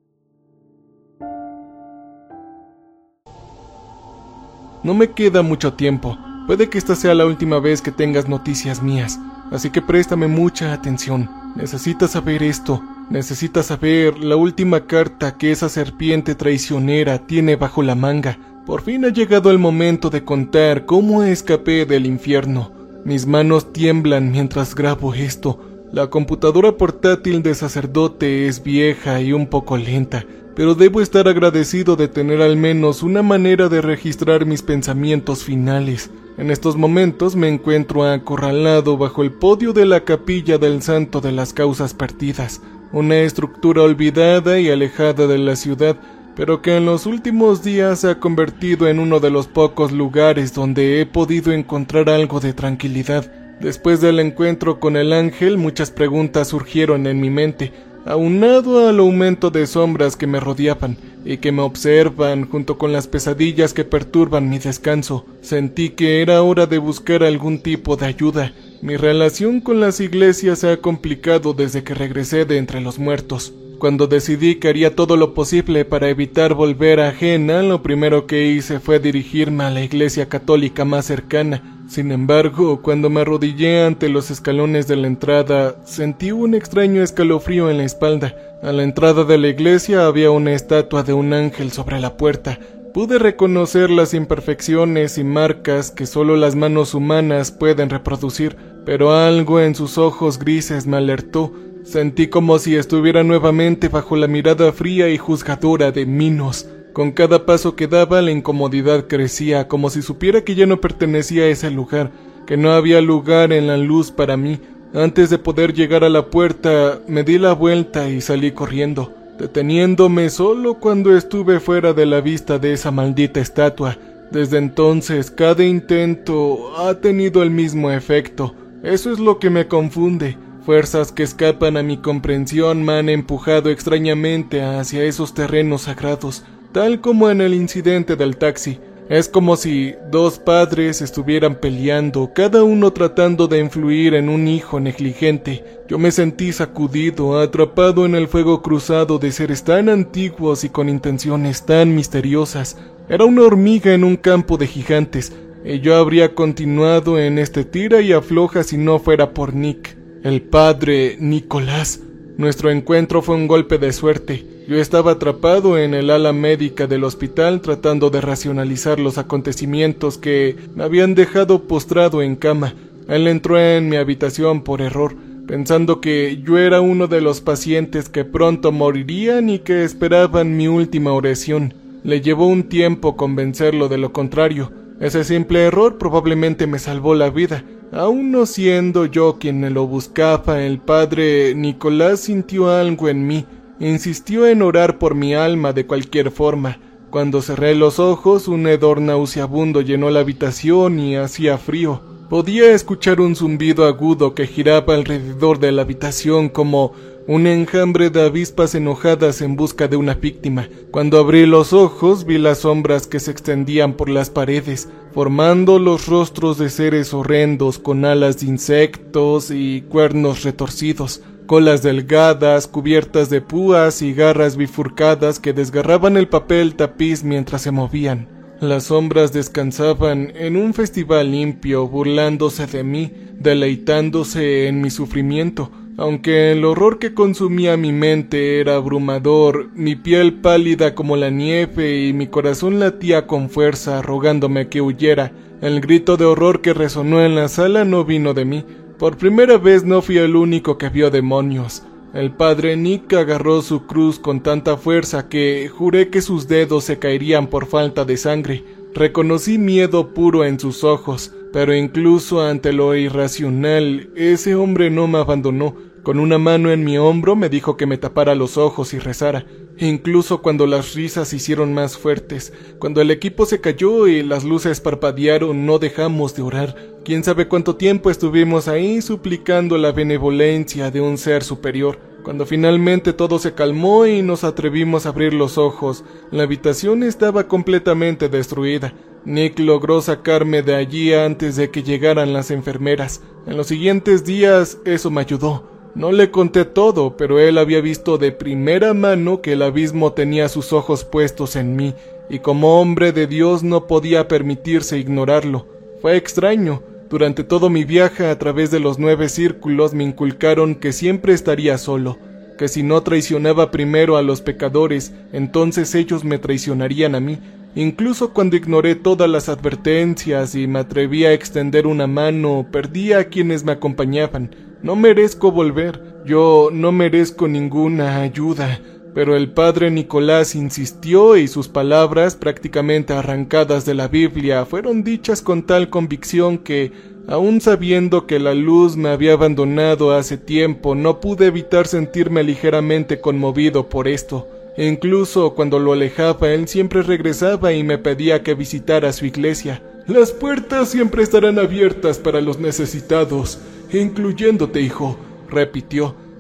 No me queda mucho tiempo. Puede que esta sea la última vez que tengas noticias mías, así que préstame mucha atención. Necesitas saber esto. Necesitas saber la última carta que esa serpiente traicionera tiene bajo la manga. Por fin ha llegado el momento de contar cómo escapé del infierno. Mis manos tiemblan mientras grabo esto. La computadora portátil de sacerdote es vieja y un poco lenta, pero debo estar agradecido de tener al menos una manera de registrar mis pensamientos finales. En estos momentos me encuentro acorralado bajo el podio de la capilla del Santo de las Causas Perdidas, una estructura olvidada y alejada de la ciudad, pero que en los últimos días se ha convertido en uno de los pocos lugares donde he podido encontrar algo de tranquilidad. Después del encuentro con el ángel, muchas preguntas surgieron en mi mente. Aunado al aumento de sombras que me rodeaban y que me observan junto con las pesadillas que perturban mi descanso, sentí que era hora de buscar algún tipo de ayuda. Mi relación con las iglesias se ha complicado desde que regresé de entre los muertos. Cuando decidí que haría todo lo posible para evitar volver a Jena, lo primero que hice fue dirigirme a la iglesia católica más cercana. Sin embargo, cuando me arrodillé ante los escalones de la entrada, sentí un extraño escalofrío en la espalda. A la entrada de la iglesia había una estatua de un ángel sobre la puerta. Pude reconocer las imperfecciones y marcas que solo las manos humanas pueden reproducir, pero algo en sus ojos grises me alertó. Sentí como si estuviera nuevamente bajo la mirada fría y juzgadora de Minos. Con cada paso que daba, la incomodidad crecía, como si supiera que ya no pertenecía a ese lugar, que no había lugar en la luz para mí. Antes de poder llegar a la puerta, me di la vuelta y salí corriendo, deteniéndome solo cuando estuve fuera de la vista de esa maldita estatua. Desde entonces, cada intento ha tenido el mismo efecto. Eso es lo que me confunde. Fuerzas que escapan a mi comprensión me han empujado extrañamente hacia esos terrenos sagrados, tal como en el incidente del taxi. Es como si dos padres estuvieran peleando, cada uno tratando de influir en un hijo negligente. Yo me sentí sacudido, atrapado en el fuego cruzado de seres tan antiguos y con intenciones tan misteriosas. Era una hormiga en un campo de gigantes, y yo habría continuado en este tira y afloja si no fuera por Nick, el padre Nicolás. Nuestro encuentro fue un golpe de suerte. Yo estaba atrapado en el ala médica del hospital tratando de racionalizar los acontecimientos que me habían dejado postrado en cama. Él entró en mi habitación por error, pensando que yo era uno de los pacientes que pronto morirían y que esperaban mi última oración. Le llevó un tiempo convencerlo de lo contrario. Ese simple error probablemente me salvó la vida. Aún no siendo yo quien me lo buscaba, el padre Nicolás sintió algo en mí. Insistió en orar por mi alma de cualquier forma. Cuando cerré los ojos, un hedor nauseabundo llenó la habitación y hacía frío. Podía escuchar un zumbido agudo que giraba alrededor de la habitación como un enjambre de avispas enojadas en busca de una víctima. Cuando abrí los ojos, vi las sombras que se extendían por las paredes, formando los rostros de seres horrendos con alas de insectos y cuernos retorcidos, colas delgadas, cubiertas de púas y garras bifurcadas que desgarraban el papel tapiz mientras se movían. Las sombras descansaban en un festival limpio, burlándose de mí, deleitándose en mi sufrimiento. Aunque el horror que consumía mi mente era abrumador, mi piel pálida como la nieve y mi corazón latía con fuerza, rogándome que huyera. El grito de horror que resonó en la sala no vino de mí. Por primera vez no fui el único que vio demonios. El padre Nick agarró su cruz con tanta fuerza que juré que sus dedos se caerían por falta de sangre. Reconocí miedo puro en sus ojos, pero incluso ante lo irracional, ese hombre no me abandonó. Con una mano en mi hombro me dijo que me tapara los ojos y rezara. Incluso cuando las risas se hicieron más fuertes, cuando el equipo se cayó y las luces parpadearon, no dejamos de orar. Quién sabe cuánto tiempo estuvimos ahí suplicando la benevolencia de un ser superior. Cuando finalmente todo se calmó y nos atrevimos a abrir los ojos, la habitación estaba completamente destruida. Nick logró sacarme de allí antes de que llegaran las enfermeras. En los siguientes días eso me ayudó. No le conté todo, pero él había visto de primera mano que el abismo tenía sus ojos puestos en mí, y como hombre de Dios no podía permitirse ignorarlo. Fue extraño. Durante todo mi viaje a través de los 9 círculos me inculcaron que siempre estaría solo, que si no traicionaba primero a los pecadores, entonces ellos me traicionarían a mí. Incluso cuando ignoré todas las advertencias y me atreví a extender una mano, perdí a quienes me acompañaban. No merezco volver, yo no merezco ninguna ayuda. Pero el padre Nicolás insistió y sus palabras, prácticamente arrancadas de la Biblia, fueron dichas con tal convicción que, aun sabiendo que la luz me había abandonado hace tiempo, no pude evitar sentirme ligeramente conmovido por esto. Incluso cuando lo alejaba, él siempre regresaba y me pedía que visitara su iglesia. Las puertas siempre estarán abiertas para los necesitados, incluyéndote, hijo, repitió.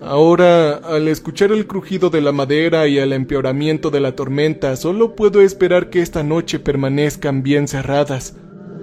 Ahora, al escuchar el crujido de la madera y el empeoramiento de la tormenta, solo puedo esperar que esta noche permanezcan bien cerradas.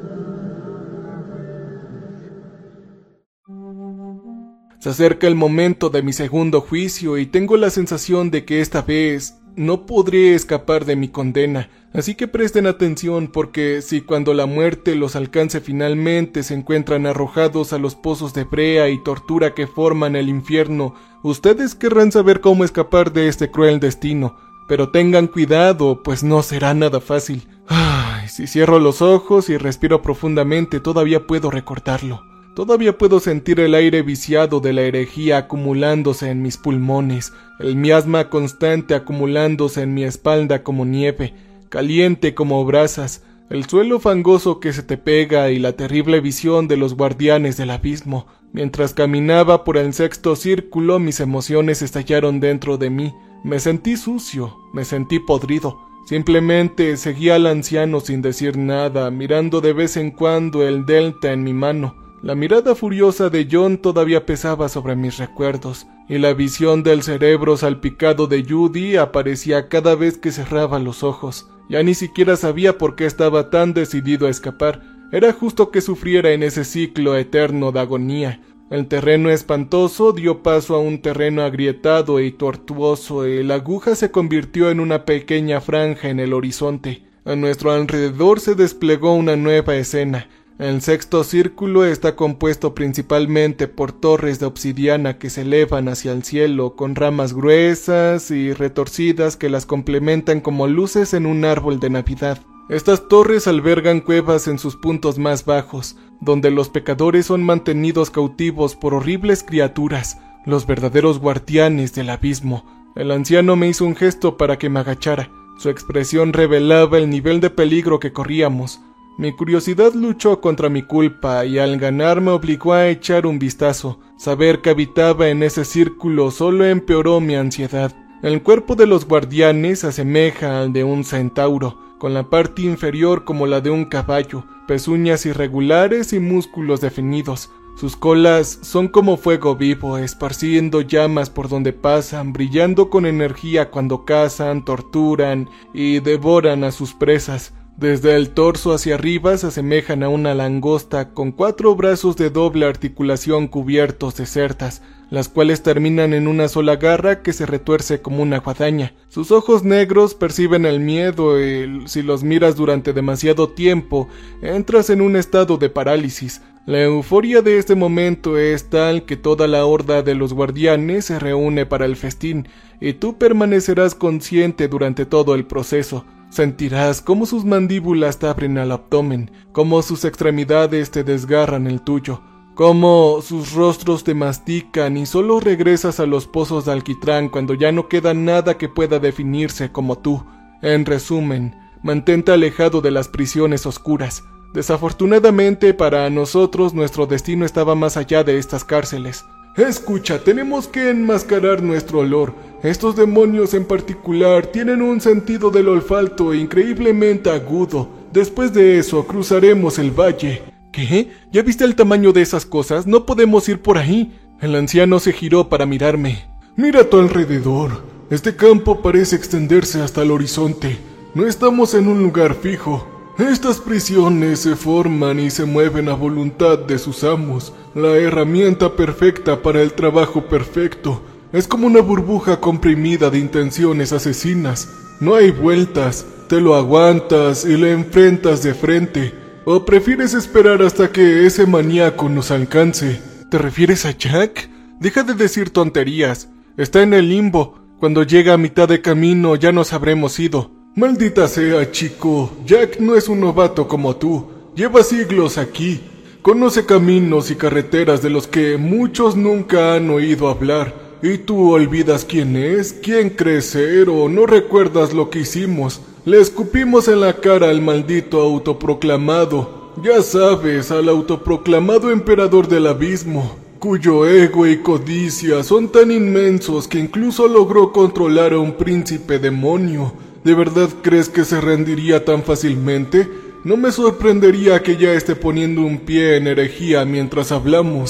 Se acerca el momento de mi segundo juicio y tengo la sensación de que esta vez no podré escapar de mi condena, así que presten atención porque si cuando la muerte los alcance finalmente se encuentran arrojados a los pozos de brea y tortura que forman el infierno, ustedes querrán saber cómo escapar de este cruel destino, pero tengan cuidado, pues no será nada fácil. Ay, si cierro los ojos y respiro profundamente todavía puedo recordarlo. Todavía puedo sentir el aire viciado de la herejía acumulándose en mis pulmones, el miasma constante acumulándose en mi espalda como nieve, caliente como brasas, el suelo fangoso que se te pega y la terrible visión de los guardianes del abismo. Mientras caminaba por el sexto círculo, mis emociones estallaron dentro de mí. Me sentí sucio, me sentí podrido. Simplemente seguía al anciano sin decir nada, mirando de vez en cuando el delta en mi mano. La mirada furiosa de John todavía pesaba sobre mis recuerdos, y la visión del cerebro salpicado de Judy aparecía cada vez que cerraba los ojos. Ya ni siquiera sabía por qué estaba tan decidido a escapar. Era justo que sufriera en ese ciclo eterno de agonía. El terreno espantoso dio paso a un terreno agrietado y tortuoso, y la aguja se convirtió en una pequeña franja en el horizonte. A nuestro alrededor se desplegó una nueva escena. El sexto círculo está compuesto principalmente por torres de obsidiana que se elevan hacia el cielo con ramas gruesas y retorcidas que las complementan como luces en un árbol de Navidad. Estas torres albergan cuevas en sus puntos más bajos, donde los pecadores son mantenidos cautivos por horribles criaturas, los verdaderos guardianes del abismo. El anciano me hizo un gesto para que me agachara. Su expresión revelaba el nivel de peligro que corríamos. Mi curiosidad luchó contra mi culpa y al ganar me obligó a echar un vistazo. Saber que habitaba en ese círculo solo empeoró mi ansiedad. El cuerpo de los guardianes asemeja al de un centauro, con la parte inferior como la de un caballo, pezuñas irregulares y músculos definidos. Sus colas son como fuego vivo, esparciendo llamas por donde pasan, brillando con energía cuando cazan, torturan y devoran a sus presas. Desde el torso hacia arriba se asemejan a una langosta con 4 brazos de doble articulación cubiertos de cerdas, las cuales terminan en una sola garra que se retuerce como una guadaña. Sus ojos negros perciben el miedo y si los miras durante demasiado tiempo, entras en un estado de parálisis. La euforia de este momento es tal que toda la horda de los guardianes se reúne para el festín, y tú permanecerás consciente durante todo el proceso. Sentirás cómo sus mandíbulas te abren al abdomen, cómo sus extremidades te desgarran el tuyo, cómo sus rostros te mastican y solo regresas a los pozos de alquitrán cuando ya no queda nada que pueda definirse como tú. En resumen, mantente alejado de las prisiones oscuras. Desafortunadamente para nosotros nuestro destino estaba más allá de estas cárceles. Escucha, tenemos que enmascarar nuestro olor. Estos demonios en particular tienen un sentido del olfato increíblemente agudo. Después de eso cruzaremos el valle. ¿Qué? ¿Ya viste el tamaño de esas cosas? No podemos ir por ahí. El anciano se giró para mirarme. Mira a tu alrededor. Este campo parece extenderse hasta el horizonte. No estamos en un lugar fijo. Estas prisiones se forman y se mueven a voluntad de sus amos. La herramienta perfecta para el trabajo perfecto. Es como una burbuja comprimida de intenciones asesinas. No hay vueltas. Te lo aguantas y le enfrentas de frente. ¿O prefieres esperar hasta que ese maníaco nos alcance? ¿Te refieres a Jack? Deja de decir tonterías. Está en el limbo. Cuando llegue a mitad de camino ya nos habremos ido. Maldita sea, chico. Jack no es un novato como tú. Lleva siglos aquí. Conoce caminos y carreteras de los que muchos nunca han oído hablar. ¿Y tú olvidas quién es? ¿Quién crees ser o no recuerdas lo que hicimos? Le escupimos en la cara al maldito autoproclamado. Ya sabes, al autoproclamado emperador del abismo, cuyo ego y codicia son tan inmensos que incluso logró controlar a un príncipe demonio. ¿De verdad crees que se rendiría tan fácilmente? No me sorprendería que ya esté poniendo un pie en herejía mientras hablamos.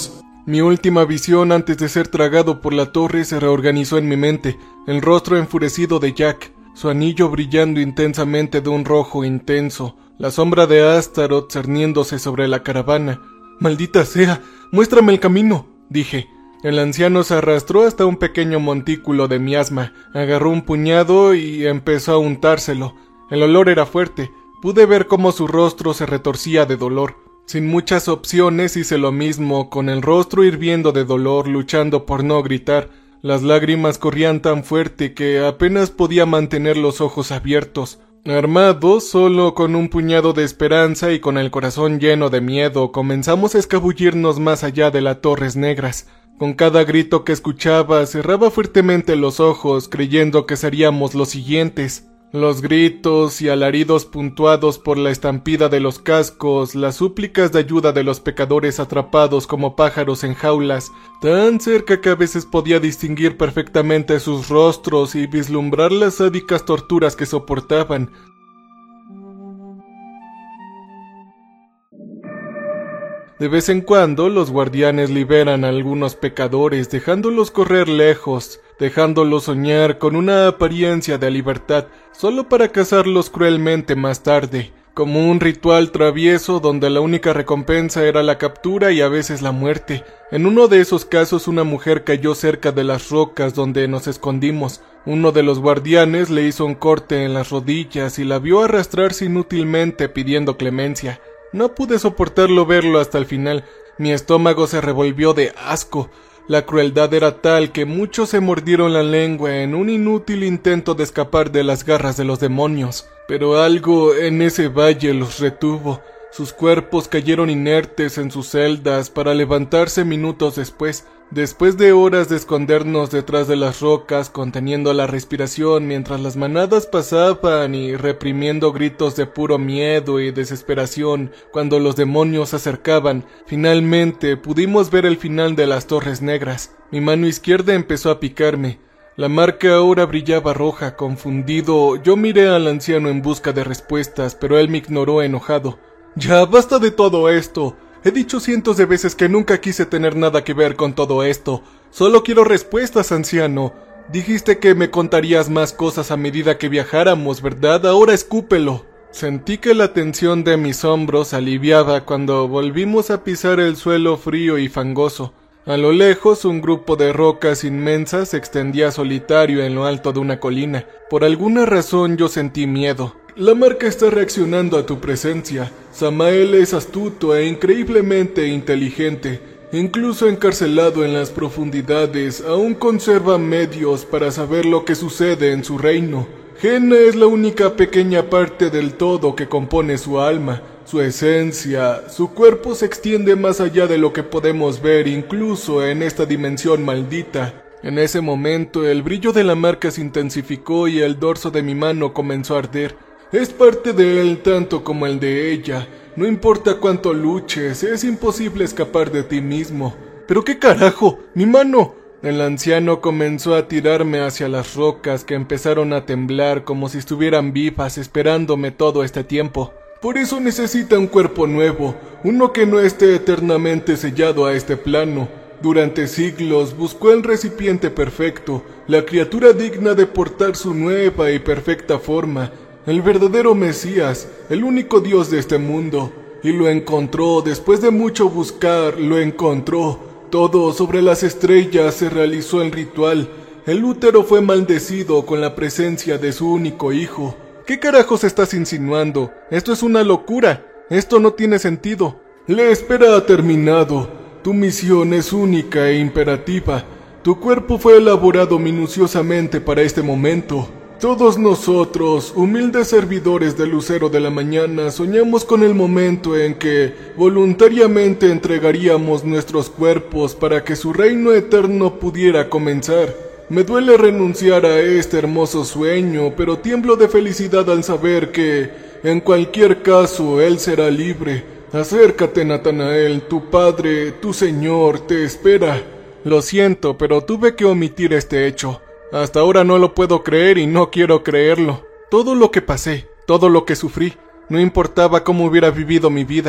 Mi última visión antes de ser tragado por la torre se reorganizó en mi mente, el rostro enfurecido de Jack, su anillo brillando intensamente de un rojo intenso, la sombra de Astaroth cerniéndose sobre la caravana. «¡Maldita sea! ¡Muéstrame el camino!», dije. El anciano se arrastró hasta un pequeño montículo de miasma, agarró un puñado y empezó a untárselo. El olor era fuerte, pude ver cómo su rostro se retorcía de dolor. Sin muchas opciones hice lo mismo, con el rostro hirviendo de dolor, luchando por no gritar. Las lágrimas corrían tan fuerte que apenas podía mantener los ojos abiertos. Armado, solo con un puñado de esperanza y con el corazón lleno de miedo, comenzamos a escabullirnos más allá de las Torres Negras. Con cada grito que escuchaba, cerraba fuertemente los ojos, creyendo que seríamos los siguientes. Los gritos y alaridos puntuados por la estampida de los cascos, las súplicas de ayuda de los pecadores atrapados como pájaros en jaulas, tan cerca que a veces podía distinguir perfectamente sus rostros y vislumbrar las sádicas torturas que soportaban. De vez en cuando los guardianes liberan a algunos pecadores, dejándolos correr lejos, dejándolos soñar con una apariencia de libertad, solo para cazarlos cruelmente más tarde, como un ritual travieso donde la única recompensa era la captura y a veces la muerte. En uno de esos casos una mujer cayó cerca de las rocas donde nos escondimos. Uno de los guardianes le hizo un corte en las rodillas y la vio arrastrarse inútilmente pidiendo clemencia. No pude soportarlo verlo hasta el final. Mi estómago se revolvió de asco. La crueldad era tal que muchos se mordieron la lengua en un inútil intento de escapar de las garras de los demonios. Pero algo en ese valle los retuvo. Sus cuerpos cayeron inertes en sus celdas para levantarse minutos después. Después de horas de escondernos detrás de las rocas, conteniendo la respiración mientras las manadas pasaban y reprimiendo gritos de puro miedo y desesperación cuando los demonios se acercaban, finalmente pudimos ver el final de las Torres Negras. Mi mano izquierda empezó a picarme. La marca ahora brillaba roja. Confundido, yo miré al anciano en busca de respuestas, pero él me ignoró enojado. «Ya, basta de todo esto. He dicho cientos de veces que nunca quise tener nada que ver con todo esto. Solo quiero respuestas, anciano. Dijiste que me contarías más cosas a medida que viajáramos, ¿verdad? Ahora escúpelo». Sentí que la tensión de mis hombros aliviaba cuando volvimos a pisar el suelo frío y fangoso. A lo lejos, un grupo de rocas inmensas se extendía solitario en lo alto de una colina. Por alguna razón yo sentí miedo. «La marca está reaccionando a tu presencia. Samael es astuto e increíblemente inteligente. Incluso encarcelado en las profundidades, aún conserva medios para saber lo que sucede en su reino. Henna es la única pequeña parte del todo que compone su alma, su esencia. Su cuerpo se extiende más allá de lo que podemos ver, incluso en esta dimensión maldita». En ese momento, el brillo de la marca se intensificó y el dorso de mi mano comenzó a arder. «Es parte de él tanto como el de ella. No importa cuánto luches, es imposible escapar de ti mismo». «¿Pero qué carajo? ¡Mi mano!». El anciano comenzó a tirarme hacia las rocas que empezaron a temblar como si estuvieran vivas esperándome todo este tiempo. «Por eso necesita un cuerpo nuevo, uno que no esté eternamente sellado a este plano. Durante siglos buscó el recipiente perfecto, la criatura digna de portar su nueva y perfecta forma. El verdadero Mesías, el único Dios de este mundo. Y lo encontró, después de mucho buscar, lo encontró. Todo sobre las estrellas se realizó el ritual. El útero fue maldecido con la presencia de su único hijo». «¿Qué carajos estás insinuando? Esto es una locura. Esto no tiene sentido». «La espera ha terminado. Tu misión es única e imperativa. Tu cuerpo fue elaborado minuciosamente para este momento. Todos nosotros, humildes servidores del Lucero de la Mañana, soñamos con el momento en que voluntariamente entregaríamos nuestros cuerpos para que su reino eterno pudiera comenzar. Me duele renunciar a este hermoso sueño, pero tiemblo de felicidad al saber que, en cualquier caso, él será libre. Acércate, Natanael, tu padre, tu señor, te espera». «Lo siento, pero tuve que omitir este hecho. Hasta ahora no lo puedo creer y no quiero creerlo. Todo lo que pasé, todo lo que sufrí, no importaba cómo hubiera vivido mi vida.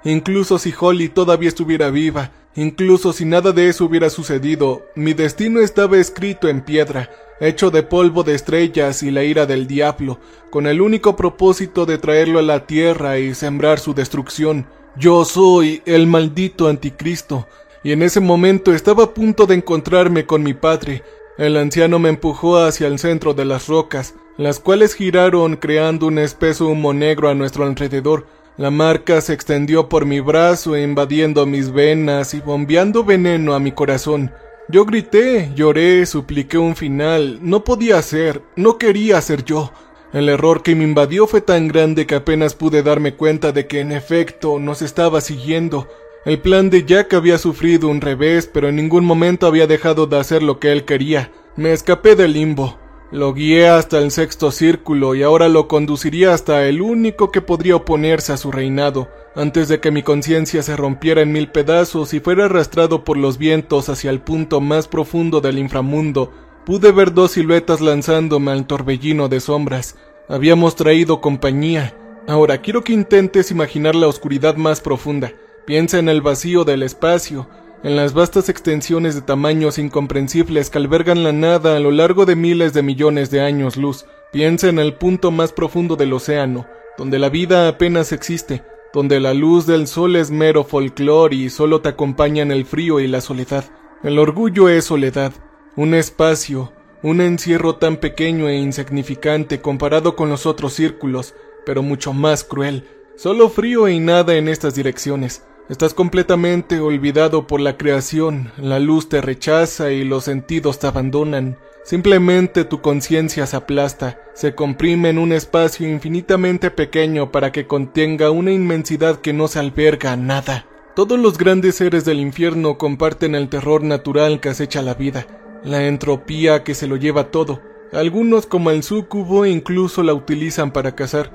Incluso si Holly todavía estuviera viva, incluso si nada de eso hubiera sucedido, mi destino estaba escrito en piedra, hecho de polvo de estrellas y la ira del diablo, con el único propósito de traerlo a la tierra y sembrar su destrucción. Yo soy el maldito anticristo, y en ese momento estaba a punto de encontrarme con mi padre. El anciano me empujó hacia el centro de las rocas, las cuales giraron creando un espeso humo negro a nuestro alrededor. La marca se extendió por mi brazo, invadiendo mis venas y bombeando veneno a mi corazón. Yo grité, lloré, supliqué un final. No podía ser, no quería ser yo. El error que me invadió fue tan grande que apenas pude darme cuenta de que en efecto nos estaba siguiendo. El plan de Jack había sufrido un revés, pero en ningún momento había dejado de hacer lo que él quería. Me escapé del limbo. Lo guié hasta el sexto círculo y ahora lo conduciría hasta el único que podría oponerse a su reinado, antes de que mi conciencia se rompiera en 1000 pedazos y fuera arrastrado por los vientos hacia el punto más profundo del inframundo. Pude ver 2 siluetas lanzándome al torbellino de sombras. Habíamos traído compañía. Ahora quiero que intentes imaginar la oscuridad más profunda. Piensa en el vacío del espacio, en las vastas extensiones de tamaños incomprensibles que albergan la nada a lo largo de miles de millones de años luz. Piensa en el punto más profundo del océano, donde la vida apenas existe, donde la luz del sol es mero folclore y solo te acompañan el frío y la soledad. El orgullo es soledad, un espacio, un encierro tan pequeño e insignificante comparado con los otros círculos, pero mucho más cruel. Solo frío y nada en estas direcciones. Estás completamente olvidado por la creación, la luz te rechaza y los sentidos te abandonan. Simplemente tu conciencia se aplasta, se comprime en un espacio infinitamente pequeño para que contenga una inmensidad que no se alberga a nada. Todos los grandes seres del infierno comparten el terror natural que acecha la vida, la entropía que se lo lleva todo. Algunos, como el súcubo, incluso la utilizan para cazar.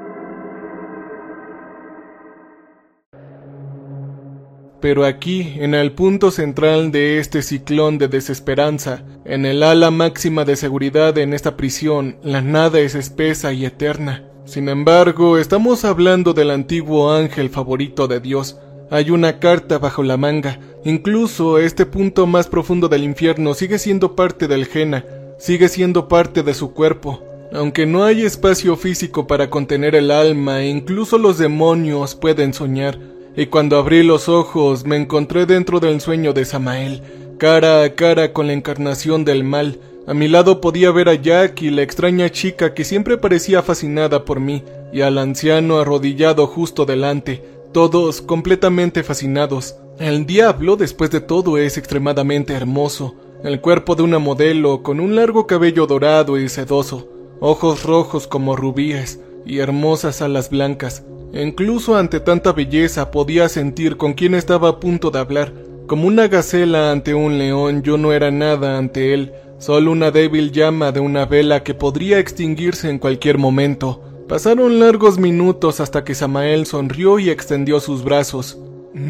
Pero aquí, en el punto central de este ciclón de desesperanza, en el ala máxima de seguridad en esta prisión, la nada es espesa y eterna. Sin embargo, estamos hablando del antiguo ángel favorito de Dios. Hay una carta bajo la manga. Incluso este punto más profundo del infierno sigue siendo parte del Gehenna, sigue siendo parte de su cuerpo. Aunque no hay espacio físico para contener el alma, incluso los demonios pueden soñar. Y cuando abrí los ojos me encontré dentro del sueño de Samael, cara a cara con la encarnación del mal. A mi lado podía ver a Jack y la extraña chica que siempre parecía fascinada por mí, y al anciano arrodillado justo delante, todos completamente fascinados. El diablo, después de todo, es extremadamente hermoso. El cuerpo de una modelo con un largo cabello dorado y sedoso, ojos rojos como rubíes y hermosas alas blancas. Incluso ante tanta belleza podía sentir con quién estaba a punto de hablar. Como una gacela ante un león, yo no era nada ante él, solo una débil llama de una vela que podría extinguirse en cualquier momento. Pasaron largos minutos hasta que Samael sonrió y extendió sus brazos.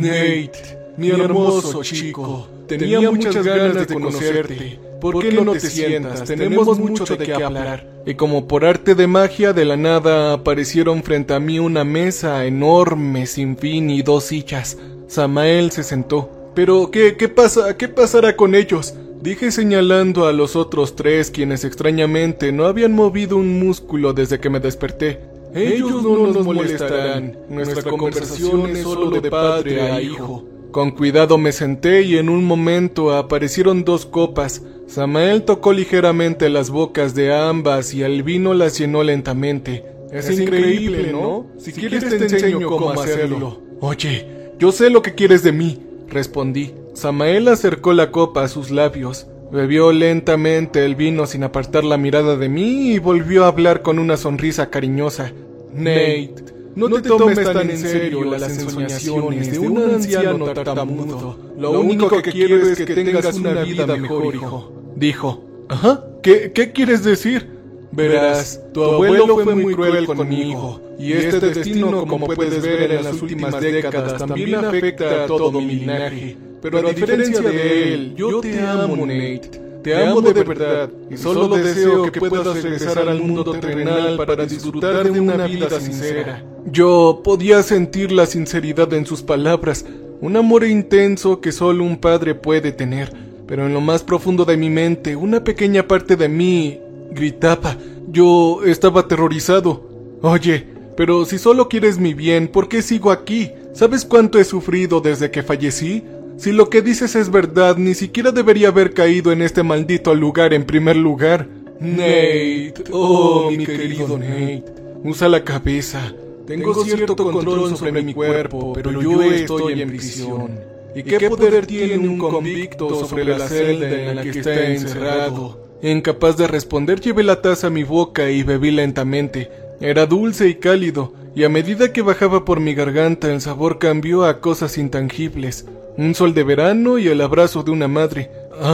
Nate, mi hermoso chico, tenía muchas ganas de conocerte. ¿Por qué no te sientas? Tenemos mucho de qué hablar. Y como por arte de magia, de la nada aparecieron frente a mí una mesa enorme, sin fin, y 2 sillas. Samael se sentó. ¿Pero qué pasa? ¿Qué pasará con ellos? Dije señalando a los otros 3, quienes extrañamente no habían movido un músculo desde que me desperté. Ellos no nos molestarán. Nuestra conversación es solo de padre a hijo. Con cuidado me senté y en un momento aparecieron 2 copas. Samael tocó ligeramente las bocas de ambas y el vino las llenó lentamente. Es increíble, ¿no? Si quieres te enseño cómo hacerlo. Oye, yo sé lo que quieres de mí, respondí. Samael acercó la copa a sus labios, bebió lentamente el vino sin apartar la mirada de mí y volvió a hablar con una sonrisa cariñosa. Nate, no te tomes tan en serio las ensoñaciones de un anciano tartamudo. Lo único que quiero es que tengas una vida mejor, hijo. Dijo. ¿Ajá? ¿Qué quieres decir? Verás, tu abuelo fue muy cruel conmigo, y este destino, como puedes ver en las últimas décadas, también afecta a todo mi linaje. Pero a diferencia de él, yo te amo, Nate. te amo de verdad, y solo deseo que puedas regresar al mundo terrenal para disfrutar de una vida sincera. Yo podía sentir la sinceridad en sus palabras, un amor intenso que solo un padre puede tener, pero en lo más profundo de mi mente, una pequeña parte de mí gritaba. Yo estaba aterrorizado. Oye, pero si solo quieres mi bien, ¿por qué sigo aquí? ¿Sabes cuánto he sufrido desde que fallecí? Si lo que dices es verdad, ni siquiera debería haber caído en este maldito lugar en primer lugar. Nate, oh mi querido Nate, usa la cabeza. Tengo cierto control sobre mi cuerpo, pero yo estoy en prisión. ¿Y qué poder tiene un convicto sobre la celda en la que está encerrado? Incapaz de responder, llevé la taza a mi boca y bebí lentamente. Era dulce y cálido, y a medida que bajaba por mi garganta el sabor cambió a cosas intangibles. Un sol de verano y el abrazo de una madre.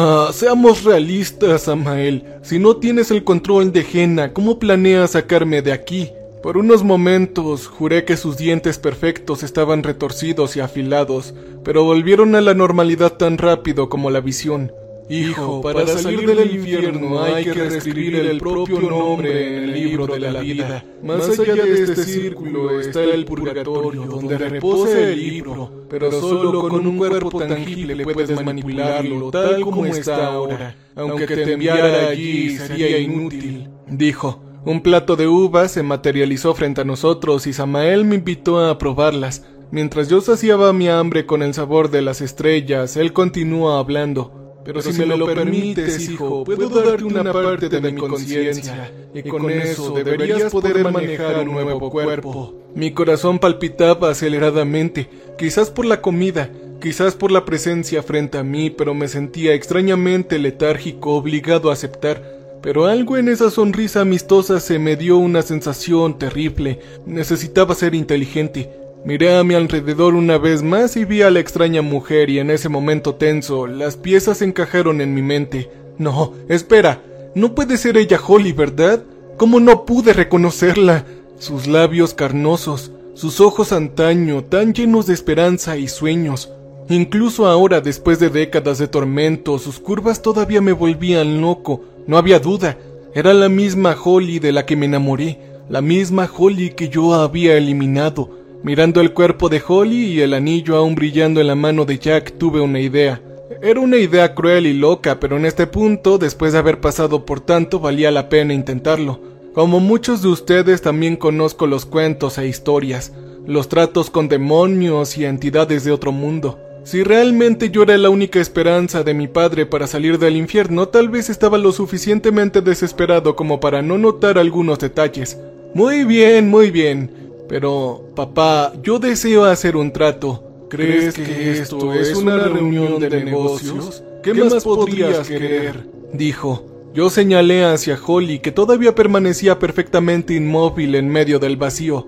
Seamos realistas, Samael. Si no tienes el control de Jenna, ¿cómo planeas sacarme de aquí? Por unos momentos juré que sus dientes perfectos estaban retorcidos y afilados, pero volvieron a la normalidad tan rápido como la visión. Hijo, para salir del infierno hay que reescribir el propio nombre en el libro de la vida. Más allá de este círculo está el purgatorio, donde reposa el libro, pero solo con un cuerpo tangible puedes manipularlo tal como está ahora. Aunque te enviara allí sería inútil, dijo. Un plato de uvas se materializó frente a nosotros y Samael me invitó a probarlas. Mientras yo saciaba mi hambre con el sabor de las estrellas, él continuó hablando. Pero si me lo permites, hijo, puedo darte una parte de mi conciencia, y con eso deberías poder manejar un nuevo cuerpo. Mi corazón palpitaba aceleradamente, quizás por la comida, quizás por la presencia frente a mí, pero me sentía extrañamente letárgico, obligado a aceptar. Pero algo en esa sonrisa amistosa se me dio una sensación terrible. Necesitaba ser inteligente. Miré a mi alrededor una vez más y vi a la extraña mujer, y en ese momento tenso, las piezas encajaron en mi mente. No, espera, no puede ser ella Holly, ¿verdad? ¿Cómo no pude reconocerla? Sus labios carnosos, sus ojos antaño, tan llenos de esperanza y sueños. Incluso ahora, después de décadas de tormento, sus curvas todavía me volvían loco. No había duda, era la misma Holly de la que me enamoré, la misma Holly que yo había eliminado. Mirando el cuerpo de Holly y el anillo aún brillando en la mano de Jack, tuve una idea. Era una idea cruel y loca, pero en este punto, después de haber pasado por tanto, valía la pena intentarlo. Como muchos de ustedes, también conozco los cuentos e historias, los tratos con demonios y entidades de otro mundo. Si realmente yo era la única esperanza de mi padre para salir del infierno, tal vez estaba lo suficientemente desesperado como para no notar algunos detalles. Muy bien. Pero, papá, yo deseo hacer un trato. ¿Crees que esto es una reunión de negocios? ¿Qué más podrías querer? Dijo. Yo señalé hacia Holly, que todavía permanecía perfectamente inmóvil en medio del vacío.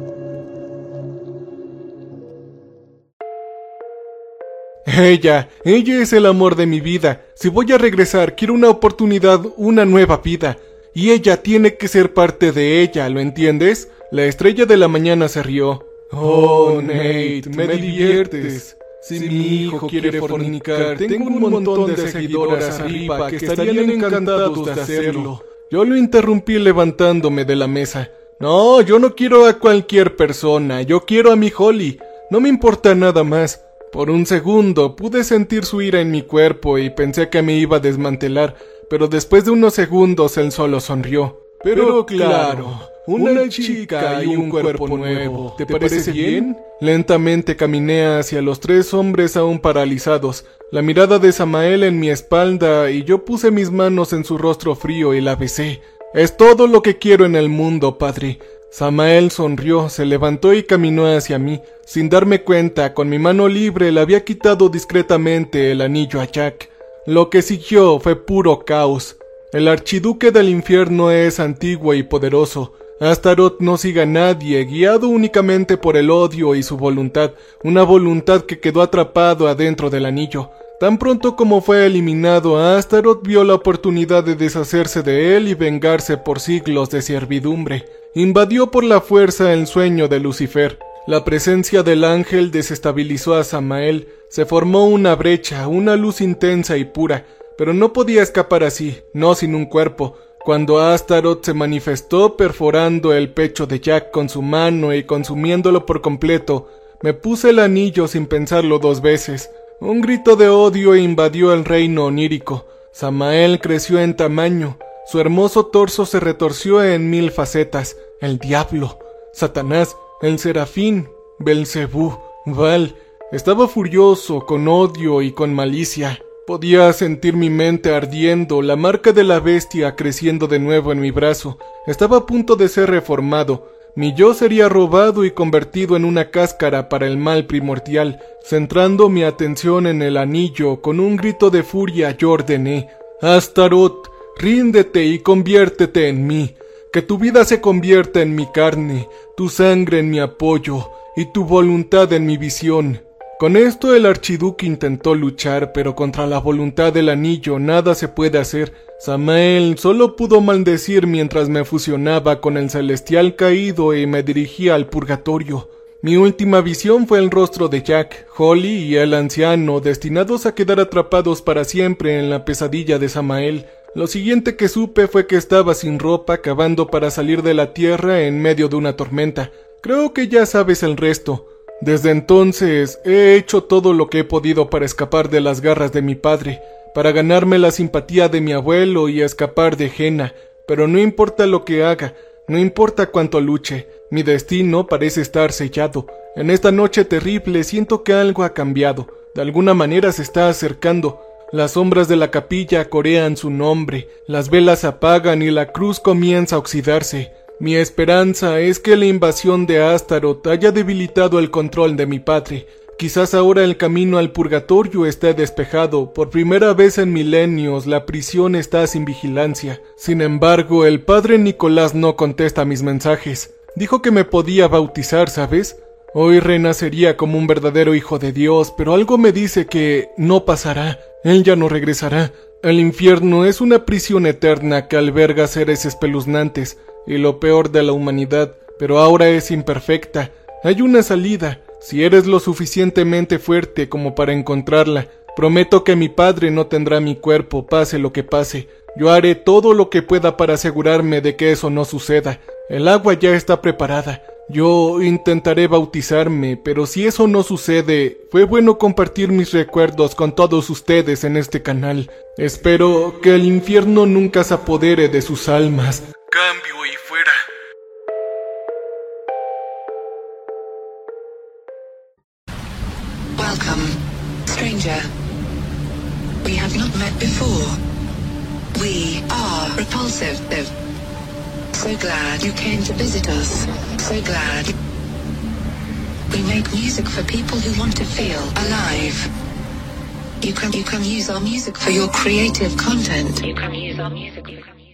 Ella es el amor de mi vida. Si voy a regresar, quiero una oportunidad, una nueva vida. Y ella tiene que ser parte de ella, ¿lo entiendes? La estrella de la mañana se rió. Oh, Nate, me diviertes. Si mi hijo quiere fornicar, tengo un montón de seguidoras arriba que estarían encantados de hacerlo. Yo lo interrumpí levantándome de la mesa. No, yo no quiero a cualquier persona, yo quiero a mi Holly. No me importa nada más. Por un segundo pude sentir su ira en mi cuerpo y pensé que me iba a desmantelar, pero después de unos segundos él solo sonrió. Pero claro, una chica y un cuerpo nuevo, ¿te parece bien? Lentamente caminé hacia los tres hombres aún paralizados, la mirada de Samael en mi espalda, y yo puse mis manos en su rostro frío y la besé. Es todo lo que quiero en el mundo, padre. Samael sonrió, se levantó y caminó hacia mí. Sin darme cuenta, con mi mano libre le había quitado discretamente el anillo a Jack. Lo que siguió fue puro caos. El archiduque del infierno es antiguo y poderoso. Astaroth no sigue a nadie, guiado únicamente por el odio y su voluntad, una voluntad que quedó atrapado adentro del anillo. Tan pronto como fue eliminado, Astaroth vio la oportunidad de deshacerse de él y vengarse por siglos de servidumbre. Invadió por la fuerza el sueño de Lucifer. La presencia del ángel desestabilizó a Samael. Se formó una brecha, una luz intensa y pura. pero no podía escapar así, no sin un cuerpo. Cuando Astaroth se manifestó perforando el pecho de Jack con su mano y consumiéndolo por completo, me puse el anillo sin pensarlo 2 veces. Un grito de odio invadió el reino onírico. Samael creció en tamaño. Su hermoso torso se retorció en 1000 facetas. El diablo, Satanás, el serafín, Belcebú, Baal. Estaba furioso, con odio y con malicia. Podía sentir mi mente ardiendo, la marca de la bestia creciendo de nuevo en mi brazo. Estaba a punto de ser reformado. Mi yo sería robado y convertido en una cáscara para el mal primordial. Centrando mi atención en el anillo, con un grito de furia yo ordené: Astaroth, ríndete y conviértete en mí. Que tu vida se convierta en mi carne, tu sangre en mi apoyo y tu voluntad en mi visión. Con esto el archiduque intentó luchar, pero contra la voluntad del anillo nada se puede hacer. Samael solo pudo maldecir mientras me fusionaba con el celestial caído y me dirigía al purgatorio. Mi última visión fue el rostro de Jack, Holly y el anciano, destinados a quedar atrapados para siempre en la pesadilla de Samael. Lo siguiente que supe fue que estaba sin ropa, cavando para salir de la tierra en medio de una tormenta. Creo que ya sabes el resto. Desde entonces he hecho todo lo que he podido para escapar de las garras de mi padre, para ganarme la simpatía de mi abuelo y escapar de Jena, pero no importa lo que haga, no importa cuánto luche, mi destino parece estar sellado. En esta noche terrible siento que algo ha cambiado, de alguna manera se está acercando. Las sombras de la capilla corean su nombre, las velas se apagan y la cruz comienza a oxidarse. Mi esperanza es que la invasión de Astaroth haya debilitado el control de mi padre. Quizás ahora el camino al purgatorio esté despejado. Por primera vez en milenios la prisión está sin vigilancia. Sin embargo, el padre Nicolás no contesta mis mensajes. Dijo que me podía bautizar, ¿sabes? Hoy renacería como un verdadero hijo de Dios, pero algo me dice que no pasará. Él ya no regresará. El infierno es una prisión eterna que alberga seres espeluznantes y lo peor de la humanidad, pero ahora es imperfecta. Hay una salida, si eres lo suficientemente fuerte como para encontrarla. Prometo que mi padre no tendrá mi cuerpo, pase lo que pase. Yo haré todo lo que pueda para asegurarme de que eso no suceda. El agua ya está preparada. Yo intentaré bautizarme, pero si eso no sucede, fue bueno compartir mis recuerdos con todos ustedes en este canal. Espero que el infierno nunca se apodere de sus almas. Cambio y fuera. Welcome, stranger. We have not met before. We are repulsive. So glad you came to visit us. So glad. We make music for people who want to feel alive. You can use our music for your creative content. You can use our music.